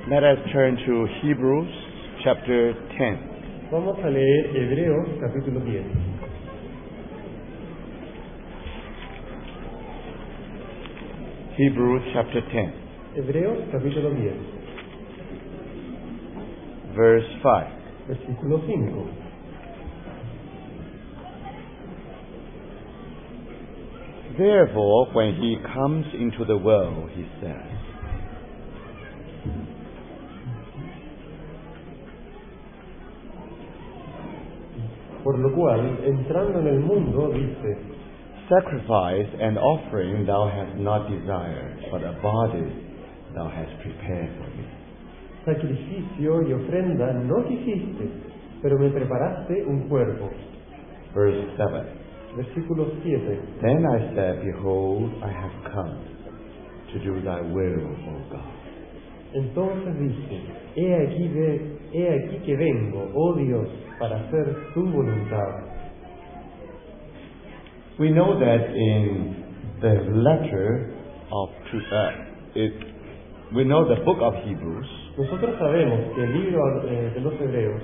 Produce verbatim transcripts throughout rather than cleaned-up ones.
Let us turn to Hebrews chapter ten. Vamos a leer Hebreos capítulo diez. Hebrews chapter ten, Hebreos capítulo diez, verse five. versículo cinco. Therefore, when he comes into the world, he says, Por lo cual, entrando en el mundo, dice: Sacrifice and offering thou hast not desired, but a body thou hast prepared for me. Sacrificio y ofrenda no quisiste, pero me preparaste un cuerpo. Verse seven. Versículo siete. Then I said, Behold, I have come to do thy will, O God. Entonces dice: He aquí, ve, he aquí que vengo, oh Dios, para hacer tu voluntad. We know that in the letter of uh, it, we know the book of Hebrews. Nosotros sabemos que el libro eh, de los Hebreos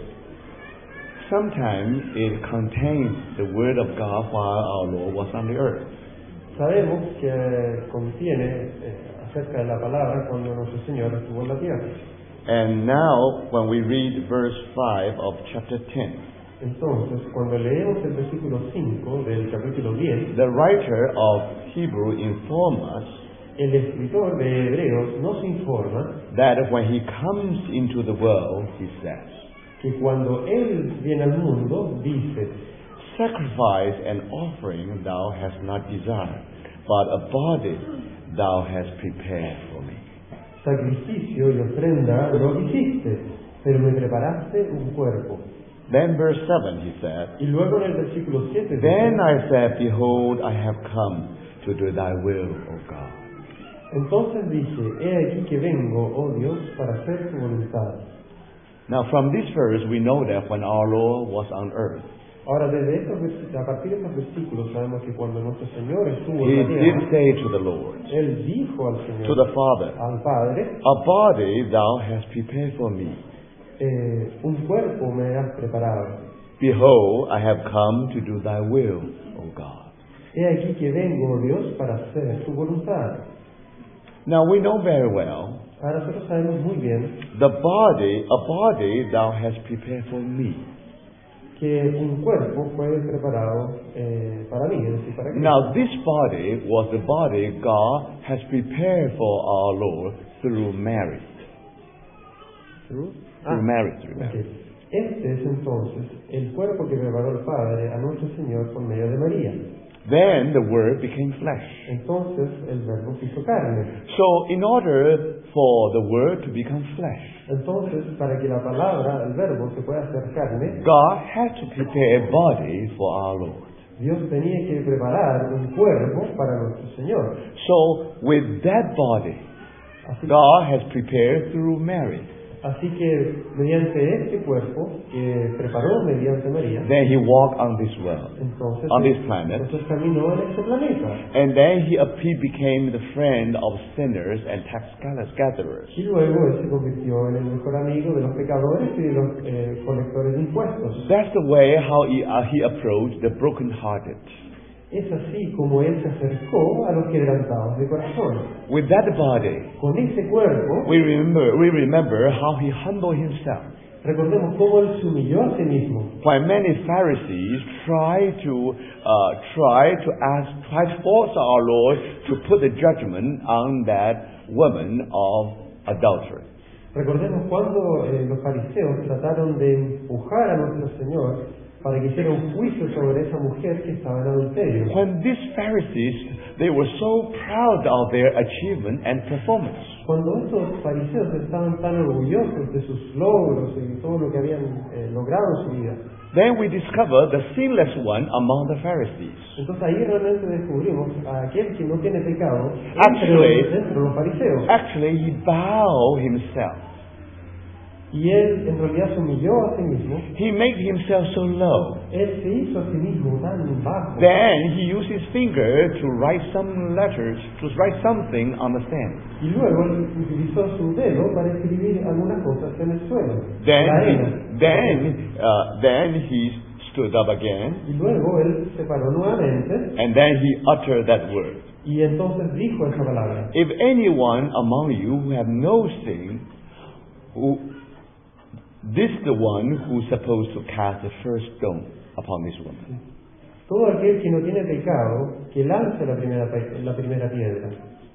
Sometimes it contains the word of God while our Lord was on the earth. sabemos que contiene eh, acerca de la palabra cuando nuestro Señor estuvo en la tierra. And now, when we read verse five of chapter ten, Entonces, cuando leemos el versículo cinco del capítulo diez, the writer of Hebrew informs us el escritor de Hebreos nos informa that when he comes into the world, he says, que cuando Él viene al mundo, dice: Sacrifice and offering thou hast not desired, but a body thou hast prepared for me. Sacrificio y ofrenda no quisiste, pero me preparaste un cuerpo. Then verse seven he said, Y luego en el versículo siete Then dice: I said, Behold, I have come to do thy will, O God. Entonces dice: He aquí que vengo, oh Dios, para hacer tu voluntad. Now from this verse we know that when our Lord was on earth, Ahora, desde estos, vers- a partir de estos versículos sabemos que cuando nuestro Señor estuvo he en la did tierra, say to the Lord, Él dijo al Señor, to the Father, al Padre: A body thou hast prepared for me. eh, un cuerpo me has preparado. Behold, I have come to do thy will, O God. He aquí que vengo, oh Dios, para hacer tu voluntad. Now we know very well, Ahora nosotros sabemos muy bien the body, a body thou hast prepared for me. que un cuerpo fue preparado eh, para mí, es decir, para Cristo. Now this body was the body God has prepared for our Lord through Mary. ¿Through? Through Mary, through Mary. ok. Este es entonces el cuerpo que preparó el Padre a nuestro Señor por medio de María. Then the Word became flesh. Entonces el Verbo se hizo carne. So in order for the Word to become flesh, Entonces, para que la palabra, el Verbo, se pueda hacer carne, God had to prepare a body for our Lord. Dios tenía que preparar un cuerpo para nuestro Señor. So with that body, Así, God has prepared through Mary. así que, mediante este cuerpo que preparó mediante María, Then he walked on this world, entonces, on this planet, entonces caminó en este planeta. and then he, he became the friend of sinners and tax gatherers. Y luego él se convirtió en el mejor amigo de los pecadores y de los eh, colectores de impuestos. That's the way how he, uh, he approached the brokenhearted. Es así como él se acercó a los quebrantados de corazón. With that body, Con ese cuerpo, we remember, we remember how he humbled himself. recordemos cómo él se humilló a sí mismo. When many Pharisees tried to uh, try to ask, try to force our Lord to put the judgment on that woman of adultery. Recordemos cuando eh, los fariseos trataron de empujar a nuestro Señor para que hiciera un juicio sobre esa mujer que estaba en adulterio. When these Pharisees, they were so proud of their achievement and performance. Cuando estos fariseos estaban tan orgullosos de sus logros y todo lo que habían eh, logrado en su vida, Then we discover the sinless one among the Pharisees. entonces ahí realmente descubrimos a aquel que no tiene pecado Actually- entre, entre los fariseos. Actually, he bowed himself. Y Él en realidad se humilló a sí mismo. He made himself so low. Él se hizo a sí mismo tan bajo. Then he used his finger to write some letters, to write something on the sand. Y luego Él utilizó su dedo para escribir algunas cosas en el suelo. Then, la arena. he, then, uh, then he stood up again, Y luego Él se paró nuevamente and then he uttered that word. y entonces dijo esa palabra. If anyone among you who have no sin, who this the one who's supposed to cast the first stone upon this woman. Todo aquel que no tiene pecado, que lance la primera, pe- la primera piedra.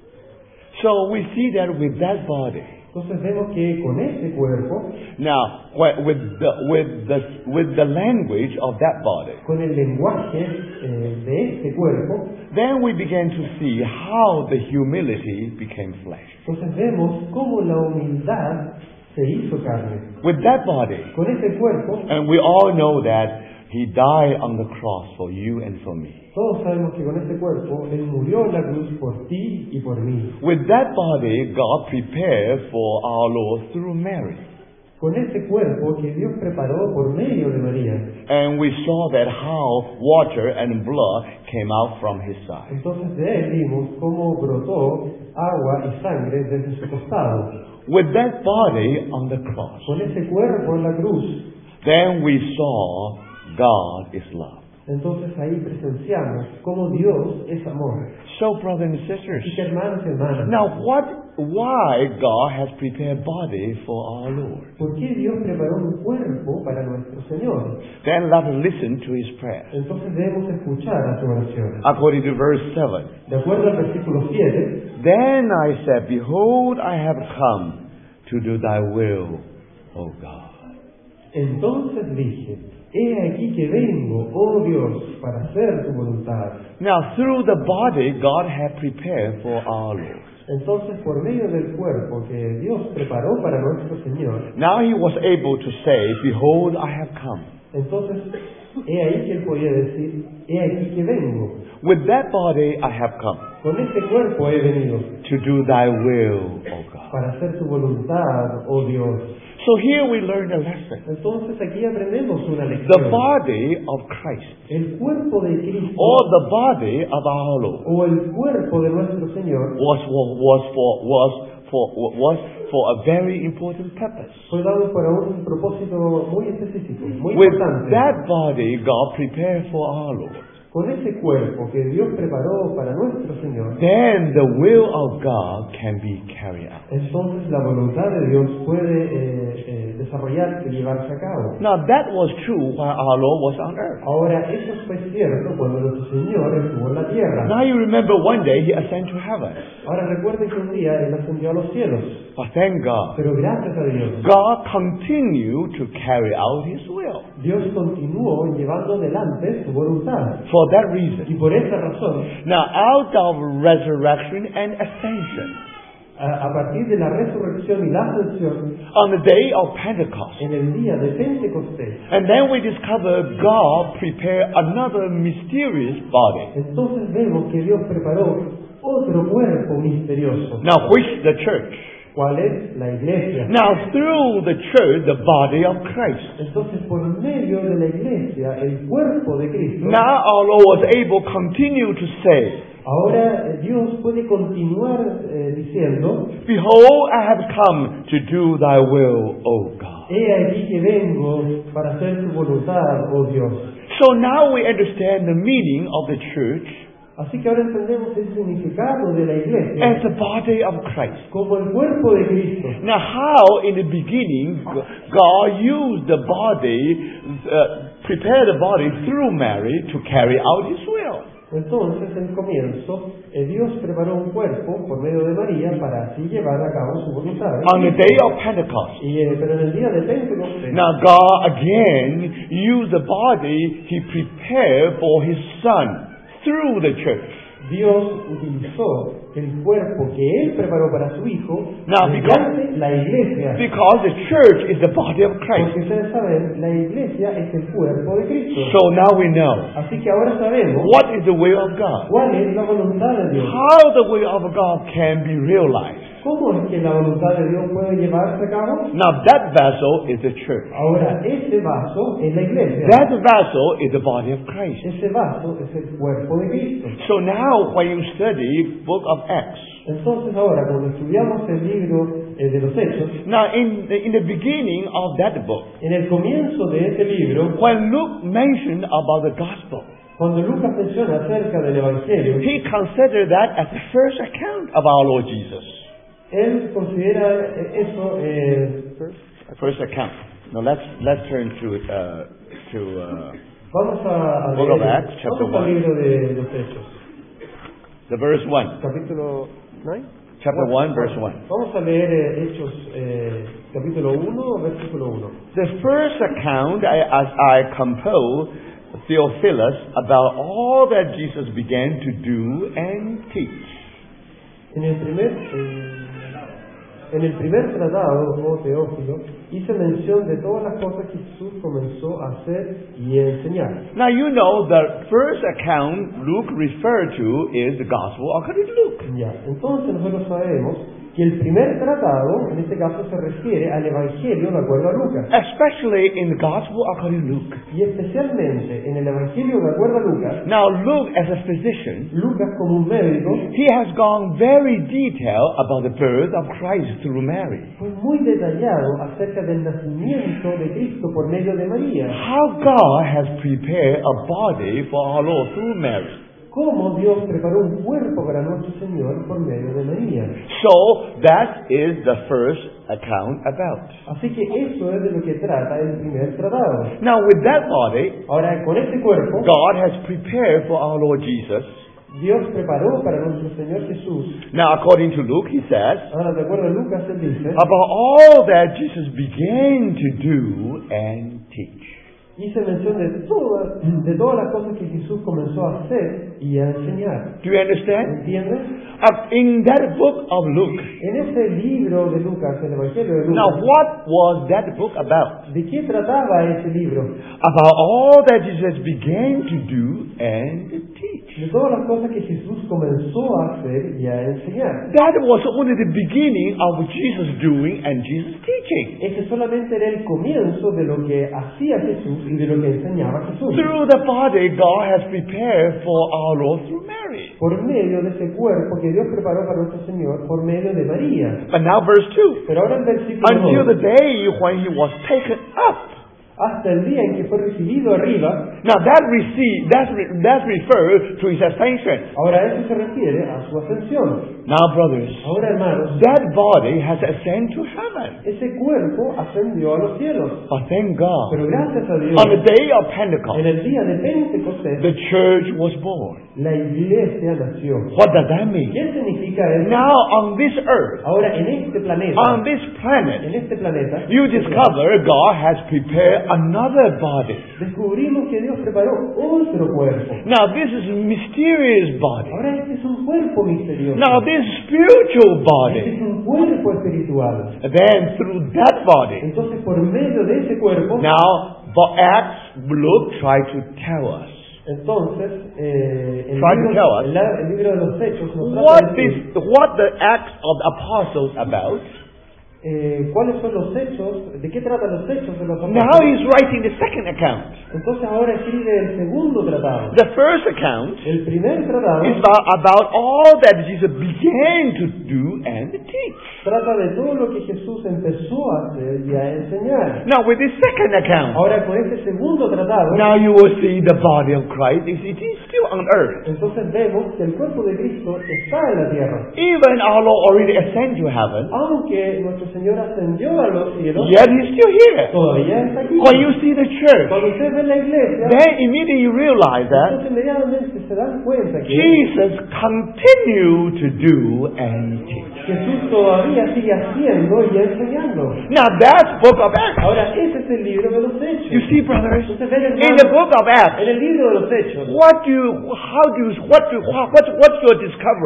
So we see that with that body. Entonces vemos que con ese cuerpo, Now, wh- with the, with the, with the language of that body, con el lenguaje eh, de este cuerpo, then we begin to see how the humility became flesh. entonces vemos cómo la humildad se hizo carne. With that body, Con ese cuerpo, and we all know that He died on the cross for you and for me. todos sabemos que con ese cuerpo Él murió en la cruz por ti y por mí. With that body, God prepared for our Lord through Mary. Con ese cuerpo que Dios preparó por medio de María. And we saw that how water and blood came out from His side. Entonces de Él vimos cómo brotó agua y sangre desde su costado. With that body on the cross, Con ese cuerpo en la cruz, then we saw God is love. entonces ahí presenciamos cómo Dios es amor. So, brothers and sisters, Así que hermanos y hermanas, now what, why God has prepared body for our Lord? ¿por qué Dios preparó un cuerpo para nuestro Señor? Then let us listen to His prayer. Entonces debemos escuchar a su oración. According to verse seven, De acuerdo al versículo siete, then I said, behold, I have come to do thy will, O God. entonces dije, he aquí que vengo, oh Dios, para hacer tu voluntad. Now, through the body, God had prepared for our Lord. Entonces, por medio del cuerpo que Dios preparó para nuestro Señor, Now He was able to say, behold, I have come. entonces, he ahí que Él podía decir, he aquí que vengo. With that body, I have come Con este cuerpo he venido, to do thy will, O God. para hacer tu voluntad, oh Dios. So here we learn a lesson. Entonces aquí aprendemos una The lección. body of Christ, El cuerpo de Cristo, or the body of our Lord, o el cuerpo de nuestro Señor, was for, was for, was for, was for a very important purpose. fue dado para un propósito muy específico, muy With importante. that body, God prepared for our Lord. Con ese cuerpo que Dios preparó para nuestro Señor, Then the will of God can be carried out. entonces la voluntad de Dios puede eh, eh, desarrollarse y llevarse a cabo. Now that was true while our Lord was on earth. Ahora, eso fue cierto cuando nuestro Señor estuvo en la tierra. Now you remember one day He ascended to heaven. Ahora recuerden que un día Él ascendió a los cielos, But thank God, pero gracias a Dios, God continued to carry out His will. Dios continuó llevando adelante su voluntad. For that Y reason, por esa razón, now out of resurrection and ascension, a, a partir de la resurrección y la ascensión, on the day of Pentecost, en el día de Pentecostés, and then we discover God prepared another mysterious body. entonces vemos que Dios preparó otro cuerpo misterioso. Now, which the church? ¿Cuál es? La iglesia. Now, through the church, the body of Christ. Entonces, por medio de la iglesia, el cuerpo de Cristo, Now, our Lord was able to continue to say, ahora eh, Dios puede continuar eh, diciendo, behold, I have come to do thy will, O God. he aquí que vengo para hacer tu voluntad, oh Dios. So now we understand the meaning of the church Así que ahora entendemos el significado de la as iglesia the body of Christ. como el cuerpo de Cristo. Now, how in the beginning God used the body, uh, prepared the body through Mary to carry out His will. Entonces, en el comienzo, eh, Dios preparó un cuerpo por medio de María para así llevar a cabo su voluntad. On the day of Pentecost, Y, eh, pero en el día de Pentecostés, now God again used the body He prepared for His Son through the church. Dios utilizó el cuerpo que Él preparó para su Hijo Now, mediante la iglesia. Because the church is the body of Christ. Porque ustedes saben, la iglesia es el cuerpo de Cristo. So now we know Así que ahora sabemos what is the will of God. cuál es la voluntad de Dios. How the will of God can be realized. ¿Cómo es que la voluntad de Dios puede llevarse a cabo? Now that vessel is the church. Ahora, ese vaso es la iglesia. That vessel is the body of Christ. Ese vaso es el cuerpo de Cristo. So now when you study book of Acts, Entonces ahora, cuando estudiamos el libro eh, de los Hechos, now in the, in the beginning of that book, en el comienzo de este libro, when Luke mentioned about the gospel, cuando Lucas menciona acerca del Evangelio, he considered that as the first account of our Lord Jesus. él considera eh, eso eh, First account. Now let's let's turn to uh, to uh, vamos a, a Book leer, of Acts, chapter vamos al one. libro de los Hechos, the verse one. capítulo nueve. Chapter one, verse one. Vamos a leer eh, Hechos eh, capítulo uno, versículo uno. The first account I, as I compose Theophilus about all that Jesus began to do and teach. En el primer eh, en el primer tratado, oh Teófilo, hice mención de todas las cosas que Jesús comenzó a hacer y a enseñar. Now you know the first account Luke referred to is the Gospel according to Luke. Ya, entonces nosotros sabemos que el primer tratado, en este caso, se refiere al Evangelio de acuerdo a Lucas. Especially in the Gospel according to Luke. Y especialmente en el Evangelio de acuerdo a Lucas, Now Luke as a physician, Lucas como un médico, he has gone very detailed about the birth of Christ through Mary. fue muy detallado acerca del nacimiento de Cristo por medio de María. How God has prepared a body for our Lord through Mary. Cómo Dios preparó un cuerpo para nuestro Señor por medio de María. So that is the first account about. Así que eso es de lo que trata el primer tratado. Now with that body, Ahora, con este cuerpo, God has prepared for our Lord Jesus. Dios preparó para nuestro Señor Jesús. Now according to Luke, he says, Ahora, de acuerdo a Lucas, él dice, about all that Jesus began to do and teach. hice mención de todas, de todas las cosas que Jesús comenzó a hacer y a enseñar. Do you understand? ¿Entiendes? Uh, in that book of Luke, En ese libro de Lucas, el Evangelio de now Lucas, what was that book about? ¿de qué trataba ese libro? About all that Jesus began to do and teach. De todas las cosas que Jesús comenzó a hacer y a enseñar. That was only the beginning of Jesus doing and Jesus teaching. Ese solamente era el comienzo de lo que hacía Jesús y de lo que enseñaba Jesús. Through the body God has prepared for our Lord through Mary. Por medio de ese cuerpo que Dios preparó para nuestro Señor por medio de María. But now verse two. Pero ahora el versículo Until the dos, day when he was taken up. hasta el día en que fue recibido arriba. Now that receive that's re, that's referred to his ascension. Ahora eso se refiere a su ascensión. Now brothers, Ahora, hermanos, that body has ascended to heaven. ese cuerpo ascendió a los cielos. But thank God, Pero gracias a Dios, on the day of en Pentecost, el día de Pentecostés, the church was born. la iglesia nació. What does that mean? ¿Qué significa eso? Now on this earth, Ahora, en este planeta, on this en planet, este planeta, you discover God has prepared another body. descubrimos que Dios preparó otro cuerpo. Now this is a mysterious body. Ahora este es un cuerpo misterioso. Now this spiritual Este body. es un cuerpo espiritual. Then through that body. Entonces, por medio de ese cuerpo, Now, but Acts, Luke try to tell us entonces, eh, el, Try to libro, tell us. el, la- el libro de los Hechos nos trata what de this, decir, what the Acts of the Apostles about. eh, cuáles son los hechos, de qué tratan los hechos de los Now apóstoles. he's writing the second account. Entonces ahora escribe el segundo tratado. The first account El primer tratado is about, about all that Jesus began to do and teach. trata de todo lo que Jesús empezó a hacer y a enseñar. Now with this second account, Ahora con este segundo tratado, now you will see the body of Christ is it is still on earth. entonces vemos que el cuerpo de Cristo está en la tierra. Even our Lord already ascended to heaven, Aunque nuestro Señor ascendió a los cielos, yet he's still here. todavía está aquí. When you see the church, Cuando usted ve la iglesia, then immediately you realize that entonces inmediatamente se dan cuenta que Jesus continued to do and teach. Jesús todavía sigue haciendo y enseñando. Now that's book of Acts. Ahora, ese es el libro de los You Hechos. see, brothers, Entonces, ven, in the hermanos, book of Acts, en el libro de los Hechos, what do you, how do you, what do, what, what's your discovery?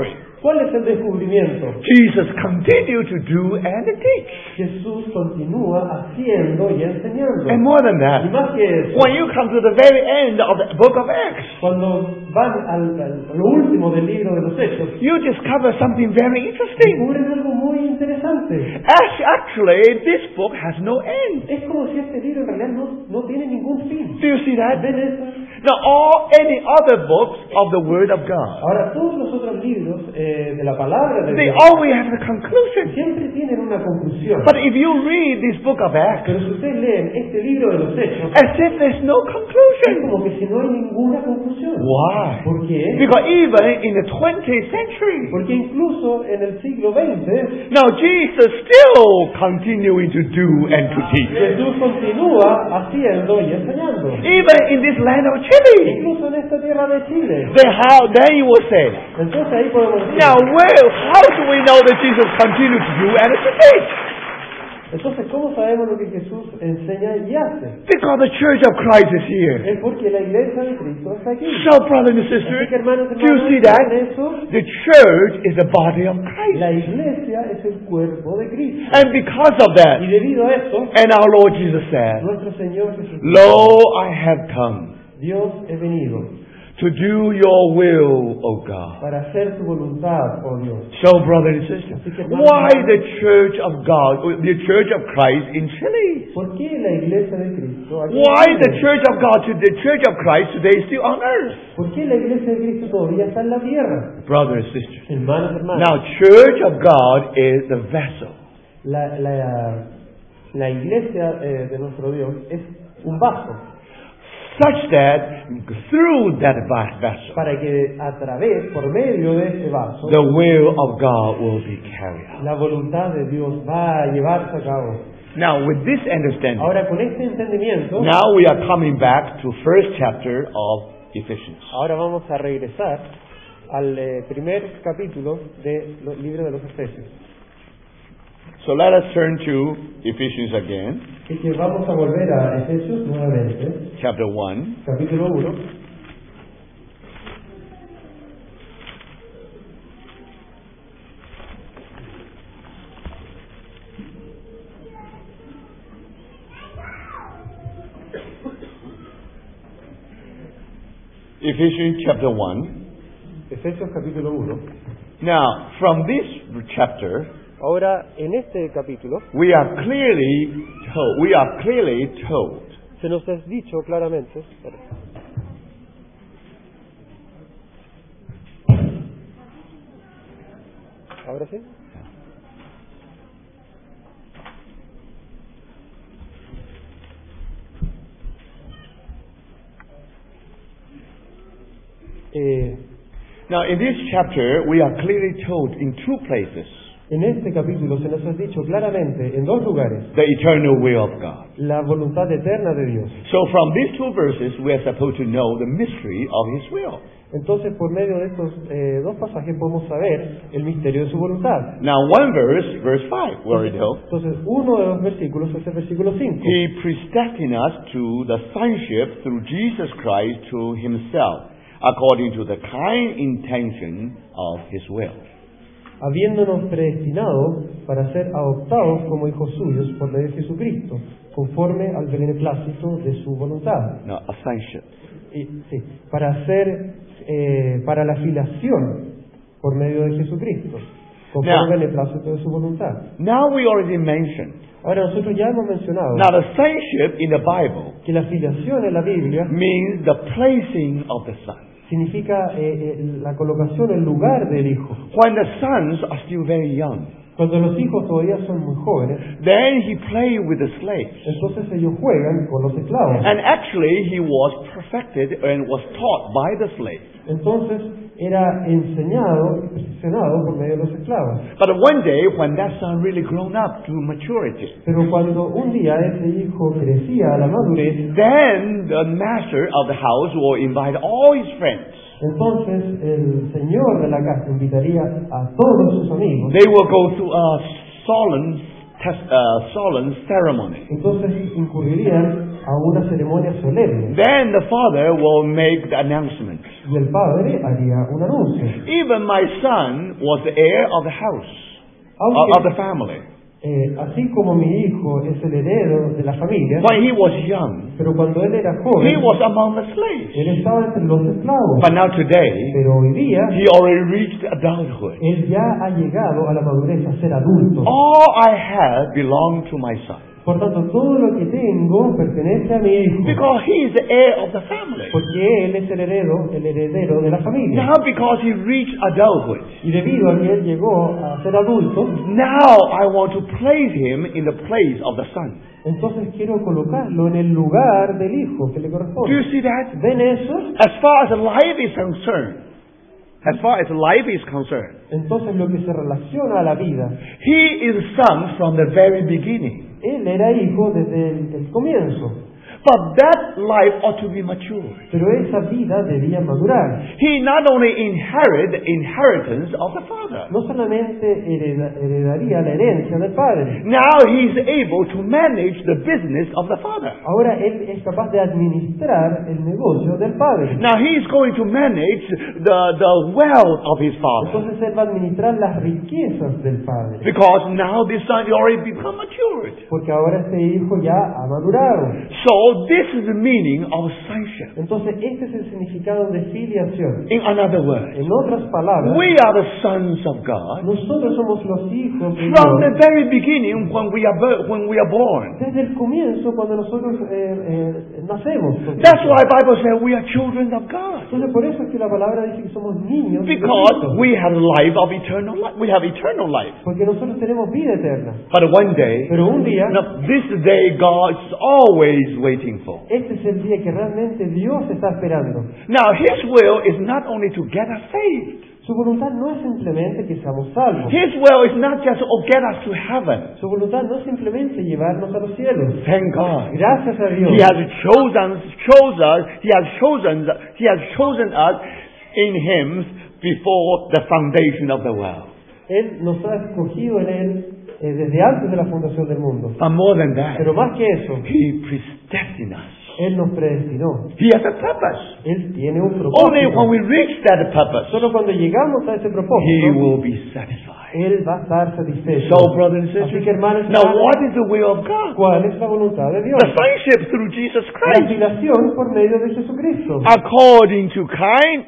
¿Cuál es el descubrimiento? Jesus continued to do and teach. Jesús continúa haciendo y enseñando. And more than Y that, más que eso, when you come to the very end of the book of Acts, cuando van al, al- a lo último del libro de los Hechos, you discover something very interesting. descubren algo muy interesante. As- Actually, this book has no end. Es como si este libro en realidad no, no tiene ningún fin. Do you see that? ¿Ven eso? Now, all any other books of the Word of God, Ahora, todos los otros libros eh, de la palabra de they Dios always have the conclusion. siempre tienen una conclusión. But if you read this book of Acts, Pero si ustedes leen este libro de los Hechos, as if there's no es conclusion. como que si no hay ninguna conclusión. Why? ¿Por qué? Because even in the twentieth century, Porque incluso en el siglo veinte, now Jesus still continuing to do and to teach. Jesús continúa haciendo y enseñando. Even in this land of Chile, Incluso en esta tierra de Chile. then how then you will say, Entonces ahí podemos decir, now where how do we know that Jesus continued to do and to teach? entonces, ¿cómo sabemos lo que Jesús enseña y hace? Because the church of Christ is here. Es porque la iglesia de Cristo está aquí. So, brothers and Así sisters, que, hermanos y do you hermanas, see that? ¿ven eso? The church is the body of Christ. La iglesia es el cuerpo de Cristo. And because of that, Y debido a eso, and our Lord Jesus said, nuestro Señor Jesús, Lo, I have come Dios he venido to do your will, O God. para hacer tu voluntad, oh Dios. So, brothers and sisters, why the church of God, the church of Christ in Chile? ¿Por qué la iglesia de Cristo aquí en Why the Chile? church of God, the church of Christ today is still on earth? ¿Por qué la iglesia de Cristo todavía está en la tierra? Brothers and sisters. Hermanos, hermanos, Now, church of God is the vessel. la, la, la iglesia eh, de nuestro Dios es un vaso Such that through that va- vessel, para que a través, por medio de ese vaso, the will of God will be carried out. la voluntad de Dios va a llevarse a cabo. Now, with this understanding, Ahora, con este entendimiento, now we are coming back to first chapter of Ephesians. ahora vamos a regresar al eh, primer capítulo del libro de los Efesios. So let us turn to Ephesians again, Así que vamos a volver a Efesios nuevamente, chapter one. capítulo uno. Ephesians chapter one. Efesios capítulo uno. Now, from this chapter, Ahora, en este capítulo, we are clearly told, we are clearly told se nos es dicho claramente, espera. ¿Ahora sí? Eh, Now, in this chapter, we are clearly told in two places en este capítulo se nos ha dicho claramente en dos lugares the eternal will of God. la voluntad eterna de Dios. So, from these two verses, we are supposed to know the mystery of His will. Entonces, por medio de estos eh, dos pasajes podemos saber el misterio de su voluntad. Now, one verse, verse five, we already know. Entonces, uno de los versículos es el versículo cinco. He predestined us to the sonship through Jesus Christ to Himself, according to the kind intention of His will. Habiéndonos predestinado para ser adoptados como hijos suyos por medio de Jesucristo, conforme al beneplácito de su voluntad. Now, a sonship. Y, sí, para hacer, eh, para la filiación por medio de Jesucristo, conforme Now- al beneplácito de su voluntad. Now, we already mentioned. Ahora, nosotros ya hemos mencionado Now, the sonship in the Bible que la filiación en la Biblia means the placing of the Son. significa eh, eh, la colocación, el lugar del hijo. When the sons are still very young, Cuando los hijos todavía son muy jóvenes, then he played with the slaves. entonces ellos juegan con los esclavos. And actually, he was perfected and was taught by the slaves. Entonces era enseñado y perfeccionado por medio de los esclavos. But one day, when that son really grown up to maturity, Pero cuando un día ese hijo crecía a la madurez, then the master of the house will invite all his friends. entonces el señor de la casa invitaría a todos sus amigos. They will go through a solemn, test, uh, solemn ceremony. Entonces incurrirían a una ceremonia solemne. Then the father will make the announcement. y el padre haría un anuncio. Even my son was the heir of the house, of, Aunque, of the family. eh, así como mi hijo es el heredero de la familia, When he was young, pero cuando él era he joven, was among the slaves. él estaba entre los esclavos. But now today, Pero hoy día, he already reached adulthood. él ya ha llegado a la madurez, a ser adulto. All I have belonged to my son. Por tanto, todo lo que tengo pertenece a mi hijo, Because he is the heir of the family. porque él es el heredero, el heredero de la familia. Now because he reached adulthood, Y debido a que él llegó a ser adulto, now I want to place him in the place of the son. entonces quiero colocarlo en el lugar del hijo que le Do you corresponde. see that? ¿Ven eso? As far as life is concerned, as far as life is concerned, Entonces lo que se relaciona a la vida, he is son from the very beginning. él era hijo desde el, el comienzo, But that life ought to be mature. pero esa vida debía madurar. He not only inherit the inheritance of the father. No solamente hereda- heredaría la herencia del padre, Now he is able to manage the business of the father. ahora él es capaz de administrar el negocio del padre. Now he is going to manage the, the wealth of his father. Entonces él va a administrar las riquezas del padre, Because now this son already become matured. porque ahora este hijo ya ha madurado. So this is the meaning of sonship. Entonces este es el significado de filiación. In another words, En otras palabras, we are the sons of God nosotros somos los hijos de from the Dios very beginning when we are bo- when we are born. desde el comienzo cuando nosotros eh, eh, nacemos. That's why the Bible says we are children of God. Entonces por eso es que la palabra dice que somos niños de Because Cristo, we have life of eternal life. We have eternal life. porque nosotros tenemos vida eterna. But one day, Pero un día, now this day God is always waiting for. este es el día que realmente Dios está esperando. Now His will is not only to get us saved. Su voluntad no es simplemente que seamos salvos. His will is not just to get us to heaven. Su voluntad no es simplemente llevarnos a los cielos. Thank God. Gracias a Dios. He has chosen, chose us. He has chosen. He has chosen us in Him before the foundation of the world. Él nos ha escogido en Él eh, desde antes de la fundación del mundo. But more than that, Pero más que eso, He predestined us. Él nos predestinó. He has a purpose. Él tiene un Only when propósito. we reach that purpose, Solo cuando llegamos a ese He propósito, will be satisfied. Él va a estar satisfecho. So, brothers and Así sisters, que, hermanos y now hermanas, what is the will of God? ¿cuál es la voluntad de Dios? The sonship through Jesus La Christ, filiación por medio de Jesucristo. according to kind.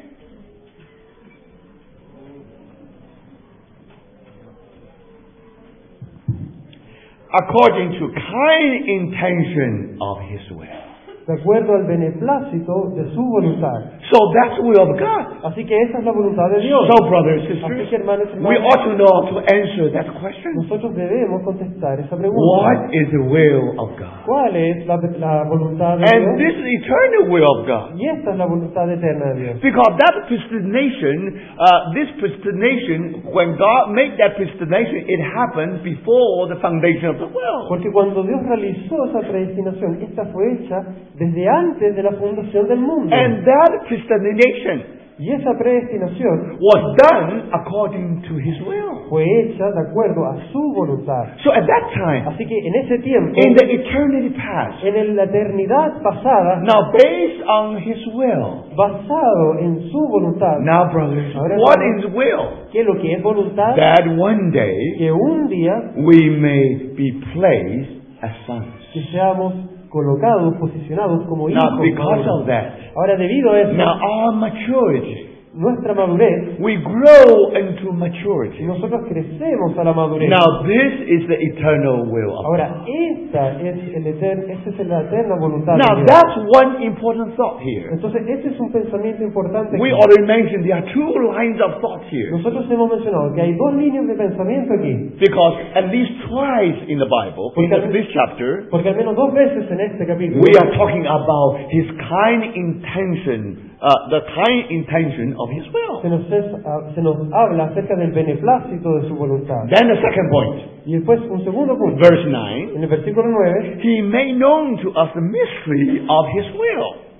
According to kind intention of His will. De acuerdo al beneplácito de su voluntad. So that's the will of God. Así que esa es la voluntad de Dios. So, brothers and Así sisters, que, hermanos y we hermanas, ought to know to answer that question. nosotros debemos contestar esa pregunta. What is the will of God? ¿Cuál es la, la voluntad de And Dios? this is the eternal will of God. Y esta es la voluntad eterna de Dios. Because that predestination, uh, this predestination, when God made that predestination, it happened before the foundation of the world. Porque cuando Dios realizó esa predestinación, esta fue hecha desde antes de la fundación del mundo. And that predestination Y esa predestinación was done according to His will. fue hecha de acuerdo a su voluntad. So at that time, Así que en ese tiempo, in the eternity past, en la eternidad pasada, now based on His will, basado en su voluntad, now brothers, Ahora, what hermanos, is will? que lo que es voluntad, That one day que un día we may be placed as sons. que seamos colocados, posicionados como hijos. Now because maduros. of that, Ahora, debido a eso, now our maturity, nuestra madurez, we grow into maturity. nosotros crecemos a la madurez. Now this is the eternal will of God. Ahora, esta es, el eter, esta es la eterna voluntad Now de Dios. that's one important thought here. Entonces, este es un pensamiento importante. We aquí. already mentioned there are two lines of thought here. Nosotros hemos mencionado que hay dos líneas de pensamiento aquí. Because at least twice in the Bible, in Porque- this chapter, Porque al menos dos veces en este capítulo we are talking about His kind intention, uh, the kind intention of His will. se nos, es- ah, se nos habla acerca del beneplácito de su voluntad. Then the second point, Y después, un segundo punto. verse nine, En el versículo nueve, He made known to us the mystery of His will.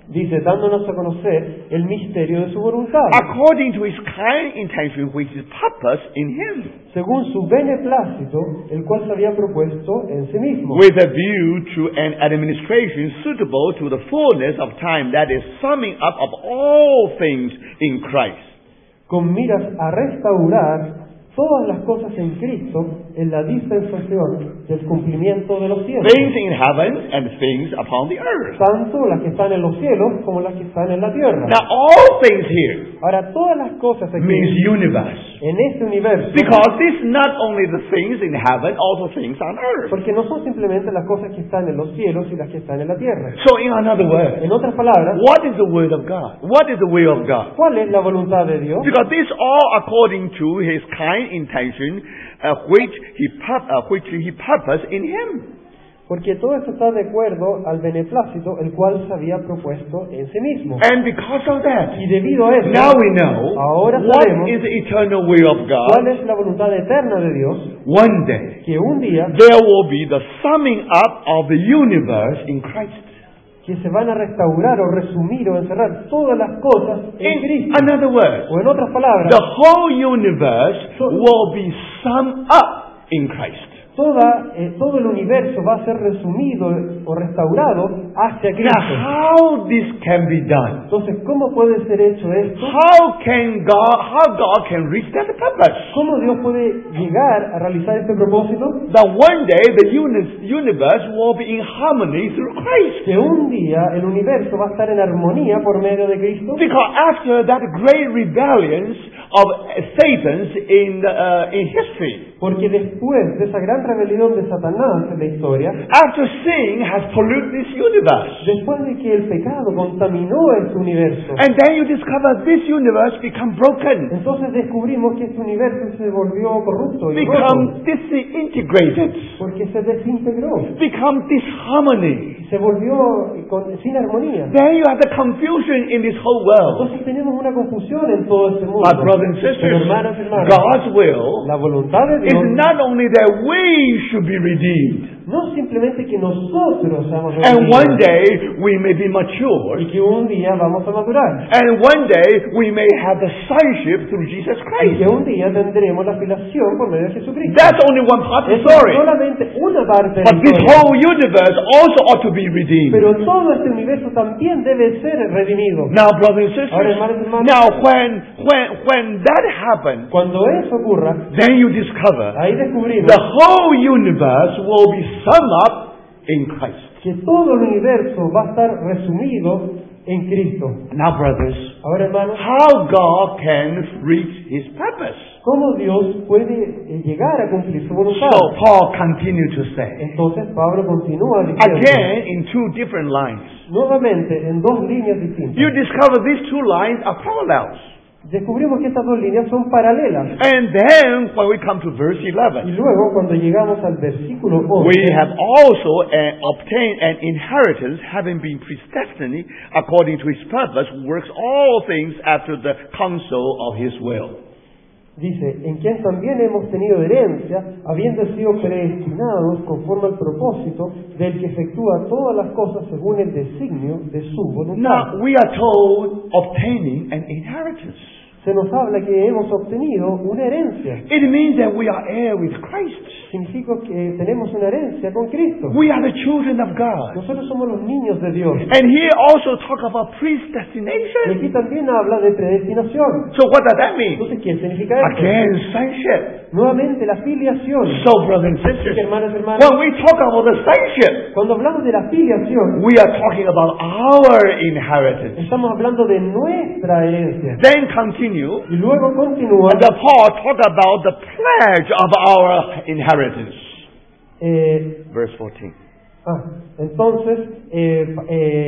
Dice, dándonos a conocer el misterio de su voluntad, according to his kind intention which is purpose in him, según su beneplácito, el cual se había propuesto en sí mismo, with a view to an administration suitable to the fullness of time, that is, summing up of all things in Christ. con miras a restaurar todas las cosas en Cristo en la dispensación del cumplimiento de los cielos, Things in heaven and things upon the earth. tanto las que están en los cielos como las que están en la tierra. Now all things here Ahora, todas las cosas aquí, means universe. en este universo, Because this not only the things in heaven, also things on earth. porque no son simplemente las cosas que están en los cielos y las que están en la tierra. So in another word, En otras palabras, what is the word of God? What is the will of God? ¿cuál es la voluntad de Dios? Because this all according to his kind intention, uh, which he pur- uh, which he purposed in him. Porque todo esto está de acuerdo al beneplácito el cual se había propuesto en sí mismo. And because of that, Y debido a eso, now we know ahora what sabemos is the eternal will of cuál God. es la voluntad eterna de Dios, One day, que un día there will be the summing up of the universe in Christ. que se van a restaurar o resumir o encerrar todas las cosas en In Cristo. another word, O en otras palabras, the whole universe will be summed up in Christ. toda, eh, todo el universo va a ser resumido o restaurado hacia Now, Cristo. how this can be done? Entonces, ¿cómo puede ser hecho esto? How can God, how God can reach that purpose? ¿Cómo Dios puede llegar a realizar este propósito? That one day the uni- universe will be in harmony through Christ. Que un día el universo va a estar en armonía por medio de Cristo. Because after that great rebellion of Satan's in, the, uh, in history, Porque después de esa gran rebelión de Satanás en la historia, after sin has polluted this universe, después de que el pecado contaminó este universo, and then you discover this universe become broken, entonces descubrimos que este universo se volvió corrupto y roto, become disintegrated, porque se desintegró, become disharmony. se volvió con- sin armonía. Then you have the confusion in this whole world. Entonces tenemos una confusión en todo este mundo. My brothers and Pero sisters, hermanos y hermanas, God's will la voluntad de is Dios not only that we should be redeemed, no simplemente que nosotros seamos and one redimidos, day we may be y matured, que un día vamos a madurar, and one day we may have the sonship through Jesus y Christ. que un día tendremos la filiación por medio de Jesucristo. That's only one part of the Eso es story. solamente una parte de la But this historia. whole universe also ought to be redeemed. Pero todo este universo también debe ser redimido. Now, brothers and Ahora, sisters, hermanos y hermanas, now when when when that happens, cuando eso ocurra, then you discover ahí descubrimos the whole universe will be summed up in Christ. que todo el universo va a estar resumido en Cristo. Now, brothers, Ahora, hermanos, how God can reach His purpose? ¿cómo Dios puede eh, llegar a cumplir su voluntad? So Paul continued to say, Entonces Pablo continúa diciendo, again in two different lines. nuevamente en dos líneas distintas. You discover these two lines are parallels. Descubrimos que estas dos líneas son paralelas. And then when we come to verse Y eleven, luego, cuando llegamos al versículo we once, have also uh, obtained an inheritance, having been predestined according to His purpose, who works all things after the counsel of His will. dice, en quien también hemos tenido herencia, habiendo sido predestinados conforme al propósito del que efectúa todas las cosas según el designio de su voluntad. Now we are told obtaining an inheritance. Se nos habla que hemos obtenido una herencia. It means that we are heir with Christ. Significa que tenemos una herencia con Cristo. We are the children of God. Nosotros somos los niños de Dios. And here also talk about Y predestination. aquí también habla de predestinación. So what does that mean? Entonces, ¿qué significa esto? Again, sonship. Nuevamente, la filiación. So, brothers and Así que, sisters, hermanos y hermanas, when we talk about the sonship, cuando hablamos de la filiación, we are talking about our inheritance. estamos hablando de nuestra herencia. Then continue, Y luego continúa, and the Paul talk about the pledge of our inheritance. eh, Verse fourteen. ah, entonces, eh, eh,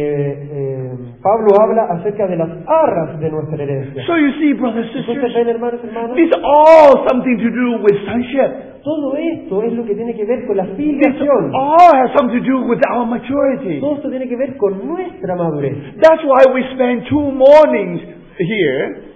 eh, Pablo habla acerca de las arras de nuestra herencia. So you see, brothers and Entonces, sisters, ven, hermanos y hermanas, this all something to do with sonship. todo esto es lo que tiene que ver con la This filiación. all has something to do with our maturity. Todo esto tiene que ver con nuestra madurez. That's why we spend two mornings here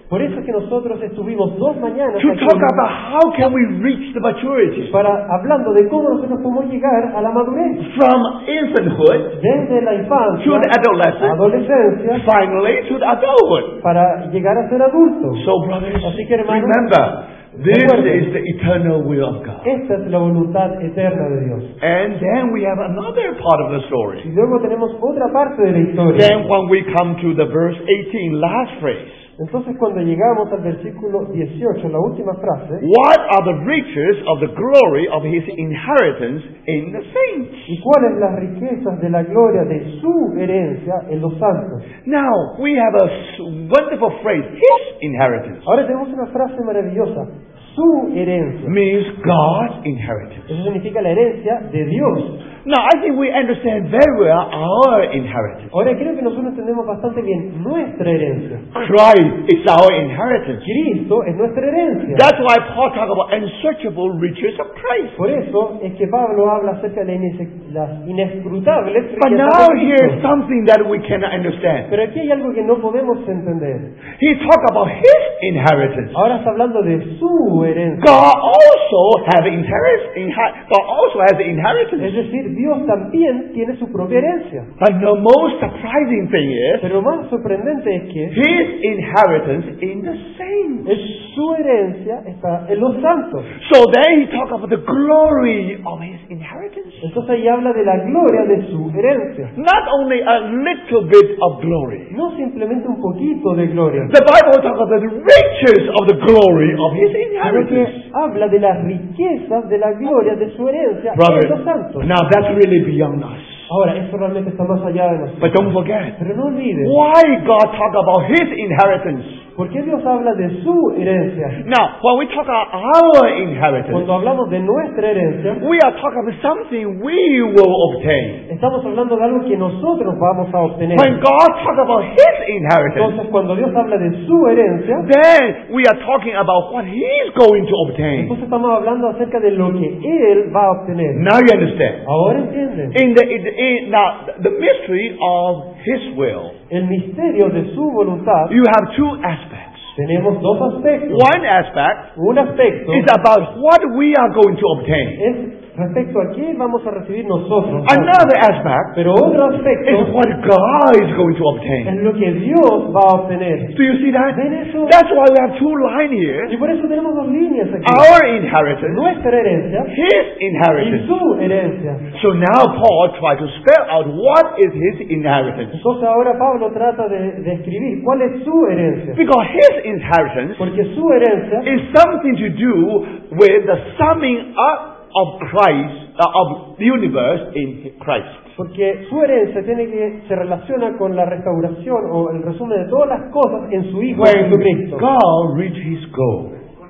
Por eso es que nosotros estuvimos dos mañanas to aquí talk about how can we reach the maturity para hablando de cómo nosotros podemos llegar a la madurez. from infanthood Desde la to infancia, the adolescence, adolescencia, finally to the adulthood. para llegar a ser adultos. So, brothers, Así que, hermanos, remember, this recuerden, is the eternal will of God. esta es la voluntad eterna de Dios. And then we have another part of the Y story. luego tenemos otra parte de la historia. Then when we come to the verse eighteen, last phrase, Entonces, cuando llegamos al versículo dieciocho, la última frase, what are the riches of the glory of his inheritance in the saints? ¿y cuáles las riquezas de la gloria de su herencia en los santos? Now, we have a s- wonderful phrase, his inheritance. Ahora tenemos una frase maravillosa, su herencia. Means God's inheritance. Eso significa la herencia de Dios. Now, I think we understand very well our inheritance. Ahora creo que nosotros entendemos bastante bien nuestra herencia. Christ is our inheritance. Cristo es nuestra herencia. That's why Paul talks about unsearchable riches of Christ. Por eso es que Pablo habla acerca de la ines- las inescrutables But riquezas now de here's Cristo. something that we cannot understand. Pero aquí hay algo que no podemos entender. He talks about his inheritance. Ahora está hablando de su herencia. God also have inheritance. Inha- God also has Es inheritance. decir, Dios también tiene su propia herencia. But the most surprising thing is Pero lo más sorprendente es que his inheritance in the saints. es su herencia está en los santos. So then he talks about the glory of his inheritance. Entonces ahí habla de la gloria de su herencia. Not only a little bit of glory. No simplemente un poquito de gloria, The Bible talks about the riches of the glory of his sino inheritance. que habla de las riquezas de la gloria de su herencia en Brother, los santos. now that's really beyond us. Ahora, eso realmente está más allá de nosotros. But don't forget, Pero no olvides, why God talk about his inheritance. ¿por qué Dios habla de su herencia? Now, when we talk about our inheritance, Cuando hablamos de nuestra herencia, we are talking about something we will obtain. estamos hablando de algo que nosotros vamos a obtener. When God talk about his inheritance, Entonces, cuando Dios habla de su herencia, then we are talking about what he's going to obtain. entonces estamos hablando acerca de lo que Él va a obtener. Now you understand. Ahora entienden, In the, in the in, now the mystery of his will, el misterio de su voluntad, you have two aspects. tenemos dos aspectos. One aspect Un aspecto is about what we are going to obtain. es respecto a qué vamos a recibir nosotros. Another aspect Pero otro is aspecto what God is going to es obtain. lo que Dios va a obtener. Do you see that? ¿Ven eso? That's why we have two lines here. Y por eso tenemos dos líneas aquí. Our inheritance, Nuestra herencia his y inheritance. su herencia. So now Paul tries to spell out what is his inheritance. Entonces ahora Pablo trata de describir cuál es su herencia. Because his inheritance Porque su herencia is something to do with the summing up of Christ, uh, of the universe in Christ. Porque su herencia tiene que se relaciona con la restauración o el resumen de todas las cosas en su Hijo When Jesucristo. God reached his goal,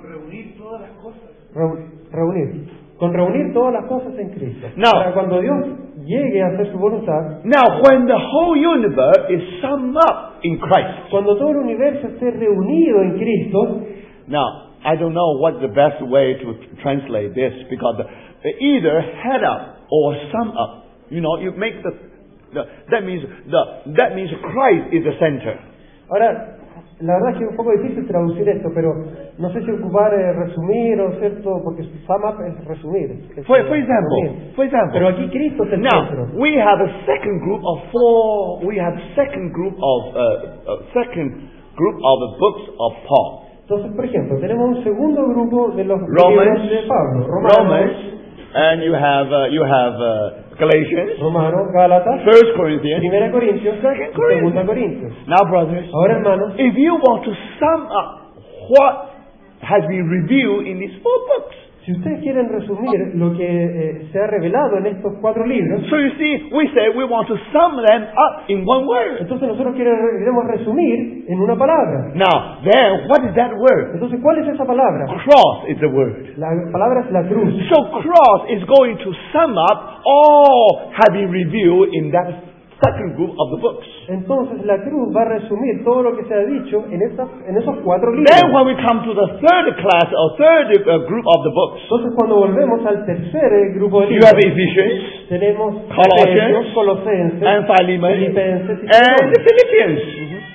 Reu- reunir. Con reunir todas las cosas en Cristo. No. Para cuando Dios llegue a hacer su voluntad, now when the whole universe is summed up in Christ. cuando todo el universo esté reunido en Cristo, Now, I don't know what's the best way to translate this because the, either head up or sum up. You know, you make the, the that means the that means Christ is the center. ahora, la verdad es que es un poco difícil traducir esto, pero no sé si ocupar eh, resumir o cierto, porque sum up es resumir. es, For, eh, for example, reunir. for example. Pero aquí Cristo es el centro. Now, we have a second group of four, we have second group of, uh, uh, second group of the books of Paul. Entonces, por ejemplo, tenemos un segundo grupo de los Romans, libros de Pablo. Romanos, Romans, and you have, uh, you have uh, Galatians, Romanos, Gálatas, First Corinthians. Primera Corintios, Second y Segunda Corintios. Now, brothers, Ahora, hermanos, if you want to sum up what has been revealed in these four books, si ustedes quieren resumir lo que eh, se ha revelado en estos cuatro libros, so you see, we say we want to sum them up in one word. entonces nosotros queremos queremos resumir en una palabra. Now, then, what is that word? Entonces, ¿cuál es esa palabra? Cross is the word. La palabra es la cruz. So cross is going to sum up all have been revealed in that second group of the books. Entonces, la cruz va a resumir todo lo que se ha dicho en, esas, en esos cuatro libros. Then when we come to the third class or third uh, group of the books, Entonces, cuando volvemos al tercer eh, grupo de you libros, have Ephesians tenemos Colossians, Efesios, Colosenses, and Philemon Filipenses y and the Filemón. Philippians.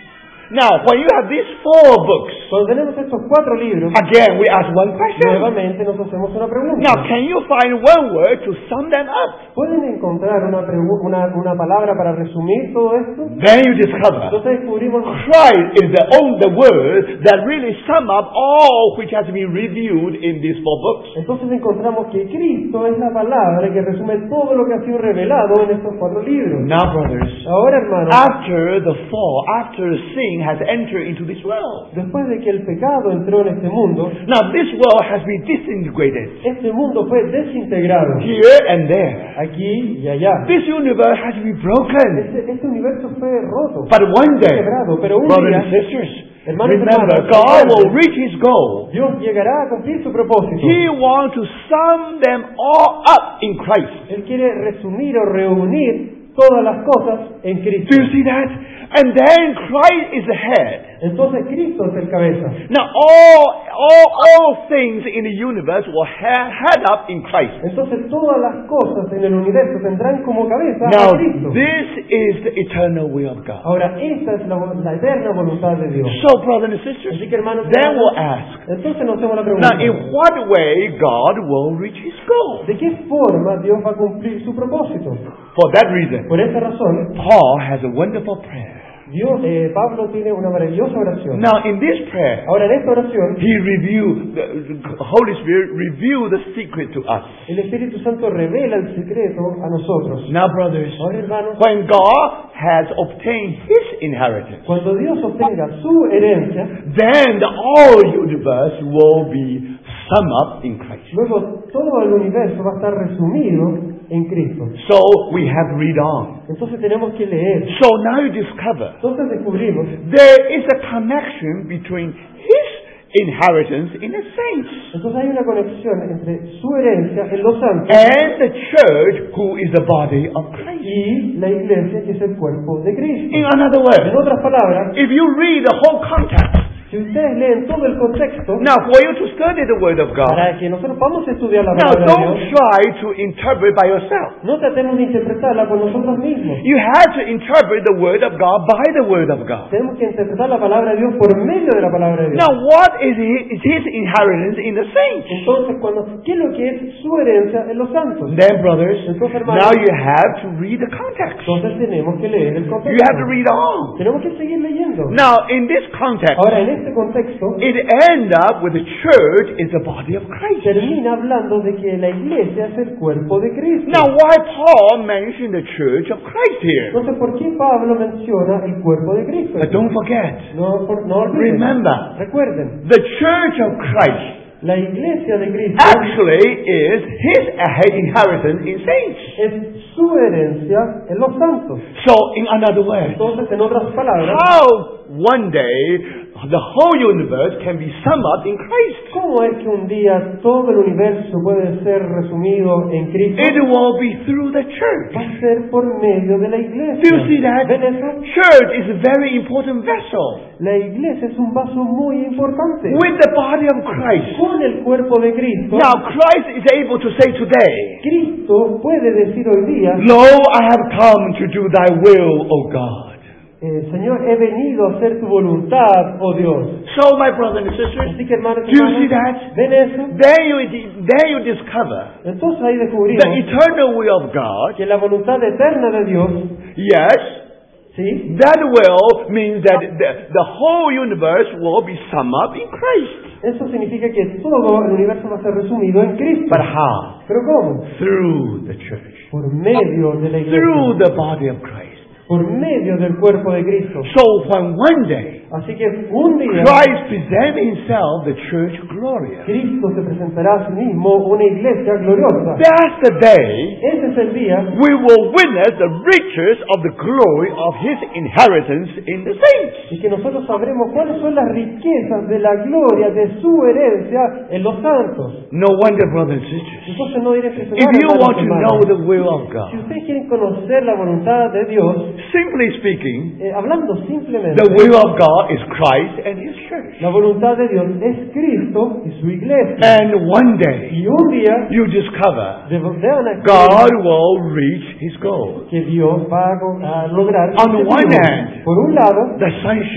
Now, when you have these four books, Cuando tenemos estos cuatro libros, again we ask one question. nuevamente nos hacemos una pregunta. Now, can you find one word to sum them up? ¿Pueden encontrar una, pregu- una, una palabra para resumir todo esto? Then you discover Entonces descubrimos Christ is the only word that really sum up all which has been reviewed in these four books. Entonces encontramos que Cristo es la palabra que resume todo lo que ha sido revelado en estos cuatro libros. Now, brothers, Ahora, hermanos, after the fall, after sin has entered into this world, después de que el pecado entró en este mundo, now this world has been disintegrated este mundo fue desintegrado here and there. aquí y allá. This universe has been broken. Este, este universo fue roto, But one day, quebrado, pero un brothers día, and sisters, hermanos y remember, hermanas, God recuerden, will reach His goal. Dios llegará a cumplir su propósito. He wants to sum them all up in Christ. Él quiere resumir o reunir todas las cosas en Cristo. Do you see that? And then Christ is the head. Entonces Cristo es el cabeza. Now all, all, all things in the universe will ha- head up in Christ. Entonces todas las cosas en el universo tendrán como cabeza Now a Cristo. this is the eternal will of God. Ahora, esta es la, la eterna voluntad de Dios. So brothers and sisters, Así que, hermanos y then we'll hermanas, ask, entonces nos hacemos la pregunta, now in what way God will reach His goal? ¿de qué forma Dios va a cumplir su propósito? For that reason, Por esta razón, Paul has a wonderful prayer. Dios, eh, Pablo tiene una maravillosa oración. Now in this prayer, Ahora, en esta oración, he revealed, the Holy Spirit revealed the secret to us. el Espíritu Santo revela el secreto a nosotros. Now brothers, Ahora, hermanos, when God has obtained His inheritance, cuando Dios obtenga su herencia, then the whole universe will be summed up in Christ. luego todo el universo va a estar resumido en Cristo. So we have to read on. Entonces tenemos que leer. So now you discover Entonces descubrimos, there is a connection between His inheritance in the saints entonces hay una conexión entre su herencia en los santos and the church, who is the body of Christ. y la iglesia, que es el cuerpo de Cristo. In another En words, otras palabras, if you read the whole context, si ustedes leen todo el contexto, now for you to study the Word of God, para que nosotros vamos a estudiar la now palabra de don't Dios, try to interpret by yourself. no tratemos de interpretarla por nosotros mismos. You have to interpret the Word of God by the Word of God. Tenemos que interpretar la palabra de Dios por medio de la palabra de Dios. Now what is His, is his inheritance in the saints? Entonces, cuando, ¿qué es lo que es su herencia en los santos? Then brothers, Entonces, hermanos, now you have to read the context. entonces tenemos que leer el contexto. You have to read on. Tenemos que seguir leyendo. Now in this context, Ahora, en este contexto, it ends up with the church is the body of Christ. termina hablando de que la iglesia es el cuerpo de Cristo. Now why Paul mentioned the church of Christ here? Entonces, ¿por qué Pablo menciona el cuerpo de Cristo? But don't forget, No, por- no olviden. remember, Recuerden, the church of Christ la iglesia de Cristo actually is His inheritance in saints. es su herencia en los santos. So in another words, Entonces, en otras palabras, how one day the whole universe can be summed up in Christ? ¿cómo es que un día todo el universo puede ser resumido en Cristo? It will be through the church. Va a ser por medio de la iglesia. Do you see that? ¿Ven eso? Church is a very important vessel. La iglesia es un vaso muy importante. With the body of Christ. Con el cuerpo de Cristo, Now Christ is able to say today, Cristo puede decir hoy día, Lo, I have come to do thy will, O God. eh, Señor, he venido a hacer tu voluntad, oh Dios. So my brothers and sisters, Así que, hermanos y do you see hermanas, that? ¿ven eso? There you, there you discover Entonces ahí descubrimos the eternal will of God. que la voluntad eterna de Dios, Yes, ¿sí? that will means that the, the whole universe will be summed up in Christ. Eso significa que todo el universo va a ser resumido en Cristo. But how? ¿Pero cómo? Through the church. Por medio de la Through iglesia. the body of Christ. Por medio del cuerpo de Cristo. So when one day Así que un día Christ presents Himself, the church glorious, Cristo se presentará a sí mismo una iglesia gloriosa. that's the day Ese es el día we will witness the riches of the glory of His inheritance in the saints. y que nosotros sabremos cuáles son las riquezas de la gloria de su herencia en los santos. No wonder, brothers and sisters, Entonces no diré que if you want to know the will of Si God, ustedes quieren conocer la voluntad de Dios, simply speaking, eh, hablando simplemente, the will of God is Christ and His church. la voluntad de Dios es Cristo y su iglesia. And one day Y un día you discover de- van a God will reach His goal. que Dios va a, co- a lograr On ese one fin. hand, por un lado the sonship.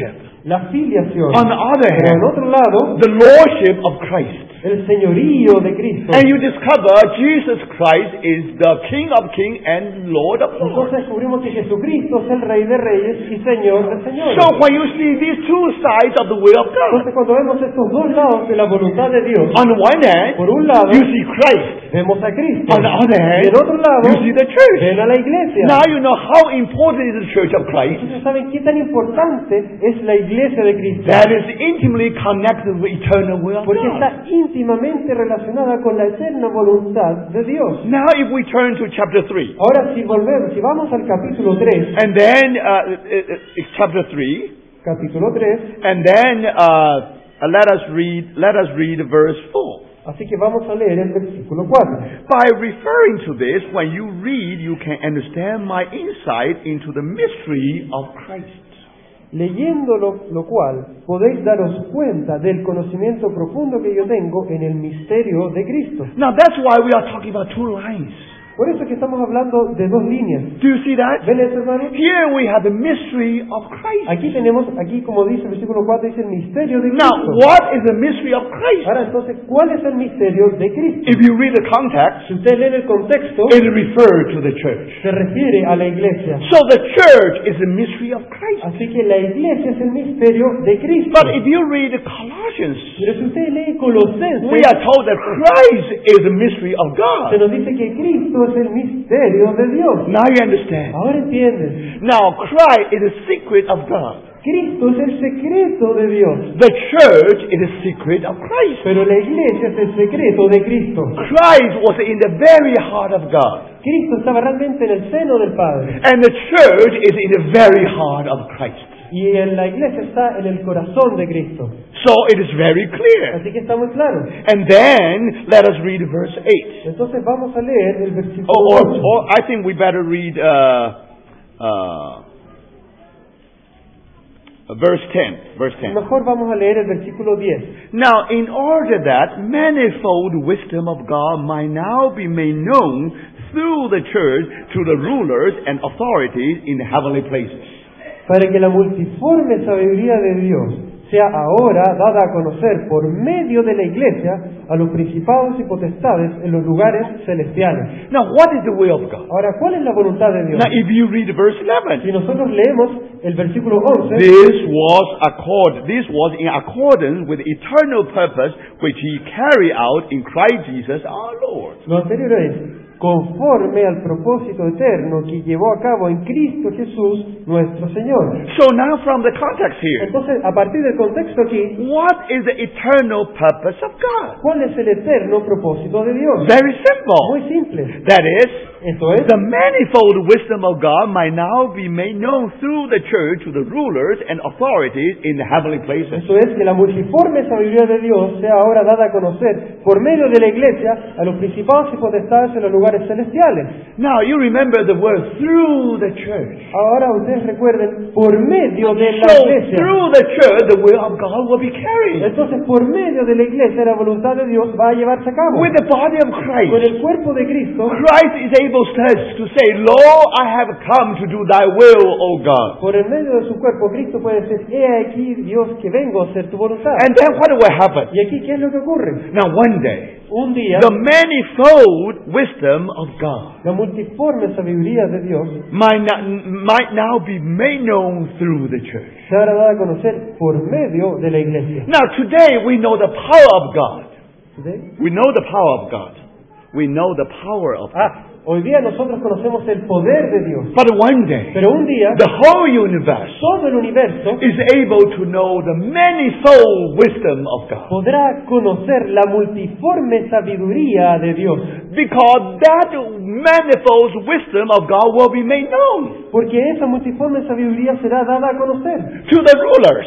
la filiación. On the other Pero en hand, otro lado, the lordship of Christ. el señorío de Cristo. And you discover Jesus Christ is the King of Kings and Lord of Lords. Entonces descubrimos que Jesucristo es el Rey de Reyes y Señor de Señores. So when you see these two sides of the will of God, Entonces cuando vemos estos dos lados de la voluntad de Dios, on the one hand, por un lado, you see Christ. vemos a Cristo. On the other hand, Y en otro lado, you see the church. ven a la iglesia. Now you know how important is the church of Christ. Entonces saben qué tan importante es la iglesia de Cristo. That is intimately connected with eternal will of Porque God. está íntimamente relacionada con la eterna voluntad de Dios. Now if we turn to chapter three, Ahora si volvemos, si vamos al capítulo tres, and then uh, uh, uh, chapter three, capítulo tres, and then uh, uh, let us read let us read verse four. así que vamos a leer el versículo cuatro. By referring to this, when you read, you can understand my insight into the mystery of Christ. Leyéndolo, lo cual podéis daros cuenta del conocimiento profundo que yo tengo en el misterio de Cristo. Now that's why we are talking about two lines. Por eso es que estamos hablando de dos líneas. Do you see that? ¿Ven eso, hermano? Here we have the mystery of Christ. Aquí tenemos, aquí como dice el versículo cuatro, dice el misterio de Now, Cristo. what is the mystery of Christ? Ahora entonces, ¿cuál es el misterio de Cristo? If you read the context, Si usted lee el contexto, it refers to the church. se refiere a la iglesia. So the church is the mystery of Christ. Así que la iglesia es el misterio de Cristo. But if you read Colossians, Pero si usted lee Colosenses, we are told that Christ is the mystery of se God. nos dice que Cristo es el misterio de Dios. Now you understand. Ahora entienden. Now Christ is the secret of God. Cristo es el secreto de Dios. The church is the secret of Christ. Pero la iglesia es el secreto de Cristo. Christ was in the very heart of God. Cristo estaba realmente en el seno del Padre. And the church is in the very heart of Christ. Y en la iglesia está en el corazón de Cristo. So it is very clear. Así que está muy claro. And then let us read verse eight. Entonces vamos a leer el versículo Or, or, ocho. or I think we better read uh, uh, verse ten. Verse ten. Mejor vamos a leer el versículo diez. Now, in order that manifold wisdom of God might now be made known through the church to the rulers and authorities in the heavenly places. Para que la multiforme sabiduría de Dios sea ahora dada a conocer por medio de la iglesia a los principados y potestades en los lugares celestiales. Now, what is the will of God? Ahora, ¿cuál es la voluntad de Dios? Now, if you read verse eleven, Si nosotros leemos el versículo once, this was accord. This was in accordance with the eternal purpose which He carried out in Christ Jesus our Lord. lo anterior es conforme al propósito eterno que llevó a cabo en Cristo Jesús nuestro Señor. So now, from the context here, Entonces, a partir del contexto aquí, what is the eternal purpose of God? ¿cuál es el eterno propósito de Dios? Very simple. Muy simple. That is, Esto es, the manifold wisdom of God might now be made known through the church to the rulers and authorities in the heavenly places. Eso es que la multiforme sabiduría de Dios sea ahora dada a conocer por medio de la iglesia a los principados y potestades en los lugares celestiales. Now, you remember the word through the church. Ahora ustedes recuerden, por medio de la So, iglesia. through the church, the will of God will be carried. Entonces, por medio de la iglesia, la voluntad de Dios va a llevarse a cabo. With the body of Con Christ, el cuerpo de Cristo, Christ is able to say, Lord, I have come to do thy will, O God. por el medio de su cuerpo, Cristo puede decir, he aquí, Dios, que vengo a hacer tu voluntad. And then what will happen? Y aquí, ¿qué es lo que ocurre? Now, one day, Un día, the manifold wisdom of God la multiforme sabiduría de Dios might, not, might now be made known through the church. se hará dada a conocer por medio de la iglesia. Now, today we know the power of God. ¿Sí? We know the power of God. We know the power of God. Ah, hoy día nosotros conocemos el poder de Dios. But one day, Pero un día, the whole universe todo el universo is able to know the manifold wisdom of God. podrá conocer la multiforme sabiduría de Dios. Because that manifold wisdom of God will be made known Porque esa multiforme sabiduría será dada a conocer to the rulers,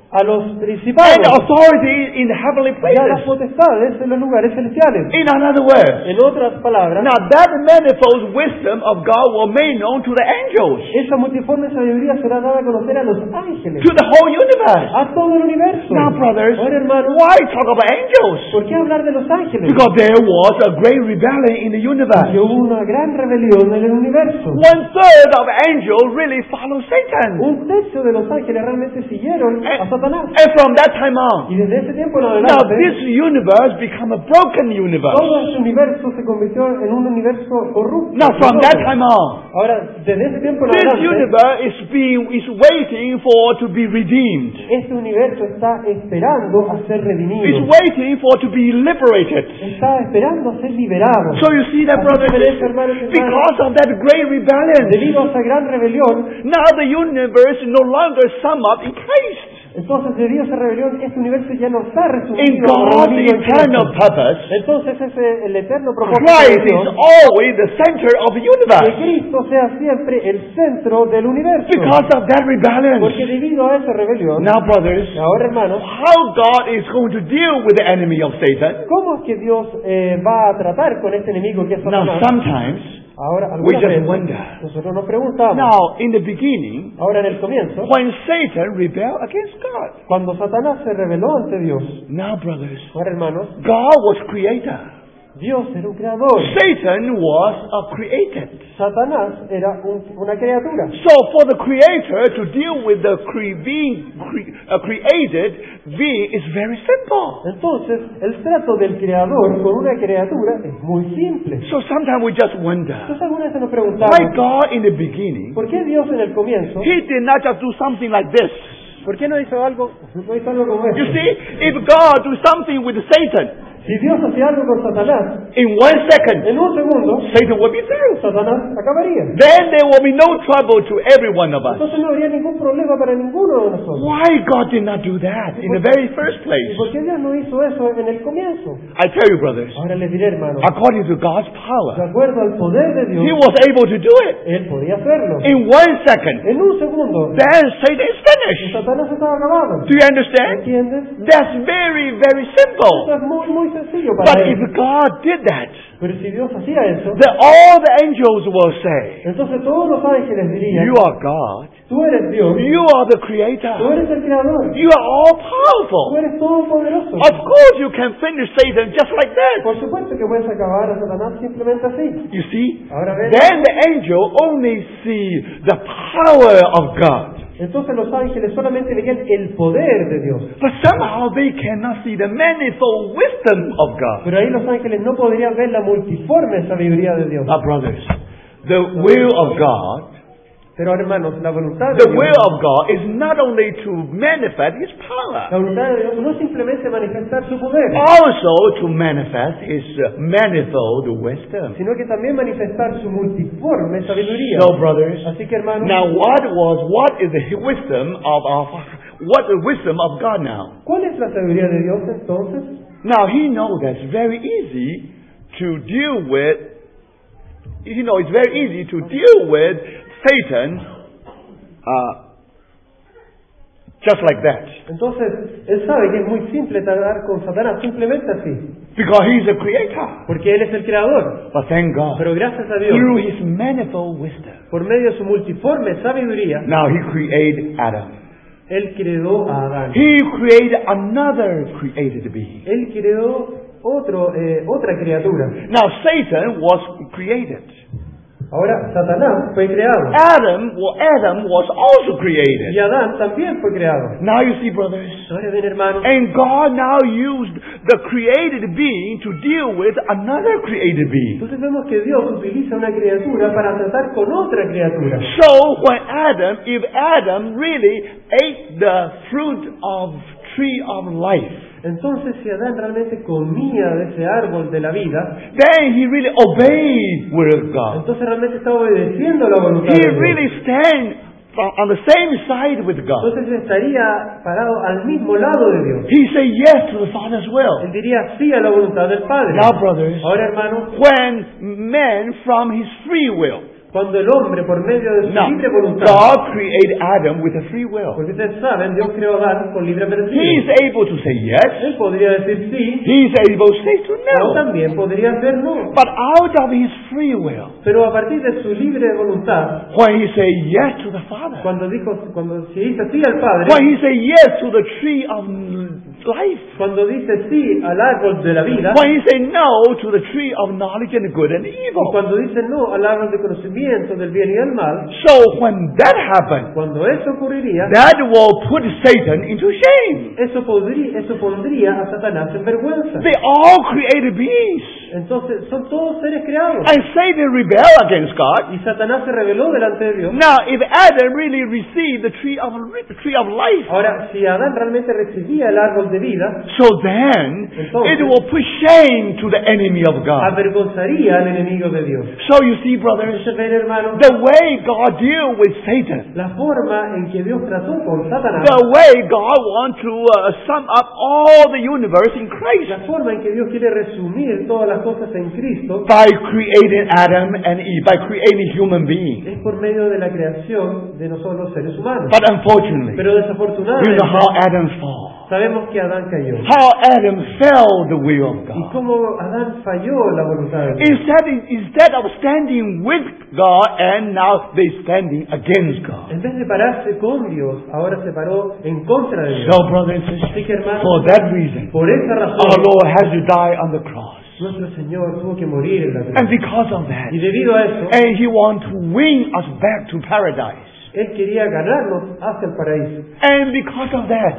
a los and principados authority in the heavenly y a las places. potestades en los lugares celestiales. In other words, En otras palabras, now that manifold wisdom of God was made known to the angels, esa multiforme sabiduría será dada a conocer a los ángeles, to the whole universe. a todo el universo. Now, brothers, Ahora, hermanos, why talk about angels? ¿por qué hablar de los ángeles? Because there was a great rebellion in the universe. Porque hubo una gran rebelión en el universo. One third of angels really follow Satan. Un tercio de los ángeles realmente siguieron a And, Satanás. and from that time on, Y desde ese tiempo en now adelante, this universe become a broken universe. todo este universo se convirtió en un universo corrupto. Now from that time on, Ahora, desde ese tiempo en this adelante, universe is being is waiting for to be redeemed. este universo está esperando a ser It's redimido. waiting for to be liberated. Está esperando a ser liberado. So you see that, Así brothers, que ves, hermanos y hermanas, because of that great rebellion, debido a esa gran rebelión, now the universe no longer sum up in Christ. entonces debido a esa rebelión, este universo ya no está In resumido God's reunido en eternal Cristo. purpose, Entonces ese el eterno propósito Christ de is Dios, always the center of the que universe. Cristo sea siempre el centro del universo. Because of that rebellion. Porque debido a esa rebelión, Now, brothers, ahora hermanos, how God is going to deal with the enemy of Satan? ¿cómo es que Dios eh, va a tratar con este enemigo que es Now, Satanás? sometimes Ahora, we algunas just veces, wonder. nosotros nos preguntamos, Now, in the beginning, ahora en el comienzo, when Satan rebelled against God. cuando Satanás se rebeló ante Dios, Now, brothers, ahora hermanos, God was creator. Dios era un creador, Satan was a created. Satanás era un- una criatura. So for the creator to deal with the cre- being cre- uh, created being is very simple. Entonces, el trato del creador con una criatura es muy simple. So sometimes we just wonder, Entonces algunas veces nos why preguntamos, God in the beginning, ¿por qué Dios en el comienzo, He did not just do something like this. por qué no hizo algo, no hizo algo como You esto? see, if God do something with Satan, Si Dios hacía algo con Satanás, in one second, en un segundo, Satan will be through. Satanás acabaría. Then there will be no trouble to every one of us. Entonces no habría ningún problema para ninguno de nosotros. Why God did not do that in the very first ¿Y place? por qué Dios no hizo eso en el comienzo? I tell you, brothers, Ahora les diré, hermanos, according to God's de power, acuerdo al poder de He Dios, was able to do it Él podía hacerlo. in one second. En un segundo, Then Satan is y finished. Satanás estaba acabado. Do you understand? ¿Entiendes? That's very, very Eso simple. es muy, muy sencillo para But él. if God did that, Pero si Dios hacía eso, then all the angels will say, entonces todos los ángeles dirían, You are God. tú eres Dios, You are the tú Creator. eres el Creador, You are all tú powerful. eres todopoderoso. Of course you can finish Satan just like that. Por supuesto que puedes acabar a Satanás simplemente así. You see? Ahora ven, Then the angel only see the power of God. entonces los ángeles solamente veían el poder de Dios. But somehow they cannot see the manifold wisdom of God. Pero ahí los ángeles no podrían ver la multiforme sabiduría de Dios. Now, brothers, the will of God, Pero hermanos, la voluntad de the Dios, will of God is not only to manifest His la power, voluntad de Dios no es simplemente manifestar su poder, also to manifest His uh, manifold wisdom. sino que también manifestar su multiforme sabiduría. So, brothers, Así que hermanos, now what was what is the wisdom of our what the wisdom of God now? ¿cuál es la sabiduría de Dios entonces? Now He knows that it's very easy to deal with. You know, it's very easy to deal with Satan, uh, just like that, Entonces, él sabe que es muy simple tratar con Satanás, simplemente así, because He's the Creator. porque él es el creador. But thank God, Pero gracias a Dios, through His manifold wisdom, por medio de su multiforme sabiduría, now He created Adam. él creó a Adán. He created another created being. Él creó otro, eh, otra criatura. Now Satan was created. Ahora, Satanás fue creado. Adam, well, Adam was also Y created. Adán también fue creado. Now you see, brothers, Ahora bien, hermanos, and God now used the created being to deal with another created being. entonces vemos que Dios utiliza una criatura para tratar con otra criatura. So when Adam, if Adam really ate the fruit of tree of life, Entonces, si Adán realmente comía de ese árbol de la vida, then he really obeyed word of God. entonces realmente estaba obedeciendo la voluntad He de Dios. really stand from- on the same side with God. Entonces estaría parado al mismo lado de Dios. He said yes to the Father's Él will. diría sí a la voluntad del Padre. Now, brothers, Ahora, hermanos, when man from his free will, Cuando el hombre, por medio de su Now, libre voluntad, God created Adam with a free will. porque ustedes saben, Dios creó a Adán con libre He albedrío. is able to say yes. Él podría decir sí, He is able to say to o no. también podría decir no. But out of his free will, Pero a partir de su libre voluntad, when he say yes to the Father, cuando dijo, cuando se dice sí al Padre, when he say yes to the tree of life, cuando dice sí al árbol de la vida, when he say no to the tree of knowledge and good and y evil. cuando dice no al árbol de conocimiento del bien y del mal, So when that happens, cuando eso ocurriría, that will put Satan into shame. eso, podría, eso pondría a Satanás en vergüenza. They all created beings. Entonces, son todos seres creados. And Satan rebelled against God. Y Satanás se rebeló delante de Dios. Now, if Adam really received the tree of the tree of life, Ahora, si Adán realmente recibía el árbol de vida, so then Entonces, it will put shame to the enemy of God. avergonzaría al enemigo de Dios. So you see, brothers, Entonces, ven, hermanos, the way God deal with Satan, la forma en que Dios trató con Satanás, the way God wants to uh, sum up all the universe in Christ la forma en que Dios quiere resumir todas las cosas en Cristo, by creating Adam and Eve, by creating human beings. es por medio de la creación de nosotros los seres humanos. But unfortunately, Pero you desafortunadamente, know how Adam fell. sabemos que Adán cayó. How Adam fell the will of Y God. cómo Adán falló la voluntad de Dios. Instead, instead of standing with God, and now they standing against God. En vez de pararse con Dios, ahora se paró en contra de Dios. So, brothers and sisters, Así que, hermanos, for that reason, por esa our razón, Lord has to die on the cross. nuestro Señor tuvo que morir en la And cruz. because of that, Y debido a eso, and He wants to win us back to paradise. Él quería ganarnos hacia el paraíso. And because of that,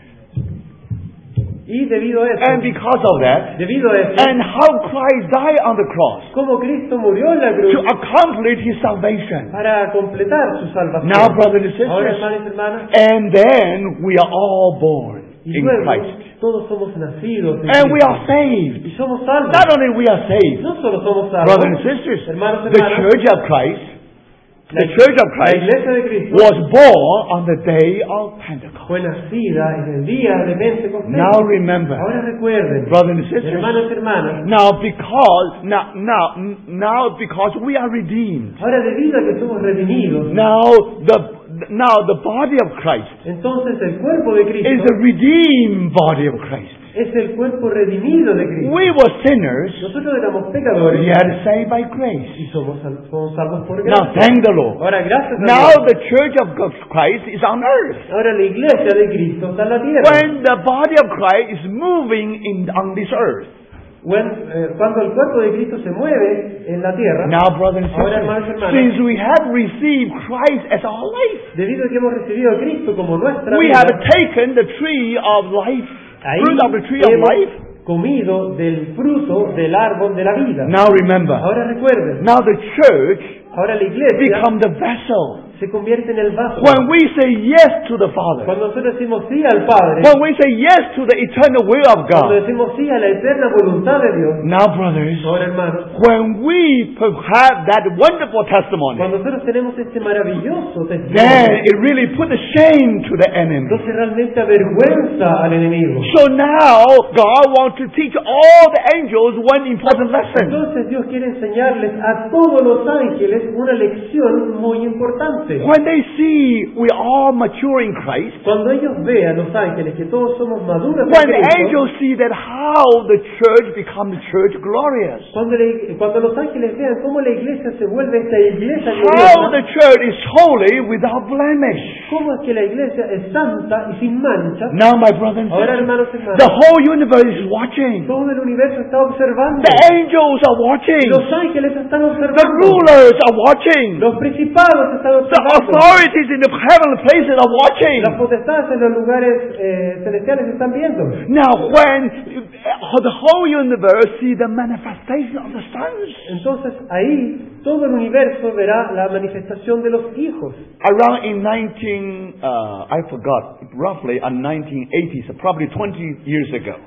Y debido a eso, and because of that, debido a eso, and how Christ died on the cross como Cristo murió en la to cruz accomplish His salvation. para completar su salvación. Now, brothers and Ahora, sisters, hermanos y hermanas, and then we are all born y in luego Christ. todos somos nacidos en And we Cristo. are saved. Y somos salvos. Not only we are saved, No solo somos salvos, brothers and sisters, hermanos y the hermanas, church of Christ, la, the church of la Christ iglesia de Cristo was born on the day of Pentecost. fue nacida en el día de Pentecostés. Now remember, Ahora recuerden, brothers and sisters, hermanos y hermanas, now because now now now because we are redeemed. ahora debido a que somos redimidos, Now the now the body of Christ entonces el cuerpo de is Cristo the redeemed body of Christ. es el cuerpo redimido de Cristo. We were sinners, Nosotros éramos pecadores yet saved by grace. y somos, sal- somos salvos por Now gracia. thank the Lord. Ahora, gracias a Now Dios. the church of God- Christ is on earth. Ahora la iglesia de Cristo está en la tierra. When the body of Christ is moving in on this earth. When, eh, cuando el cuerpo de Cristo se mueve en la tierra, Now, brothers and ahora, hermanos y sisters, hermanas, since we have received Christ as our life, debido a que hemos recibido a Cristo como nuestra we vida, have taken the tree of life, ahí fruit of the tree of hemos life. comido del fruto del árbol de la vida. Now remember, Ahora recuerden, now the church ahora la iglesia become the vessel. se convierte en el vaso. When we say yes to the Father, Cuando nosotros decimos sí al Padre, when we say yes to the eternal will of cuando God. decimos sí a la eterna voluntad de Dios, Now, brothers, ahora hermanos, when we have that wonderful testimony, cuando nosotros tenemos este maravilloso then testimonio, it really put a shame to the enemy. entonces realmente avergüenza al enemigo. So now God wants to teach all the angels one important lesson. Entonces Dios quiere enseñarles a todos los ángeles una lección muy importante. When they see we all mature in Christ, Cuando ellos vean, los ángeles, que todos somos maduros en when the Cristo, angels see that how the church becomes church glorious, cuando, le- cuando los ángeles vean cómo la iglesia se vuelve esta iglesia how gloriosa, the church is holy without blemish. cómo es que la iglesia es santa y sin mancha, Now, my brothers and ahora sisters, hermanos y the hermanas, whole universe is watching. todo el universo está observando, The angels are watching. los ángeles están The observando, rulers are watching. los principados están The observando, authorities in the heavenly places are watching. las potestades en los lugares eh, celestiales están viendo. Now, when uh, the whole universe see the manifestation of the sons, Entonces ahí todo el universo verá la manifestación de los hijos. around in nineteen, uh, I forgot, roughly in nineteen eighties, probably twenty years ago,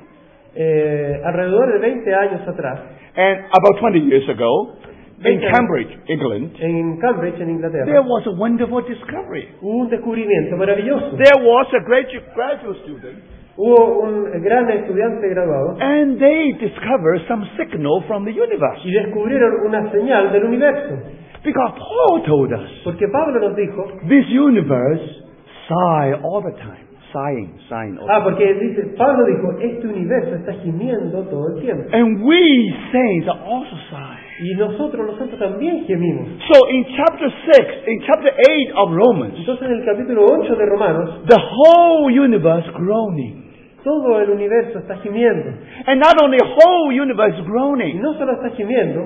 Eh, alrededor de veinte años atrás, and about twenty years ago, in veinte años, Cambridge, England, en Cambridge, en there Inglaterra, was a wonderful discovery. hubo un descubrimiento maravilloso. There was a graduate, graduate student, Hubo un gran estudiante graduado and they discovered some signal from the universe. y descubrieron una señal del universo. Because Paul told us, Porque Pablo nos dijo, this universe sigh all the time. Sighing, sighing all the ah, time. porque dice, Pablo dijo, este universo está gimiendo todo el tiempo. And we saints are also sighing. Y nosotros, nosotros también gemimos. So in chapter six, in chapter eight of Romans, Entonces en el capítulo ocho de Romanos, the whole universe groaning. todo el universo está gimiendo. And not only the whole universe Y groaning, no solo está gimiendo,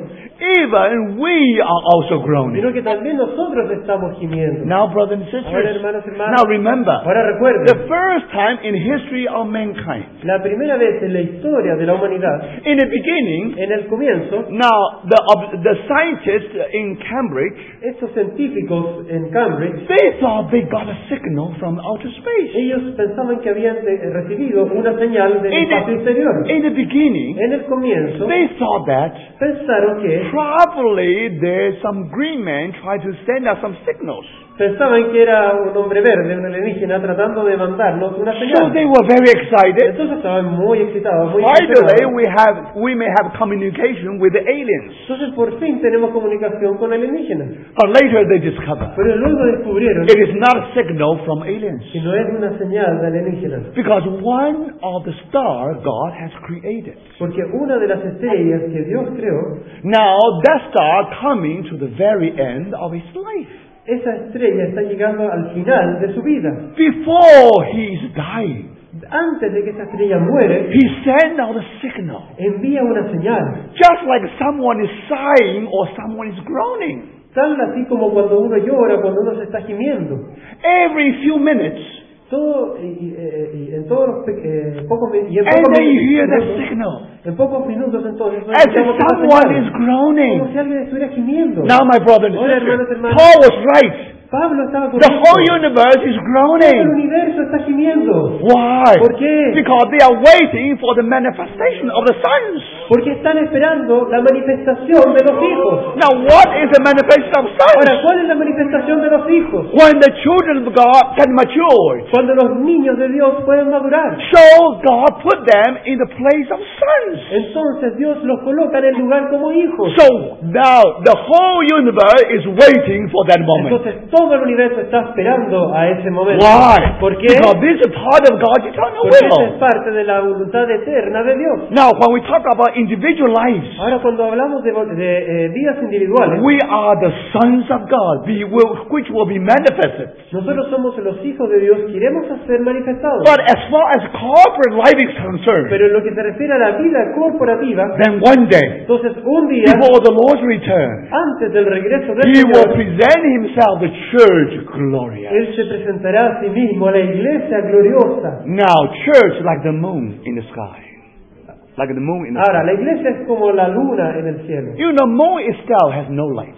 even we are also groaning. sino que también nosotros estamos gimiendo. Now, brothers and Ahora, sisters, hermanos, hermanas, now remember, ahora the recuerden, first time in history of mankind, la primera vez en la historia de la humanidad, in the beginning, en el comienzo, now the, ob- the scientists in Cambridge, estos científicos en Cambridge, they thought they got a signal from outer space. ellos pensaban que habían de- recibido una señal del In espacio the, exterior. in the beginning, En el comienzo, they thought that pensaron que probably there's some green man trying to send us some signals. pensaban que era un hombre verde, un alienígena, tratando de mandarnos una So señal. they were very excited. Entonces estaban muy excitados, muy Finally, emocionados. we have we may have communication with the aliens. Entonces por fin tenemos comunicación con alienígenas. But later they discovered Pero luego descubrieron it is not a signal from aliens. que no es una señal de alienígenas. Because one of the stars God has created. Porque una de las estrellas que Dios creó, Now that star coming to the very end of his life. esa estrella está llegando al final de su vida. Before he is dying, Antes de que esa estrella muere, he sent out a signal. envía una señal. Just like someone is sighing or someone is groaning. Tal así como cuando uno llora, cuando uno se está gimiendo. Every few minutes, Todo, y, y- y- y en todos los pe- eh, pocos mi- y en and pocos then you hear minutos, the signal. en pocos minutos entonces As if escuchamos esa someone señal. is Como groaning. si alguien estuviera gimiendo. Now, my brother and Ahora, sister, hermanos, hermanas, Paul was right. Pablo estaba The correcto. whole universe is Todo el groaning. universo está gimiendo. Why? ¿Por qué? Because they are waiting for the manifestation of the sons. Porque están esperando la manifestación de los hijos. Now, what is the manifestation of Ahora, sons? ¿cuál es la manifestación de los hijos? When the children of God get matured. Cuando los niños de Dios pueden madurar. So God put them in the place of sons. Entonces Dios los coloca en el lugar como hijos. So now the whole universe is waiting for that moment. Entonces todo el universo está esperando a ese momento. Why? ¿Por qué? Because this is part of God's eternal Porque esa es will. parte de la voluntad eterna de Dios. Now, when we talk about individual lives, Ahora, cuando hablamos de, de, eh, vidas individuales, we are the sons of God, be- will- which will be manifested. nosotros somos los hijos de Dios que iremos a ser manifestados. But as far as corporate life is concerned, Pero en lo que se refiere a la vida corporativa, then one day, entonces un día, before the Lord's return, antes del regreso del He will Señor, present Himself, the church, glorious. Él se presentará a sí mismo a la iglesia gloriosa. Now, church like the moon in the sky. Like the moon in the Ahora, sky. la iglesia es como la luna en el cielo. You know, moon itself has no light.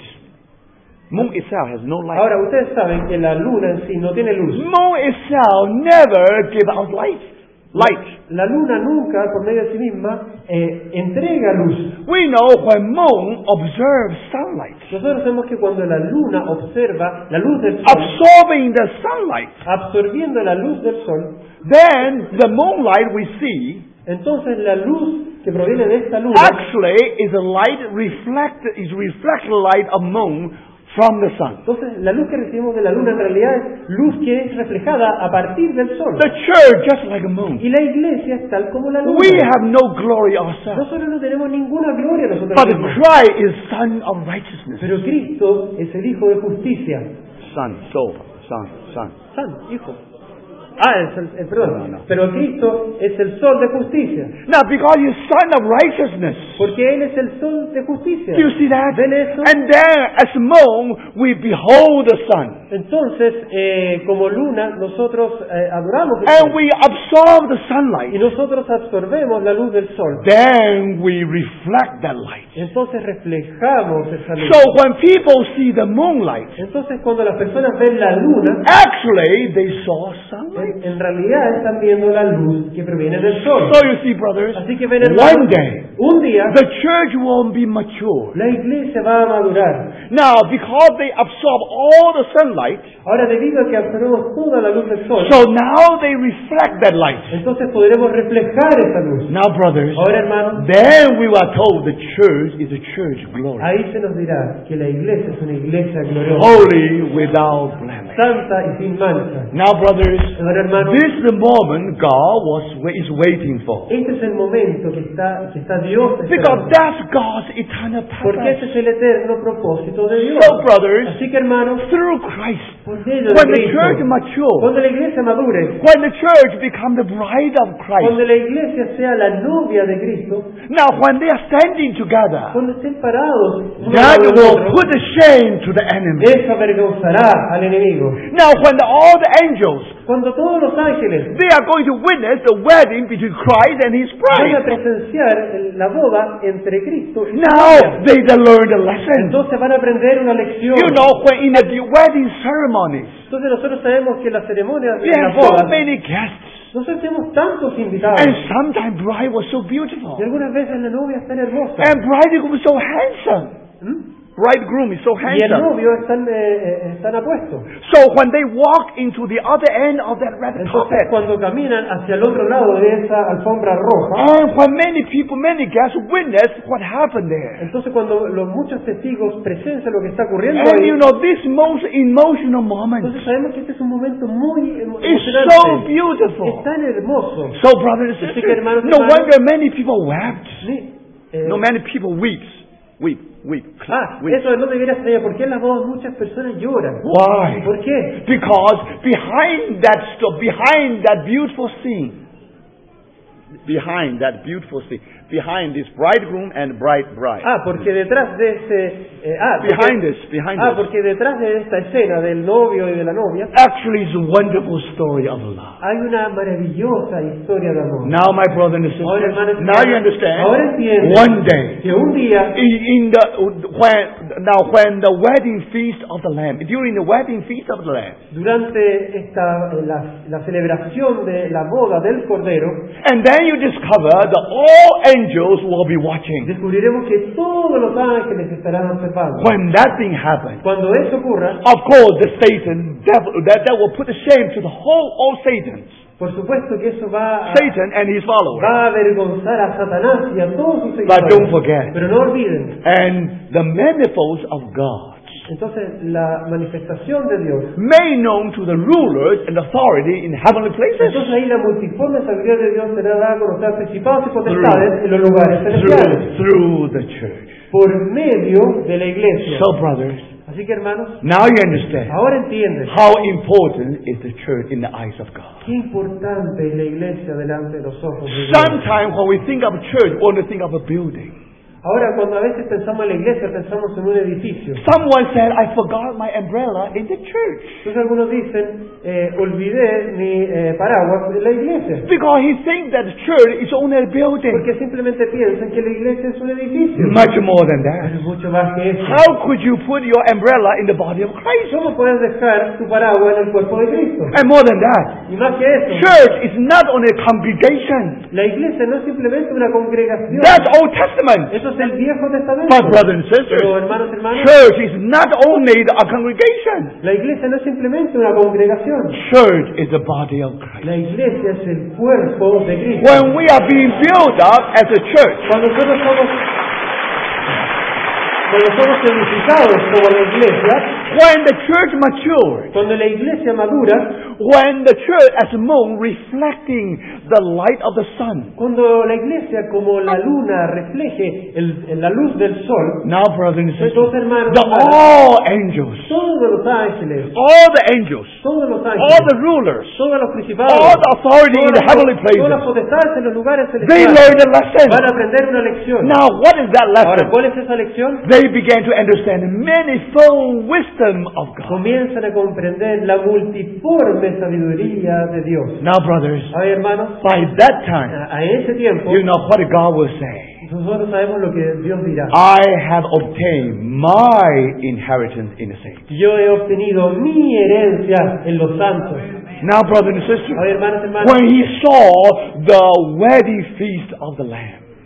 Moon itself has no light. Ahora, ustedes saben que la luna en sí no tiene luz. Moon itself never give out light. Light. La luna nunca, por medio de sí misma, eh, entrega luz. We know when moon observes sunlight, Nosotros sabemos que cuando la luna observa la luz del sol, absorbing the sunlight, absorbiendo la luz del sol, then the moonlight we see entonces la luz que proviene de esta luna actually is a light reflect is reflected light of moon from the sun. entonces la luz que recibimos de la luna en realidad es luz que es reflejada a partir del sol. The church just like a moon. Y la iglesia es tal como la luna. We have no glory ourselves, Nosotros no tenemos ninguna gloria nosotros but mismos. Christ is Son of righteousness. Pero Cristo es el Hijo de justicia. Son, soul, son, son. San, Hijo. Ah, es el, eh, perdón. No, no. Pero Cristo es el sol de justicia. Now, because He's Son of righteousness, Porque Él es el sol de justicia. do you see that? ¿Ven eso? And then, as moon, we behold the sun. Entonces, eh, como luna, nosotros eh, adoramos el And sol. we absorb the Y sunlight. nosotros absorbemos la luz del sol. Then we reflect that light. Entonces reflejamos esa luz. So when people see the moonlight, Entonces cuando las personas ven la luna, actually they saw sunlight. en, en realidad están viendo la luz que proviene del sol. So you see, brothers, Así que ven, one hermanos, day un día the church won't be mature. la iglesia va a madurar. Now, because they absorb all the sunlight, Ahora, debido a que absorbemos toda la luz del sol, so now they reflect that light. entonces podremos reflejar esa luz. Now, brothers, Ahora, hermanos, then we were told the church is a church glory, ahí se nos dirá que la iglesia es una iglesia gloriosa, holy without blemish. santa y sin mancha. Now, brothers, Ahora, hermanos, this is the moment God was is waiting for, este es el momento que está, que está Dios because esperando. that's God's eternal Porque ese purpose. es el eterno propósito de Dios. So, brothers, Así que, hermanos, through Christ, por medio de when the Cristo, church matures, cuando la iglesia madure, when the church becomes the bride of Christ, cuando la iglesia sea la novia de Cristo, now when they are standing together, cuando estén parados uno that al lado del will otro, put to shame to the enemy. eso avergonzará al enemigo. Now when the, all the angels, Cuando todos los ángeles they are going to witness the wedding between Christ and His van a bride. presenciar el- la boda entre Cristo y su Now novia, they then learn the lesson. entonces van a aprender una lección. You know, when in the wedding ceremonies, Entonces nosotros sabemos que las ceremonias de there las are so bodas, many guests, nosotros tenemos tantos invitados. and sometimes bride was so beautiful, Y algunas veces la novia es tan hermosa. and bridegroom was so handsome. ¿Mm? Bridegroom is so Y el handsome. novio es tan, eh, eh, es tan apuesto. So when they walk into the other end of that red Entonces carpet, cuando caminan hacia el otro lado de esa alfombra roja, and when many people, many guests witness what happened there, entonces cuando los muchos testigos presencian lo que está ocurriendo and ahí, you know this most emotional moment entonces sabemos que este es un momento muy emo- is so emocionante. beautiful. Es tan hermoso. So brothers and Así que, sisters, hermanos y no hermanas, wonder many people wept. Sí, eh, No many people weeps, weep, weep, ah, weep. eso no debería ser. ¿Por qué en las bodas muchas personas lloran? Why? ¿Por qué? Because behind that sto- behind that beautiful scene, behind that beautiful scene, behind this bridegroom and bride bride. Ah, porque detrás de ese... eh, ah, porque, behind this, behind ah, this. porque detrás de esta escena del novio y de la novia Actually, it's a wonderful story of love. hay una maravillosa historia de amor. Now, my brother and Ahora, sisters, hermanos y now you hermanas, ahora understand. entiende One day, que un día, in, in the when now when the wedding feast of the Lamb, during the wedding feast of the Lamb, durante esta, eh, la, la celebración de la boda del Cordero, and then you discover that all angels will be watching. descubriremos que todos los ángeles estarán observando. When that thing happens, Cuando eso ocurra, of course, the Satan, devil, that, that will put to shame to the whole, all Satans, por supuesto que eso va a, Satan and his followers. va a avergonzar a Satanás y a todos sus But don't seguidores. forget, Pero no olviden, and the manifolds of God, entonces la manifestación de Dios, made known to the rulers and authority in heavenly places, entonces ahí la multiforme sabiduría de Dios será dada a conocer a principados y potestades en los lugares celestiales, through, through the church. por medio de la iglesia. So, brothers, Así que, hermanos, now you understand ahora entienden how important is the church in the eyes of God. qué importante es la iglesia delante de los ojos de Dios. Sometimes when we think of church, we only think of a building. Ahora, cuando a veces pensamos en la iglesia, pensamos en un edificio. Someone said, I forgot my umbrella in the church. Entonces algunos dicen, eh, olvidé mi eh, paraguas en la iglesia. Because he thinks that church is only a building. Porque simplemente piensan que la iglesia es un edificio. Much more than Pero that. es mucho más que eso. How could you put your umbrella in the body of Christ? ¿Cómo puedes dejar tu paraguas en el cuerpo de Cristo? And more than that, Y más que eso, church is not only a congregation. la iglesia no es simplemente una congregación. That's Old Testament. Eso es el Viejo Testamento. But brothers and sisters, Pero hermanos y hermanas, church is not only a congregation. la iglesia no es simplemente una congregación. Church is the body of Christ. La iglesia es el cuerpo de Cristo. When we are being built up as a church, Cuando nosotros somos, cuando somos edificados como la iglesia, when the church matures, cuando la iglesia madura, when the church as a moon reflecting the light of the sun. cuando la iglesia como la luna refleje el- la luz del sol, Now, brothers and sisters, entonces hermanos, the all angels, todos los ángeles, all the angels, todos los all ángeles, the rulers, todos los principados, all the authority in the todas heavenly las, todas las places, potestades en los lugares they celestiales learn a lesson. van a aprender una lección. Now, what is that Ahora, lesson? ¿cuál es esa lección? They began to understand the manifold wisdom of God. Comienzan a comprender la multiforme sabiduría de Dios. Now, brothers, Ay, hermanos, by that time, a, a ese tiempo, you know what God will say. nosotros sabemos lo que Dios dirá. I have obtained my inheritance in the saints. Yo he obtenido mi herencia en los santos. Now, brothers and sisters, Ay, hermanos, hermanos, when he saw the wedding feast of the Lamb,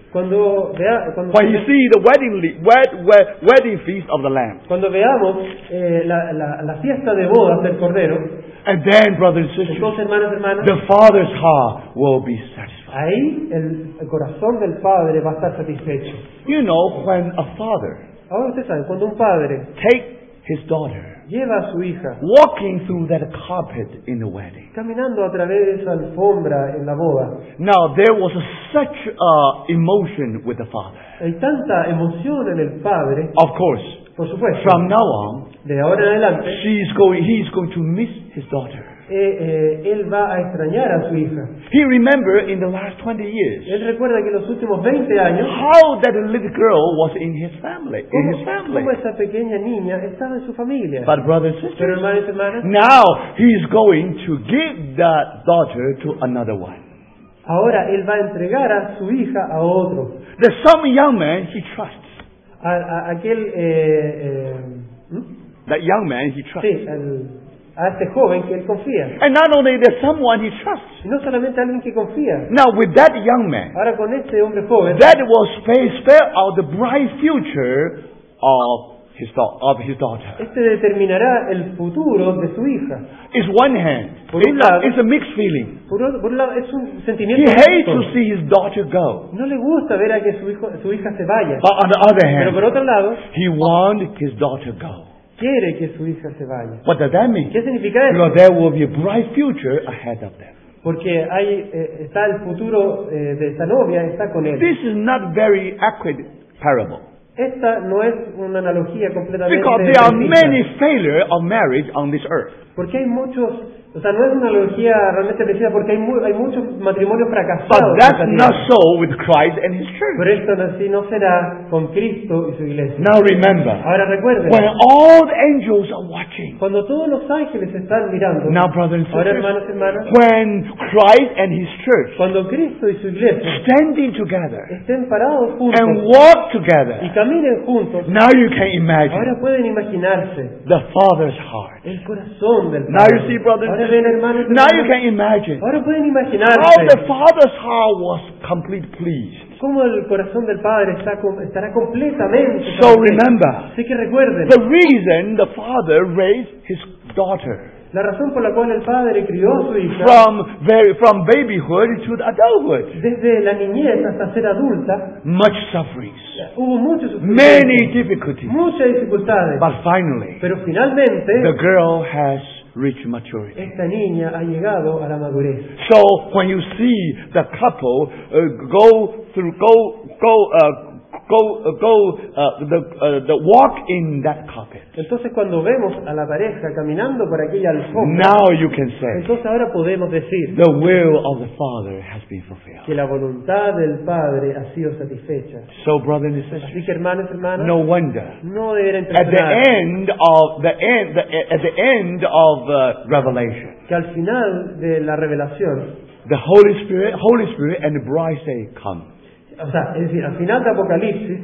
Cuando, vea, cuando, When you see the wedding, le- wed, wed, wedding feast of the Lamb. cuando veamos eh, la, la, la fiesta de bodas del Cordero, And then, brothers and sisters, entonces, hermanos y hermanas, the Father's heart will be satisfied. ahí el, el corazón del Padre va a estar satisfecho. You know, when a father Ahora usted sabe, cuando un padre take his daughter lleva a su hija walking through that carpet in the wedding. caminando a través de esa alfombra en la boda, Now, there was a, such uh, emotion with the father. hay tanta emoción en el padre, Of course, por supuesto, from now on, de ahora en adelante, she's going, he's going to miss his daughter. eh, eh, él va a extrañar a su hija. He remember in the last twenty years Él recuerda que en los últimos veinte años, how that little girl was in his family, in his cómo, family. cómo esa pequeña niña estaba en su familia. But brothers and Pero sisters, hermanos y hermanas, now he's going to give that daughter to another one. ahora él va a entregar a su hija a otro, There's some young man he trusts. a, a aquel, eh, eh, ¿hmm? That young man he trusts. sí, al- a este joven que él confía. And not only there's someone he trusts. Y no solamente alguien que confía. Now with that young man, Ahora con este hombre joven, that will spell, spell out the bright future of his, da- of his daughter. este determinará el futuro de su hija. It's one hand. Por un It's a, lado- it's a mixed feeling. Por, un- por un lado, es un He sentimiento hates mixto. to see his daughter go. No le gusta ver a que su, hijo, su hija se vaya. But on the other Pero por hand, otro lado, he wants his daughter go. quiere que su hija se vaya. What does that mean? ¿Qué significa eso? Because there will be a bright future ahead of them. Porque hay, eh, está el futuro eh, de esta novia, está con él. This is not very accurate parable. Esta no es una analogía completamente Because there are precisa. many failures of marriage on this earth. Porque hay muchos, o sea, no es una analogía realmente precisa porque hay, mu- hay muchos matrimonios fracasados. But en that's esta not tierra. so with Christ and His Pero church. esto así no será con Cristo y su iglesia. Now remember, Ahora recuerden, when all the angels are watching, cuando todos los ángeles están mirando, now brothers and ahora sisters, hermanos y hermanas, when Christ and His church cuando Cristo y su iglesia standing together estén parados juntos and walk y together, caminen juntos, now you can imagine ahora pueden imaginarse the Father's heart. el corazón del Now you Padre. see, brothers and Ahora ven, sisters, hermanos y now you hermanas, can imagine ahora pueden how imaginarse the Father's heart was completely pleased. cómo el corazón del Padre está, com- estará completamente So satisfecho. remember, Así que recuerden, the reason the Father raised His daughter la razón por la cual el Padre crió a su hija from very, from babyhood to adulthood, desde la niñez hasta ser adulta, much sufferings, hubo muchos many sufrimientos, difficulties, muchas dificultades, but finally pero finalmente the girl has reached maturity. esta niña ha llegado a la madurez. So when you see the couple uh, go through, go, go, uh, go, uh, go, uh, the, uh, the walk in that carpet, Entonces cuando vemos a la pareja caminando por aquella alfombra, now you can say entonces ahora podemos decir the will of the Father has been fulfilled. que la voluntad del Padre ha sido satisfecha. So, brothers and Así sisters, que hermanos y hermanas, no wonder no deberá at the impresionar end of the end, the, at the end of uh, Revelation, que al final de la revelación, the Holy Spirit, Holy Spirit, and the bride say, "Come." o sea, es decir, al final de Apocalipsis,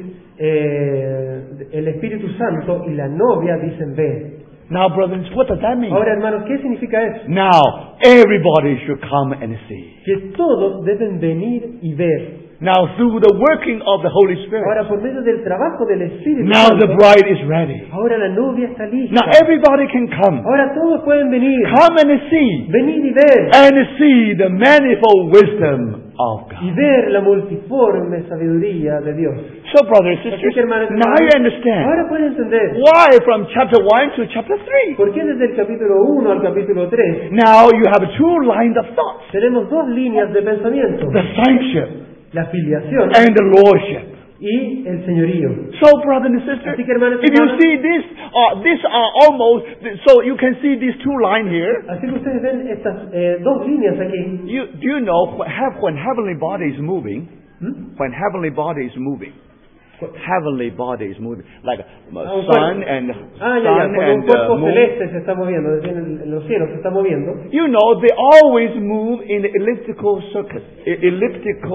eh, el Espíritu Santo y la novia dicen ven. Now, brothers, what does that mean? Ahora hermanos, ¿qué significa eso? Now, everybody should come and see. Que todos deben venir y ver. Now, through the working of the Holy Spirit, Ahora por medio del trabajo del Espíritu now the Santo, bride is ready. ahora la novia está lista. Now, everybody can come. Ahora todos pueden venir, Come and see. venir y ver, And see the manifold wisdom of y God. ver la multiforme sabiduría de Dios. So, brothers and Así sisters, que hermanos, now you understand ahora pueden entender why from chapter one to chapter three. por qué desde el capítulo uno al capítulo tres Now you have two lines of thoughts. tenemos dos líneas de pensamiento, The sonship la filiación and the lordship. y el señorío. So, brothers and sisters, Así que, hermanos y if you hermanas, see this, uh, this are almost, so you can see these two lines here. así que ustedes ven estas eh, dos líneas aquí. You, do you know when, have, when heavenly body is moving, ¿Mm? when heavenly body is moving, heavenly body is moving, like uh, Ah, un sun cuerpo. and Ah, ya, ya, sun cuando un and uh, cuerpo moon. celeste se está moviendo, es decir, en, en los cielos se está moviendo, You know, they always move in the elliptical circuit, e- elliptical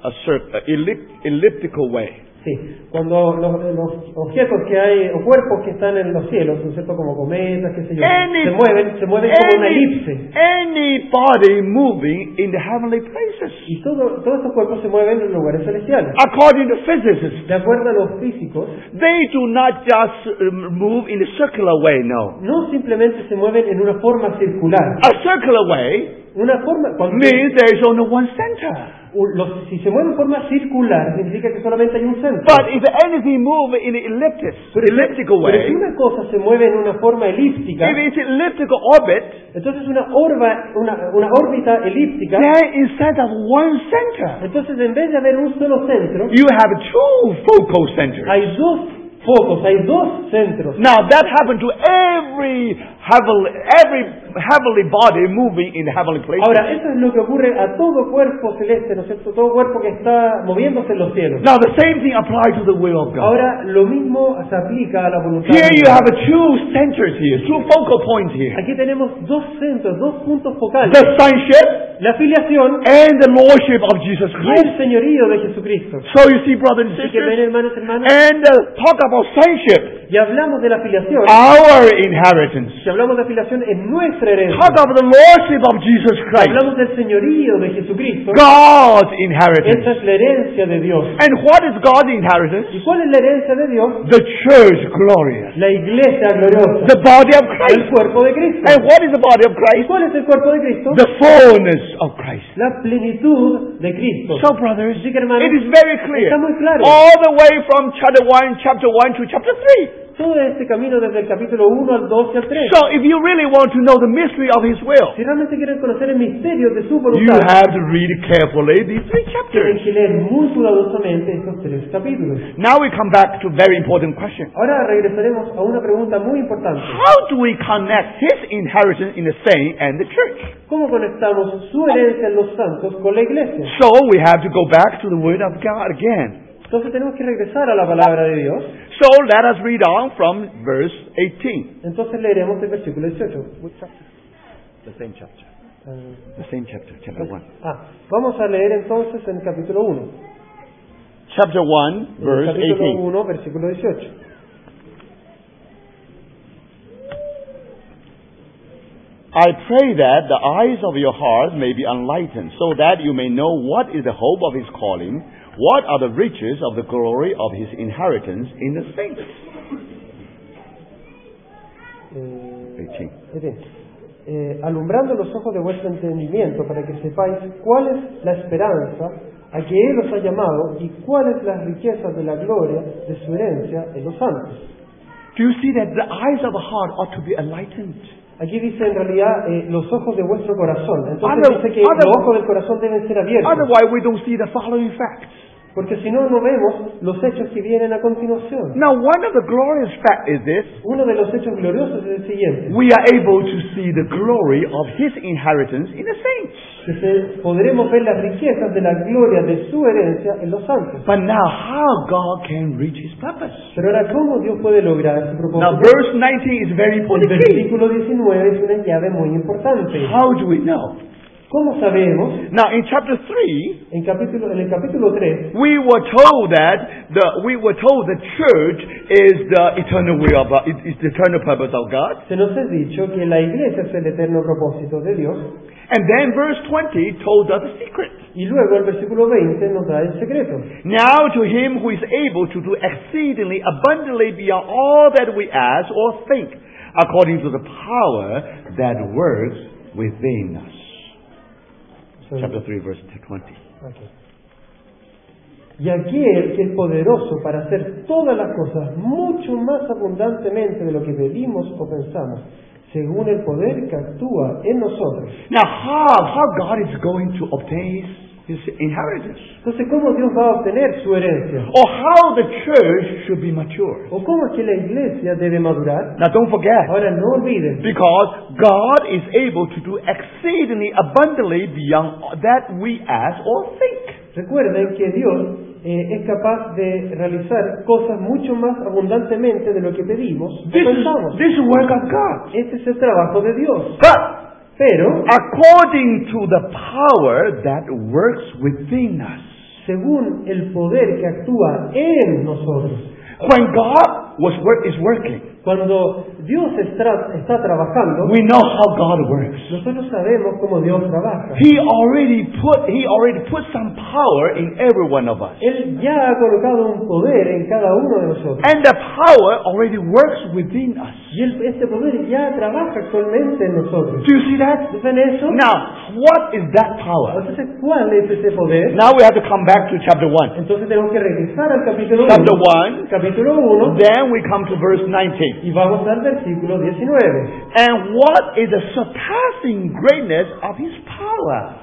a, cir- a ellip- elliptical way. Sí, cuando los, los objetos que hay, o cuerpos que están en los cielos, ¿no es cierto? Como cometas, qué sé yo, Any- se mueven, se mueven como una Any, elipse. any body moving in the heavenly places. Y todo, todos estos cuerpos se mueven en lugares celestiales. According to physicists, De acuerdo a los físicos, they do not just um, move in a circular way, no. no simplemente se mueven en una forma circular. A circular way Una forma, cuando, means there is only one center. un- los- si se mueve en forma circular, significa que solamente hay un centro. But if anything moves in an elliptis, Pero, elliptical pero si way, una cosa se mueve en una forma elíptica, if it's elliptical orbit, entonces una, orba, una, una órbita elíptica, then instead of one center, entonces en vez de haber un solo centro, you have two focal centers. hay dos focos, hay dos centros. Now that happened to every heavenly, every heavenly body moving in the heavenly places. Ahora, eso es lo que ocurre a todo cuerpo celeste, ¿no es cierto? Todo cuerpo que está moviéndose en los cielos. Now the same thing applies to the will of God. Ahora, lo mismo se aplica a la voluntad Here de you Dios. have two centers here, two focal points here. Aquí tenemos dos centros, dos puntos focales. The sonship La filiación and the lordship of Jesus y Christ. el señorío de Jesucristo. So you see, brothers and Así que ven, sisters, hermanos y hermanas, and uh, talk about sonship, y hablamos de la filiación, our inheritance. si hablamos de filiación en nuestra herencia, Talk about the lordship of Jesus si Christ, hablamos del señorío de Jesucristo, God's esa inheritance. es la herencia de Dios. And what is God's inheritance? ¿Y cuál es la herencia de Dios? The church glorious, La iglesia gloriosa, the body of el Christ. cuerpo de Cristo. And what is the body of ¿Y Christ? cuál es el cuerpo de Cristo? The fullness of Christ. La plenitud de Cristo. So, brothers, Así que, hermanos, it is very clear, está muy claro. all the way from chapter one, chapter one to chapter three. Todo este camino desde el capítulo uno al dos y al tres. So, if you really want to know the mystery of His will, Si realmente quieren conocer el misterio de su you voluntad, have to read carefully these three tienen chapters. que leer muy cuidadosamente estos tres capítulos. Now we come back to a very important question. Ahora regresaremos a una pregunta muy importante. How do we connect His inheritance in the saint and the church? ¿Cómo conectamos su herencia en los santos con la iglesia? So we have to go back to the Word of God again. Entonces tenemos que regresar a la palabra de Dios. So let us read on from verse eighteen. Entonces leeremos el versículo dieciocho. The same chapter. Ah, The same chapter, chapter one. ah, vamos a leer entonces en el capítulo uno. Chapter one, En el verse capítulo eighteen. uno, versículo dieciocho. I pray that the eyes of your heart may be enlightened, so that you may know what is the hope of His calling, what are the riches of the glory of His inheritance in the saints. Eh, eighteen. Miren, eh, alumbrando los ojos de vuestro entendimiento para que sepáis cuál es la esperanza a que Él os ha llamado y cuáles las riquezas de la gloria de su herencia en los santos. Do you see that the eyes of the heart ought to be enlightened? Aquí dice en realidad eh, los ojos de vuestro corazón. Entonces Other- dice que other- los ojos del corazón deben ser abiertos. Otherwise, we don't see the following facts. Porque si no, no vemos los hechos que vienen a continuación. Now, one of the glorious facts is this: Uno de los hechos gloriosos es el siguiente. we are able to see the glory of His inheritance in the saints. Que se- podremos ver las riquezas de la gloria de su herencia en los santos. But now, how God can reach His purpose? Pero ahora, ¿cómo Dios puede lograr su Now, propósito? verse nineteen is very El important. versículo diecinueve es una llave muy importante. How do we know? ¿Cómo sabemos? Now, in chapter three, En, capítulo, en el capítulo tres, we were told that the we were told the church is the eternal will of God, is the eternal purpose of God. se nos ha dicho que la iglesia es el eterno propósito de Dios. And then verse twenty told us the secret. Y luego el versículo veinte nos da el secreto. Now to Him who is able to do exceedingly abundantly beyond all that we ask or think, according to the power that works within us. Chapter three, verse twenty. Okay. Y aquel que es poderoso para hacer todas las cosas mucho más abundantemente de lo que pedimos o pensamos, según el poder que actúa en nosotros. Now how, how God is going to obtain His, His inheritance? Entonces, ¿cómo Dios va a obtener su herencia? Or how the church should be mature? ¿O cómo es que la iglesia debe madurar? Now don't forget, Ahora, no olviden, because God is able to do exceedingly abundantly beyond that we ask or think. recuerden que Dios eh, es capaz de realizar cosas mucho más abundantemente de lo que pedimos o This is, pensamos. this is work of God. Este es el trabajo de Dios. But Pero, according to the power that works within us. según el poder que actúa en nosotros. When God was work, is working, Cuando Dios está, está trabajando, we know how God works. nosotros sabemos cómo Dios trabaja. He already put He already put some power in every one of us. Él ya ha colocado un poder en cada uno de nosotros. And the power already works within us. Y el- este poder ya trabaja actualmente en nosotros. Do you see that? ¿Ven eso? Now, what is that power? Entonces, ¿cuál es ese poder? Now we have to come back to chapter one. Entonces tenemos que regresar al capítulo Chapter uno. one, Capítulo uno. then we come to verse nineteen. Y vamos al versículo diecinueve. And what is the surpassing greatness of His power?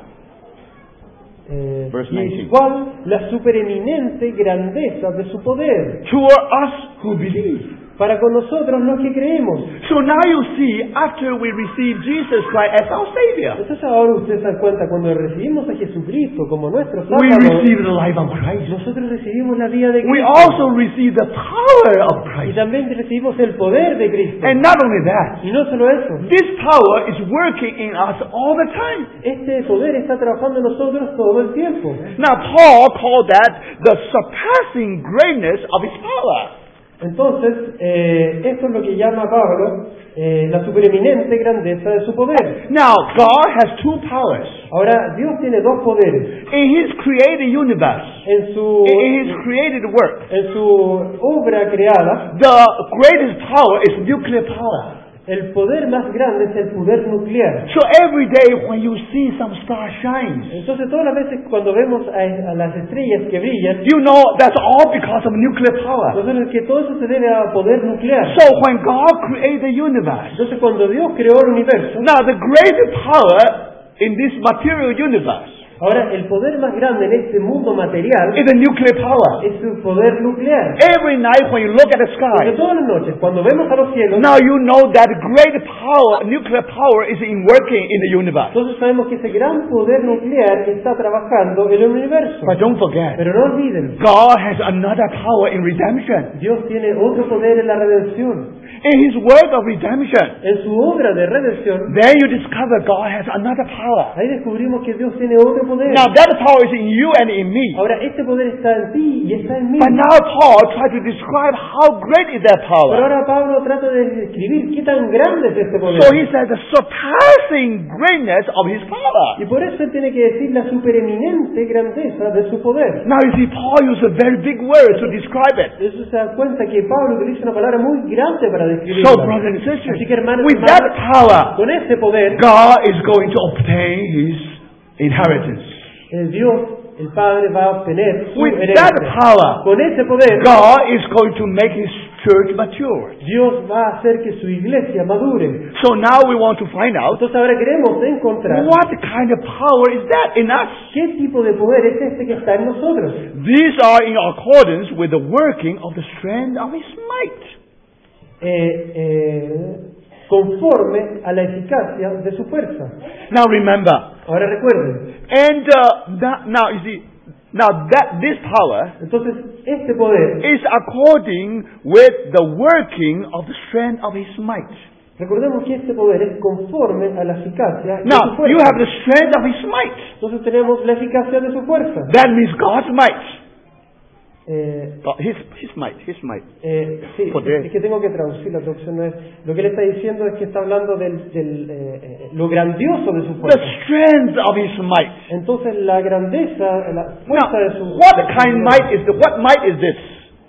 Eh, Verse y nineteen. cuál la supereminente grandeza de su poder Toward us who believe. para con nosotros los que creemos. So now you see, after we receive Jesus Christ as our Savior, Entonces ahora usted se da cuenta, cuando recibimos a Jesucristo como nuestro we Salvador, receive the life of Christ. nosotros recibimos la vida de We Cristo. also receive the power of Y Christ. también recibimos el poder de Cristo. And not only that, Y no solo eso, this power is working in us all the time. este poder está trabajando en nosotros todo el tiempo. Now Paul called that the surpassing greatness of His power. Entonces, eh, esto es lo que llama Pablo eh, la supereminente grandeza de su poder. Now God has two powers. Ahora, Dios tiene dos poderes. In His created universe, En su, in His created work, en su obra creada, the greatest power is nuclear power. el poder más grande es el poder nuclear. So every day when you see some star shines, Entonces, todas las veces cuando vemos a, a las estrellas que brillan, you know that's all because of nuclear power. nosotros que todo eso se debe a poder nuclear. So when God created the universe, Entonces, cuando Dios creó el universo, now the greatest power in this material universe ahora el poder más grande en este mundo material is the nuclear power. es el poder nuclear. Every night when you look at the Porque sky, todas las noches, cuando vemos a los cielos, now you know that great power, nuclear power is in working in the universe. entonces sabemos que ese gran poder nuclear está trabajando en el universo. But don't forget, Pero no olviden, God has another power in redemption. Dios tiene otro poder en la redención. In His work of redemption, En su obra de redención, then you discover God has another power. ahí descubrimos que Dios tiene otro poder. Now that power is in you and in me. Ahora, este poder está en ti y está en mí. But now Paul tries to describe how great is that Pero power. ahora Pablo trata de describir qué tan grande es este poder. So he says the surpassing greatness of His power. Y por eso él tiene que decir la supereminente grandeza de su poder. Now you see, Paul used a very big word to describe it. Eso se da cuenta que Pablo utiliza una palabra muy grande para describirla. So, brothers and sisters, Así que, hermanos, with hermanas, that power, con ese poder, God is going to obtain His inheritance. el Dios, el Padre, va a obtener su With herencia. that power, Con ese poder, God is going to make His church mature. Dios va a hacer que su iglesia madure. So now we want to find out, Entonces ahora queremos encontrar what kind of power is that in us? qué tipo de poder es este que está en nosotros. These are in accordance with the working of the strength of His might. Eh, eh, conforme a la eficacia de su fuerza. Now remember, Ahora recuerden, and uh, that, now you see, now that this power entonces este poder, is according with the working of the strength of His might. recordemos que este poder es conforme a la eficacia de su Now, fuerza. you have the strength of His might. Entonces tenemos la eficacia de su fuerza. That means God's might. Eh, God- His, his might, His might. eh, sí, Poder. es que tengo que traducir, la traducción no es... Lo que él está diciendo es que está hablando del, del, eh, eh, lo grandioso de su The fuerza. strength of His might. Entonces la grandeza, la Now, fuerza de su... what de su kind poder. might is the, what might is this?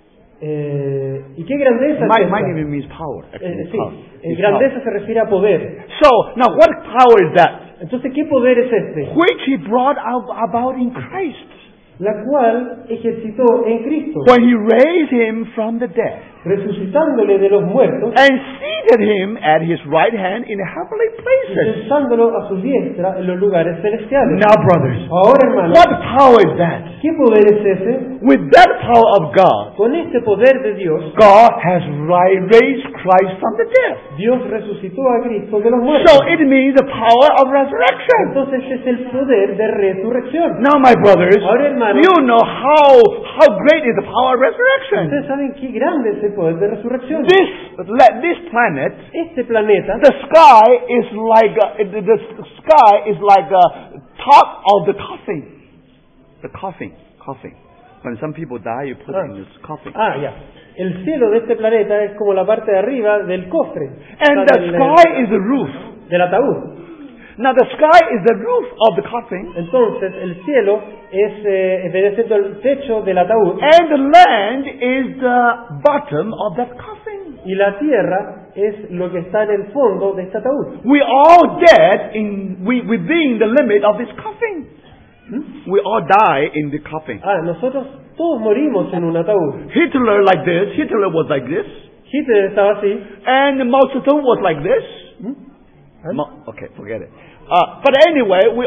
Eh, ¿Y qué grandeza Might, es esta? might even means power. Actually, Eh, it's sí, power. eh, It's grandeza se refiere a poder. power. So, now what power is that? Entonces, ¿qué poder es este? Which He brought out about in Christ. La cual ejercitó en Cristo, When He raised Him from the dead. resucitándole de los muertos And seated Him at His right hand in heavenly y places. sentándolo a su diestra en los lugares celestiales. Now, brothers, Ahora, hermanos, what power is that? ¿qué poder es ese? With that power of God, Con este poder de Dios, God has ri- raised Christ from the dead. Dios resucitó a Cristo de los muertos. So it means the power of resurrection. Entonces es el poder de resurrección. Now, my brothers, Ahora, hermanos, you know how how great is the power of resurrection. ustedes saben qué grande es el poder de resurrección. This le- this planet, Este planeta, the sky is like a, the, the sky is like a top of the coffin. The coffin. coffin. When some people die, you put Ah. in this coffin. Ah, ya. El cielo de este planeta es como la parte de arriba del cofre. And o sea, the del, sky is the roof. del ataúd. Now the sky is the roof of the coffin. Entonces, el cielo es, eh, viene siendo el techo del ataúd. And the land is the bottom of that coffin. Y la tierra es lo que está en el fondo de este ataúd. We all dead in we, within the limit of this coffin. ¿Mm? We all die in the coffin. Ah, nosotros todos morimos en un ataúd. Hitler like this. Hitler was like this. Hitler estaba así. And Mao Zedong was like this. ¿Mm? ¿Ah? Ma- okay, forget it. Uh, but anyway, we,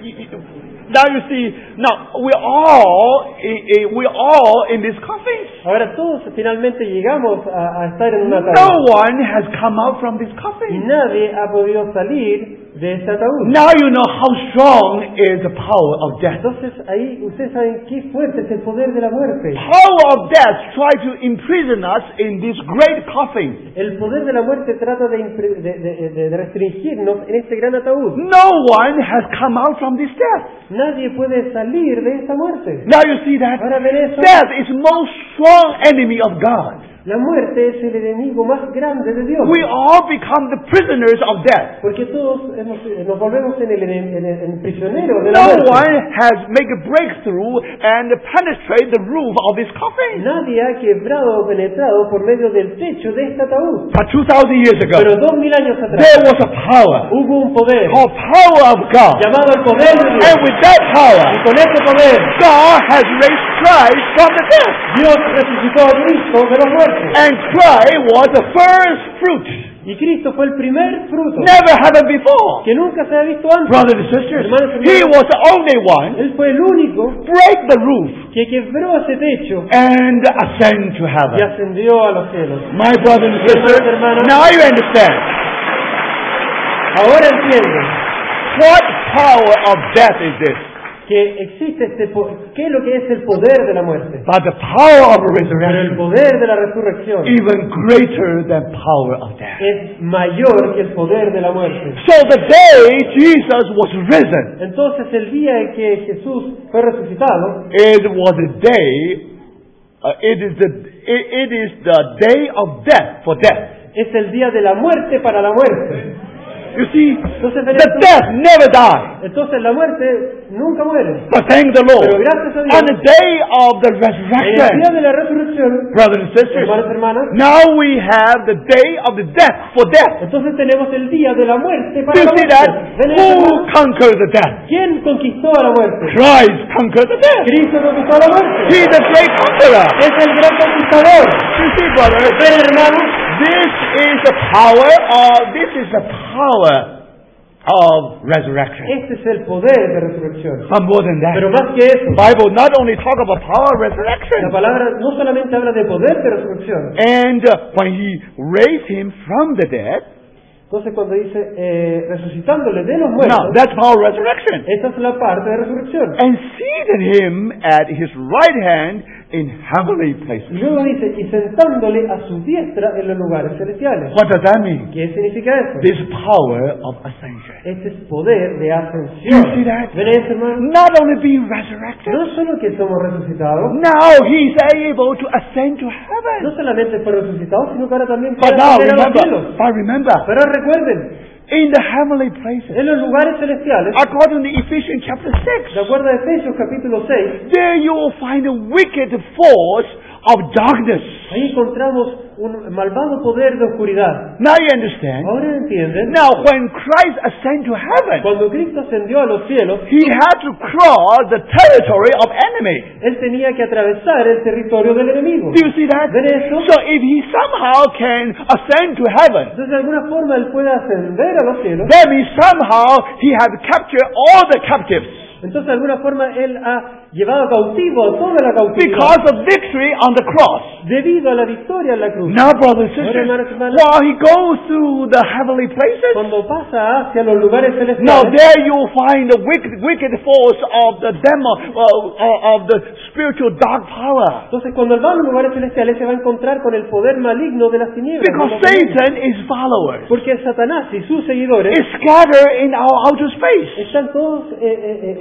now you see, now we all we all in this coffin. Ahora todos finalmente llegamos a, a estar en un No ataúd. one has come out from this Y coffin. nadie ha podido salir de este ataúd. Now you know how strong is the power of death. Entonces ahí ustedes saben qué fuerte es el poder de la muerte. Power of death try to imprison us in this great coffin. El poder de la muerte trata de, impre- de, de- de- de restringirnos en este gran ataúd. No one has come out from this death. Nadie puede salir de esta muerte. Now you see that Ahora ven eso. death is most strong enemy of God. La muerte es el enemigo más grande de Dios. We all become the prisoners of death. Porque todos hemos- nos volvemos en el, en el- en el prisionero de la No muerte. one has made a breakthrough and penetrate the roof of this coffin. Nadie ha quebrado o penetrado por medio del techo de este ataúd. But two thousand years ago, Pero dos mil años there atrás was a power hubo un poder called power of God. llamado el poder de Dios. And with that power, Y con ese poder God has raised Christ from the dead. Dios resucitó a Cristo de los muertos. And Christ was the first fruit. Y Cristo fue el primer fruto Never happened before. que nunca se ha visto antes. Brothers and sisters, Hermanos y He hermanas, was the only one Él fue el único break the roof que quebró ese techo and ascend to y heaven. ascendió a los cielos. My brothers and sisters, hermanos. now you understand Ahora entienden what power of death is this. que existe este po- ¿qué es lo que es el poder de la muerte? But the power of Pero el resurrection poder de la resurrección even greater than power of death. es mayor que el poder de la muerte. So the day Jesus was risen, Entonces el día en que Jesús fue resucitado, it was a day. Uh, it is the it, it is the day of death for death. es el día de la muerte para la muerte. You see, Entonces, ven the esto. death never died. Entonces la muerte nunca muere. But thank the Lord. Pero gracias a Dios, On the day of the en el día resurrection, de la resurrección, brothers and sisters, hermanos y hermanas, now we have the day of the death for death. entonces tenemos el día de la muerte Do para you la see muerte. that? ¿Ven esto, Who hermanos? conquered the death? ¿Quién conquistó a la muerte? Christ conquered the death. Cristo conquistó a la muerte. He's the great conqueror. Es el gran conquistador. You see, brothers, ¿Ven, hermanos? this is the power of this is the power of resurrection. Este es el poder de resurrección. But more than that, Pero más que eso, Bible not only talk about power of la resurrection, palabra no solamente habla de poder de resurrección. and uh, when He raised Him from the dead, Entonces cuando dice eh, resucitándole de los now muertos, that's power of resurrection, esta es la parte de resurrección. and seated Him at His right hand in heavenly places. Y luego dice, y sentándole a su diestra en los lugares celestiales. What does that mean? ¿Qué significa eso? This power of ascension. Este es poder de You ascensión. see that? ¿Ven eso, hermano? Not only being resurrected, No solo que somos resucitados, now He's able to ascend to no heaven. solamente fue resucitado, sino que ahora también But puede now ascender a los remember, cielos. but remember, Pero recuerden, in the heavenly places, en los lugares celestiales, according to Ephesians chapter de six, acuerdo a Efesios capítulo seis, there you will find a wicked force of darkness. ahí encontramos un malvado poder de oscuridad. Now you understand? Ahora entienden, Now when Christ ascended to heaven, cuando Cristo ascendió a los cielos, He had to cross the territory of enemy. Él tenía que atravesar el territorio del enemigo. Do you see that? ¿Ven eso? So if He somehow can ascend to heaven, Entonces de alguna forma Él puede ascender a los cielos. that means somehow He had captured all the captives Entonces de alguna forma Él ha llevado cautivo a toda la cautividad because of victory on the cross. debido a la victoria en la cruz. Now, brothers and Ahora, sisters, hermanos y hermanas, while He goes through the heavenly places, cuando pasa hacia los lugares now celestiales, there you'll find the wicked, wicked force of the demon, uh, of the spiritual dark power. entonces cuando Él va a los lugares celestiales se va a encontrar con el poder maligno de las tinieblas. Because ¿no? Satan is followers. Porque Satanás y sus seguidores Is scattered in our outer space. están todos eh, eh, eh,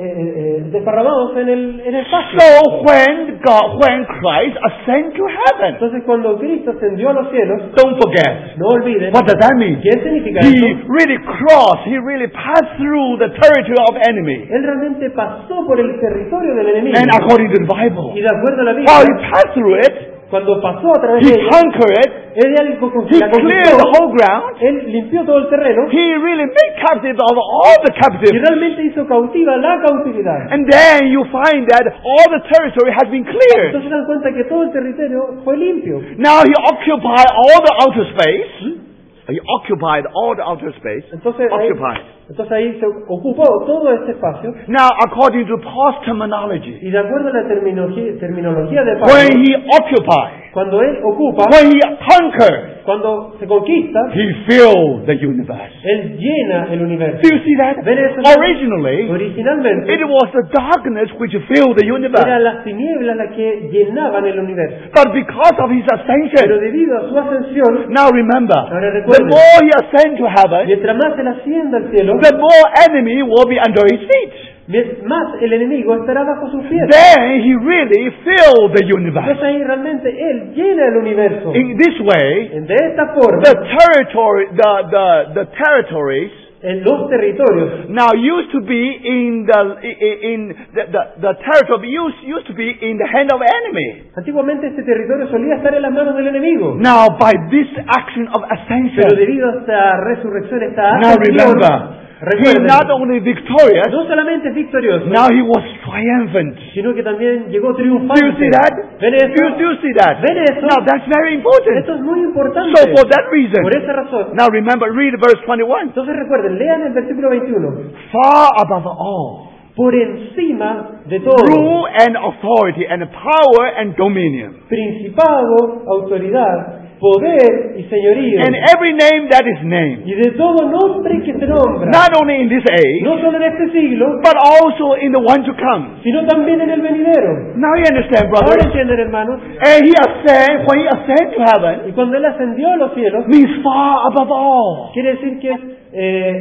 eh, desparramados en el, en el espacio. So when God, when Christ ascended to heaven, Entonces cuando Cristo ascendió a los cielos, don't forget, no olviden, what does that mean? ¿qué significa He eso? really crossed, he really passed through the territory of enemy. Él realmente pasó por el territorio del enemigo. And according to the Bible, Y de acuerdo a la while he Biblia, passed through it, cuando pasó a través he de ella, conquered it, él ya la he la cleared the conquistó, whole ground, él limpió todo el terreno he really made captive of all the y captives. realmente hizo cautiva la cautividad. And then you find that all the territory has been cleared. Entonces se dan cuenta que todo el territorio fue limpio. Now he occupied all the outer space. He occupied all the outer space. Entonces ahí, Occupied. entonces ahí se ocupó todo este espacio Now, according to Paul's terminology, y de acuerdo a la terminología, terminología de when Pablo, he occupied, cuando él ocupa, when he conquered, cuando se conquista, he filled the universe. él llena el universo. Do you see that? ¿Ven eso? Originally, Originalmente it was the darkness which filled the eran universe. las tinieblas las que llenaban el universo. But because of his Pero ascension, debido a su ascensión, now remember, Ahora the recuerden, more he ascends to heaven, mientras más él ascienda al cielo, the more enemy will be under his feet. mient- más el enemigo estará bajo sus pies. Then he really filled the universe. Entonces ahí realmente él llena el universo. In this way, De esta forma, the territory, the, the, the territories en los territorios now used to be in the in the, the, the territory used, used to be in the hand of enemy. antiguamente este territorio solía estar en las manos del enemigo. Now by this action of Pero ascension, debido a esta resurrección, esta now ascensión, remember, he recuerden, not only victorious, no solamente es victorioso, now he was triumphant. sino que también llegó Do you triunfante. see that? ¿Ven Do you, eso? do you see that? ¿Ven eso? Now that's very important. Esto es muy importante. So for that reason, Por esa razón. now remember, read verse twenty-one. Entonces recuerden, lean el versículo veintiuno. Far above all, Por encima de todo, rule and authority and power and dominion, principado, autoridad, poder y señorío, and every name that is named, y de todo nombre que se nombra, not only in this age, no solo en este siglo, but also in the one to come. sino también en el venidero. Now you understand, Ahora brothers. entienden, hermanos, And he ascend, when he ascended to heaven, y cuando él ascendió a los cielos, means far above all. quiere decir que es eh,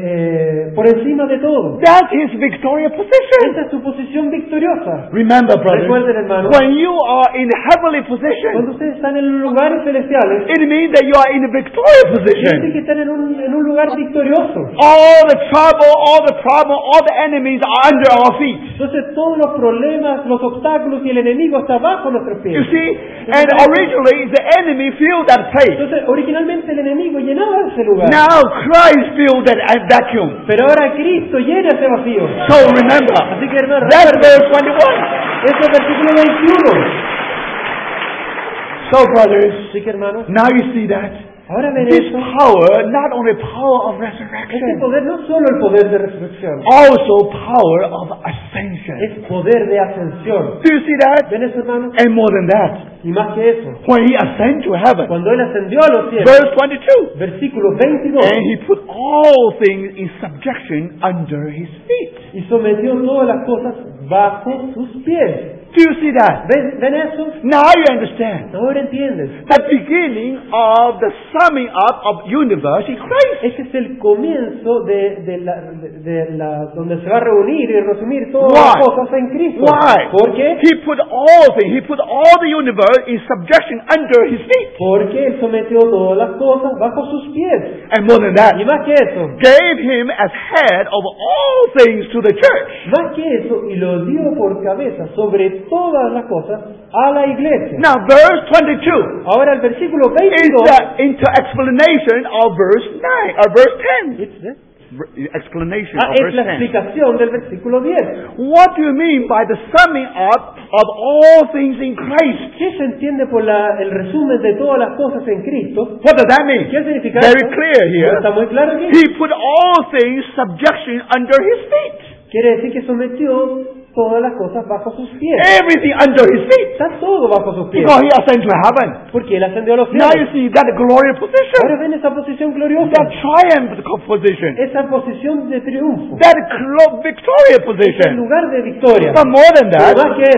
eh, por encima de todo. That's his victorious position. Esa es su posición victoriosa. Remember, brothers, Recuerden, hermanos, when you are in heavenly position, cuando ustedes están en los lugares celestiales, it means that you are in a victorious quiere decir position. que están en un, en un lugar victorioso. All the trouble, all the problem, all the enemies are under our feet. Entonces todos los problemas, los obstáculos y el enemigo está bajo nuestros You pies. see? And originally the enemy filled that place. Entonces originalmente el enemigo llenaba ese lugar. Now Christ filled that vacuum. Pero ahora Cristo llena ese vacío. So remember, Así que hermano, that's recuerden, verse twenty-one. ese es el versículo veintiuno. So brothers, Así que hermanos, now you see that. ahora ven This eso. power, not only power of Este resurrection, poder no solo el poder de resurrección, also power of ascension. es poder de ascensión. Do you see that? ¿Ven eso, hermanos? And more than that, Y más que eso, when he ascended to heaven, cuando él ascendió a los cielos, verse twenty-two, versículo veintidós, and he put all things in subjection under his feet. y sometió todas las cosas bajo sus pies. Do you see that? ¿Ven, ¿Ven eso? Now you understand. Ahora entiendes. The beginning of the summing up of universe in Christ. Este es el comienzo de, de, la, de, de la, donde se va a reunir y resumir todas Why? las cosas en Cristo. Why? ¿Por qué? He put all things, he put all the universe in subjection under his feet. Porque Él sometió todas las cosas bajo sus pies. And more than that, Y más que eso, gave him as head of all things to the church. más que eso, y lo dio por cabeza sobre todas las cosas a la iglesia. Now verse twenty-two Ahora el versículo is veintidós, the into explanation of verse nine, or verse ten. It's the- Ver- Explanation ah, of es verse la ten. explicación del versículo diez. What do you mean by the summing up of all things in Christ? ¿Qué se entiende por la, el resumen de todas las cosas en Cristo? What does that mean? ¿Qué significa Very eso? clear here. Está muy claro aquí. He put all things subjection under his feet. Quiere decir que sometió todas las cosas bajo sus pies. Everything under his feet. Está todo bajo sus pies. Because he ascended to heaven. Porque Él ascendió a los Now cielos. you see that glorious Ahora position. ven esa posición gloriosa. That triumph position. Esa posición de triunfo. That clo- victorious El position. lugar de victoria. But more than Pero that, más que eso,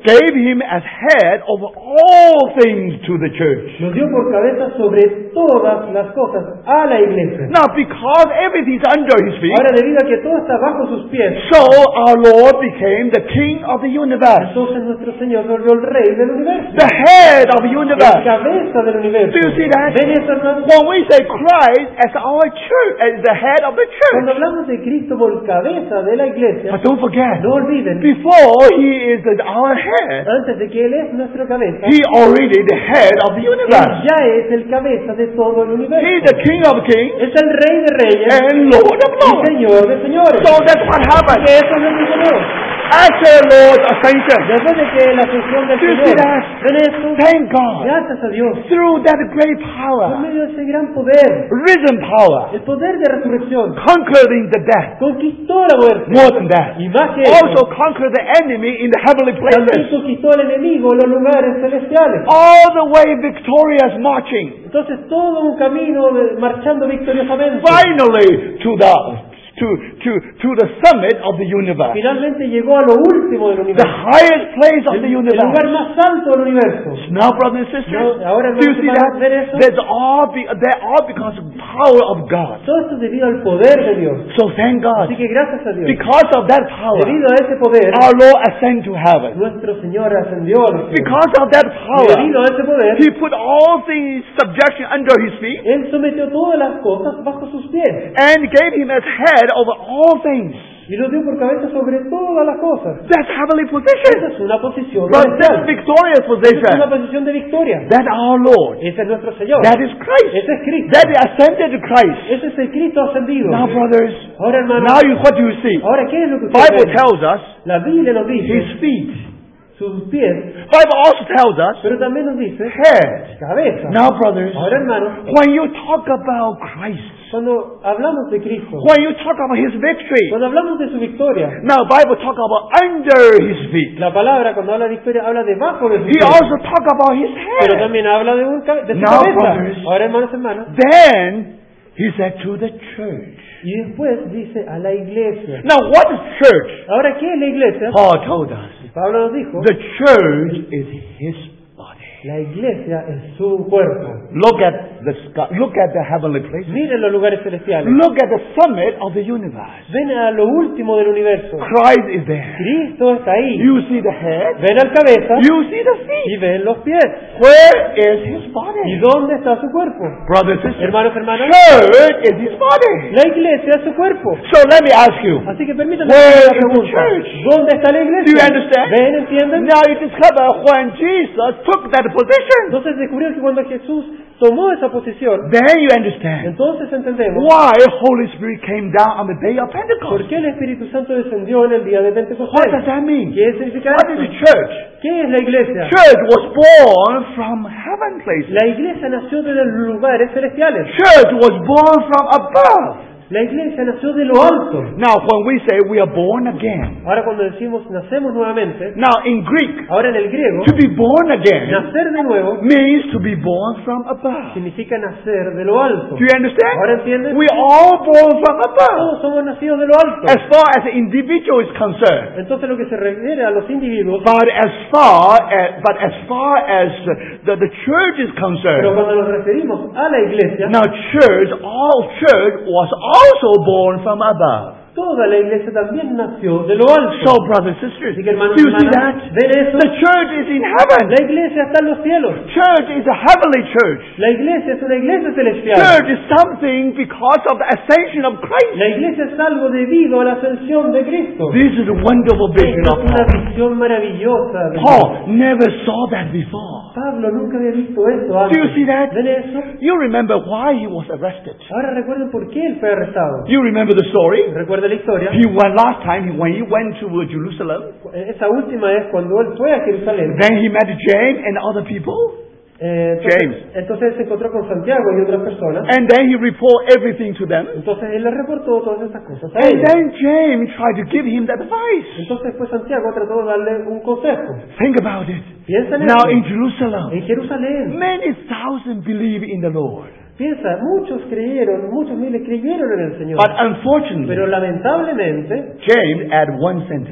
gave him as head over all things to the church. Lo dio por cabeza sobre todas las cosas a la iglesia. Now, because everything is under his feet, Ahora, debido a que todo está bajo sus pies, so our Lord became the king of the universe, entonces nuestro Señor se volvió el rey del universo, the head of the la universe. cabeza del universo. Do you see that? ¿Ven eso, hermanos? When we say Christ as our church, as the head of the Cuando church, hablamos de Cristo por cabeza de la iglesia, but don't forget, no olviden, before he is the- our head, antes de que Él es nuestra cabeza, he already the head of the Él universe. ya es el cabeza de todo el He universo. is the King of kings Es el Rey de reyes and Lord of y lords. Señor de señores. So that's what Y happened eso es lo que sucedió. after Lord's ascension. Después de que la asunción del Do you Señor, see that? ven esto, Thank God. gracias a Dios, Through that great por power, medio de ese gran poder, risen power, el poder de resurrección, conquering the death, conquistó la muerte. more than that, Y más que eso, also conquered the enemy in the heavenly también places. conquistó al enemigo en los lugares celestiales. All the way victorious marching, Entonces todo un camino de- marchando victoriosamente. finally to the to to to the summit of the universe, Finalmente llegó a lo último del the universo. highest place of El, the el lugar universe. más alto del universo. Now, brothers and sisters, No, ahora, do you hermanos y see hermanas, ¿ven that? eso? That's all be, they're all because of the power of God. Todo esto es debido al poder de Dios. So thank God. Así que gracias a Dios. Because of that power, Debido a ese poder, our Lord ascended to heaven. nuestro Señor ascendió a los cielos. Because of that Y power, debido a ese poder, He put all things subjection under His feet Él sometió todas las cosas bajo sus pies and gave Him as head over all things. y lo dio por cabeza sobre todas las cosas. That's heavenly Esa position. es una posición But that's celestial. victorious Esa es una position. posición de victoria. That's our Lord. Ese es nuestro Señor. That is Christ. Ese es Cristo. That is ascended to Christ. Ese es el Cristo ascendido. Now, brothers, Ahora, hermanos, now you, what do you see? ahora, ¿qué es lo que ustedes Bible ven? tells us La Biblia nos dice His feet. sus pies, Bible also tells us pero también nos dice head. cabeza. Now, brothers, Ahora, hermanos, when you talk about Christ, cuando hablamos de Cristo, when you talk about His victory, cuando hablamos de su victoria, now Bible talk about under His feet. la palabra cuando habla de victoria habla debajo de su He pies, also talk about His pero head. también habla de, un, ca- de su Now, cabeza. brothers, Ahora, hermanos y hermanas, Then He said to the church. y después dice a la iglesia. Now, what is church? Ahora, ¿qué es la iglesia? Paul told us. Pablo nos dijo, The church is His body. la iglesia es su cuerpo. Look at the sky. Look at the heavenly places. Miren los lugares celestiales. Look at the summit of the universe. Ven a lo último del universo. Christ is there. Cristo está ahí. You see the head. Ven al cabeza You see the y feet. ven los pies. Where is His ¿Y body? dónde está su cuerpo? Brothers and sisters, Hermanos, hermanas, church is His body. la iglesia es su cuerpo. So let me ask you. Así que permítanme Where hacer is una the pregunta. church? ¿Dónde está la iglesia? Do you understand? ¿Ven? ¿Entienden? Now you discover when Jesus took that position. Entonces descubrieron que cuando Jesús tomó esa posición, Then you understand entonces entendemos why Holy Spirit came down on the day of por Pentecost. qué el Espíritu Santo descendió en el día de What does Pentecostés. that mean? ¿Qué significa What is esto? the church? ¿Qué es la iglesia? Church was born from heaven places. La iglesia nació de los lugares celestiales. Church was born from above. La iglesia nació de lo alto. Now, when we say we are born again, Ahora cuando decimos nacemos nuevamente, now in Greek, ahora en el griego, to be born again nacer de nuevo means to be born from above. significa nacer de lo alto. Do you understand? ¿Ahora entienden? We are all born from above. Todos somos nacidos de lo alto. As far as the individual is concerned. Entonces lo que se refiere a los individuos, But as far as, but as far as the, the church is pero concerned, cuando nos referimos a la iglesia, now church, all church was also born from above. toda la iglesia también nació de lo alto. So, brothers and sisters, Así que hermanos do y you see that? hermanas, ¿ven eso? The church is in heaven. La iglesia está en los cielos. Church is a heavenly church. La iglesia es una iglesia celestial. Church is something because of the ascension of Christ. La iglesia es algo debido a la ascensión de Cristo. This is a wonderful vision Esta of es una Paul. visión maravillosa. de Dios. Paul never saw that before. Pablo nunca había visto esto Do you antes. see that? ¿Ven eso? You remember why he was arrested. Ahora recuerden por qué él fue arrestado. You remember the story? ¿Recuerda la historia? He went last time he- when he went to uh, Jerusalem. Esa última vez cuando él fue a Jerusalén. Then he met James and other people. eh, entonces, James. entonces él se encontró con Santiago y otras personas. And then he reported everything to them. Entonces él le reportó todas estas cosas a And ellos. then James tried to give him the advice. Entonces después Santiago trató de darle un consejo. Think about it. Piensa en Now eso. in Jerusalem, En Jerusalén. many thousands believe in the Lord. Piensa, muchos creyeron, muchos miles creyeron en el Señor. But unfortunately, Pero lamentablemente, James added one sentence.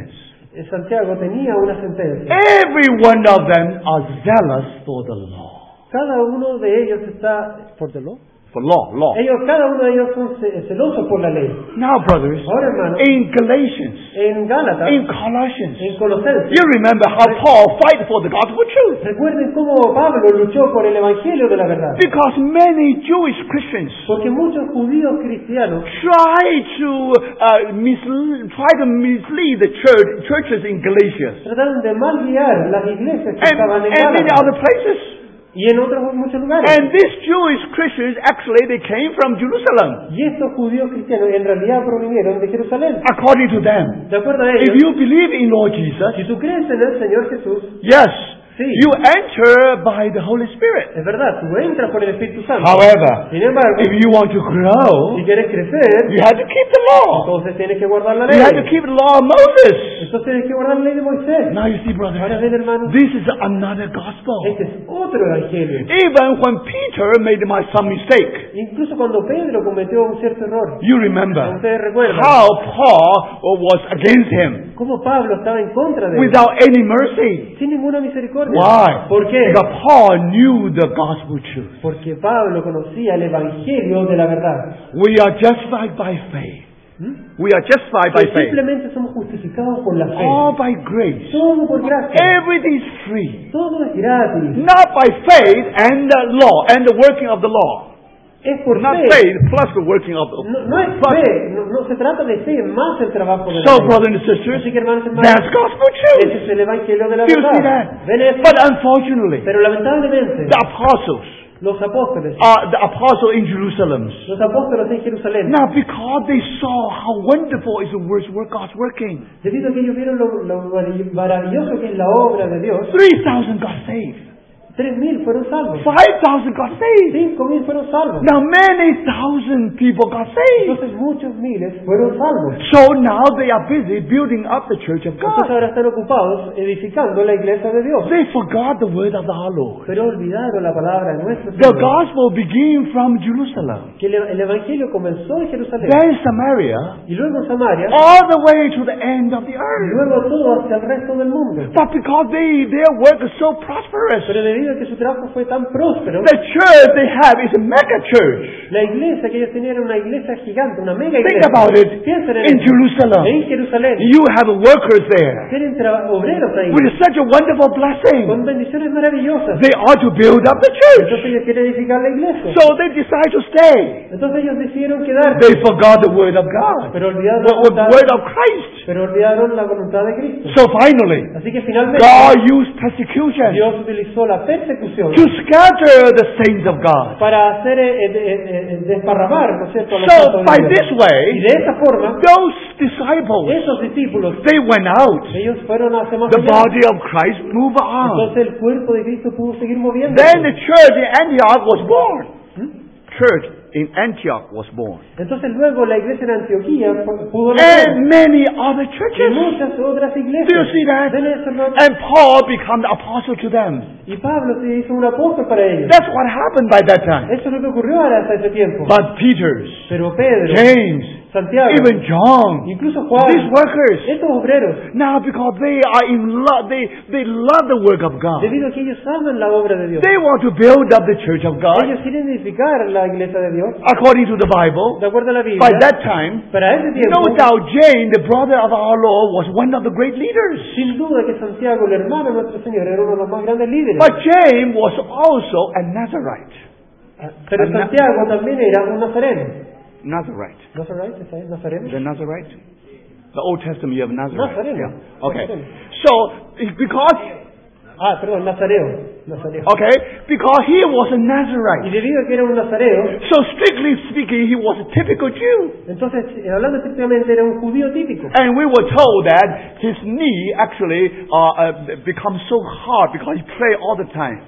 Eh, Santiago tenía una sentencia. Every one of them are zealous for the law. Cada uno de ellos está por the law. For law, law. Ellos, cada uno de ellos son ce- celosos por la ley. Now, brothers, Ahora, hermanos, in Galatians, en Gálatas, in Colossians, en Colosenses, you remember how Paul fight for the gospel truth. recuerden cómo Pablo luchó por el evangelio de la verdad. Because many Jewish Christians Porque muchos judíos cristianos try to uh, mislead, try to mislead the church, churches in Galatia trataron de mal guiar las iglesias que and, estaban en and many Gálatas other places. y en otros muchos lugares. And these Jewish Christians actually they came from Jerusalem. Y estos judíos cristianos en realidad provinieron de Jerusalén. According to them, De acuerdo a if ellos, you believe in Lord Jesus, si tú crees en el Señor Jesús, yes, sí, you enter by the Holy Spirit. es verdad, tú entras por el Espíritu Santo. However, Sin embargo, if you want to grow, si quieres crecer, you have to keep the law. entonces tienes que guardar la You have to ley. keep the law of Moses. Entonces tienes que guardar la ley de Moisés. Now you see, brothers, Ahora ven, hermanos, this is another gospel. este es otro evangelio. Even when Peter made my, some mistake, Incluso cuando Pedro cometió un cierto error, you remember ustedes recuerdan how Paul was against him cómo Pablo estaba en contra de él, without any mercy. sin ninguna misericordia. Why? ¿Por qué? Because Paul knew the gospel truth. Porque Pablo conocía el evangelio de la verdad. We are justified by faith. ¿Mm? We are justified by Que faith. simplemente somos justificados por la fe. All by grace. Todo por gracia. Everything is free. Todo es gratis. Not by faith and the law and the working of the law. Es por Not fe. faith plus the working of the No, no es plus. fe. No, no se trata de fe más el trabajo de la So, fe. brothers and sisters, Así que, hermanos y hermanas, that's gospel ese truth. es el evangelio de la Do you see verdad. that? ¿Ven eso? But unfortunately, Pero lamentablemente, the apostles, los apóstoles, uh, the apostle in Jerusalem, los apóstoles en Jerusalén, now because they saw how wonderful is the work God's working, debido a que ellos vieron lo, lo maravilloso que es la obra de Dios, three thousand got saved. tres mil fueron salvos, five thousand got saved. cinco mil fueron salvos. Now many thousand people got saved. Entonces muchos miles fueron salvos. So now they are busy building up the church of Entonces God. ahora están ocupados edificando la iglesia de Dios. They forgot the word of our Lord. Pero olvidaron la palabra de nuestro The Señor. gospel began from Jerusalem, Que el, el evangelio comenzó en Jerusalén. then Samaria, Y luego en Samaria. all the way to the end of the Y earth. luego todo hacia el resto del mundo. But because they, their work is so prosperous, Pero debido a que su trabajo fue tan próspero, the church they have is a mega church. la iglesia que ellos tenían era una iglesia gigante, una mega Think iglesia. about it. Piensen en In eso. Jerusalem, En Jerusalén. you have workers there Tienen traba- obreros ahí. with such a wonderful blessing. Con bendiciones maravillosas. They ought to build up the church. Entonces ellos quieren edificar la iglesia. So they decide to stay. Entonces ellos decidieron quedarse. They forgot the word of God, Pero olvidaron the la voluntad, word of Christ. pero olvidaron la voluntad de Cristo. So finally, Así que finalmente God used persecution Dios utilizó la persecución to scatter the saints of God. para hacer eh, eh, eh, eh, desparramar, ¿no es cierto?, a los So santos by de Dios. this Y way, de esa forma, those disciples, esos discípulos, they went out. ellos fueron hacia más The allá. body of Christ moved on. Entonces el cuerpo de Cristo pudo seguir moviéndose. Then the church in Antioch was born. Church in Antioch was born. Entonces luego la iglesia en Antioquía fu- pudo nacer. And many other Y churches. muchas otras iglesias. Do you see that? ¿Ven eso, hermano? And Paul became the apostle to them. Y Pablo se hizo un apóstol para ellos. That's what happened by that time. Eso es lo que ocurrió ahora hasta ese tiempo. But Peter's, Pero Pedro, James, Santiago, even John, incluso Juan, these workers, estos obreros, now because they are in love, they, they love the work of God. debido a que ellos aman la obra de Dios, They want to build up the church of God. ellos quieren edificar la iglesia de Dios, According to the Bible, de acuerdo a la Biblia. by that time, Para ese tiempo, no doubt James, the brother of our Lord, was one of the great leaders. sin duda que Santiago, el hermano de nuestro Señor, era uno de los más grandes líderes. But James was also a Nazarite. Pero a na- Santiago también era un nazareno. Nazarite. ¿Nazarite? ¿Está bien? ¿Nazareno? The Nazarite? The Old Testament, you have Nazarite. Nazareno. Yeah. Okay. Nazareno. So, because, Ah, perdón, nazareo. Nazareo. okay, because he was a Y Nazarite. debido a que era un nazareo, So, strictly speaking, he was a typical Jew. entonces, eh, hablando estrictamente, era un judío típico. And we were told that his knee actually uh, uh, becomes so hard because he prayed all the time.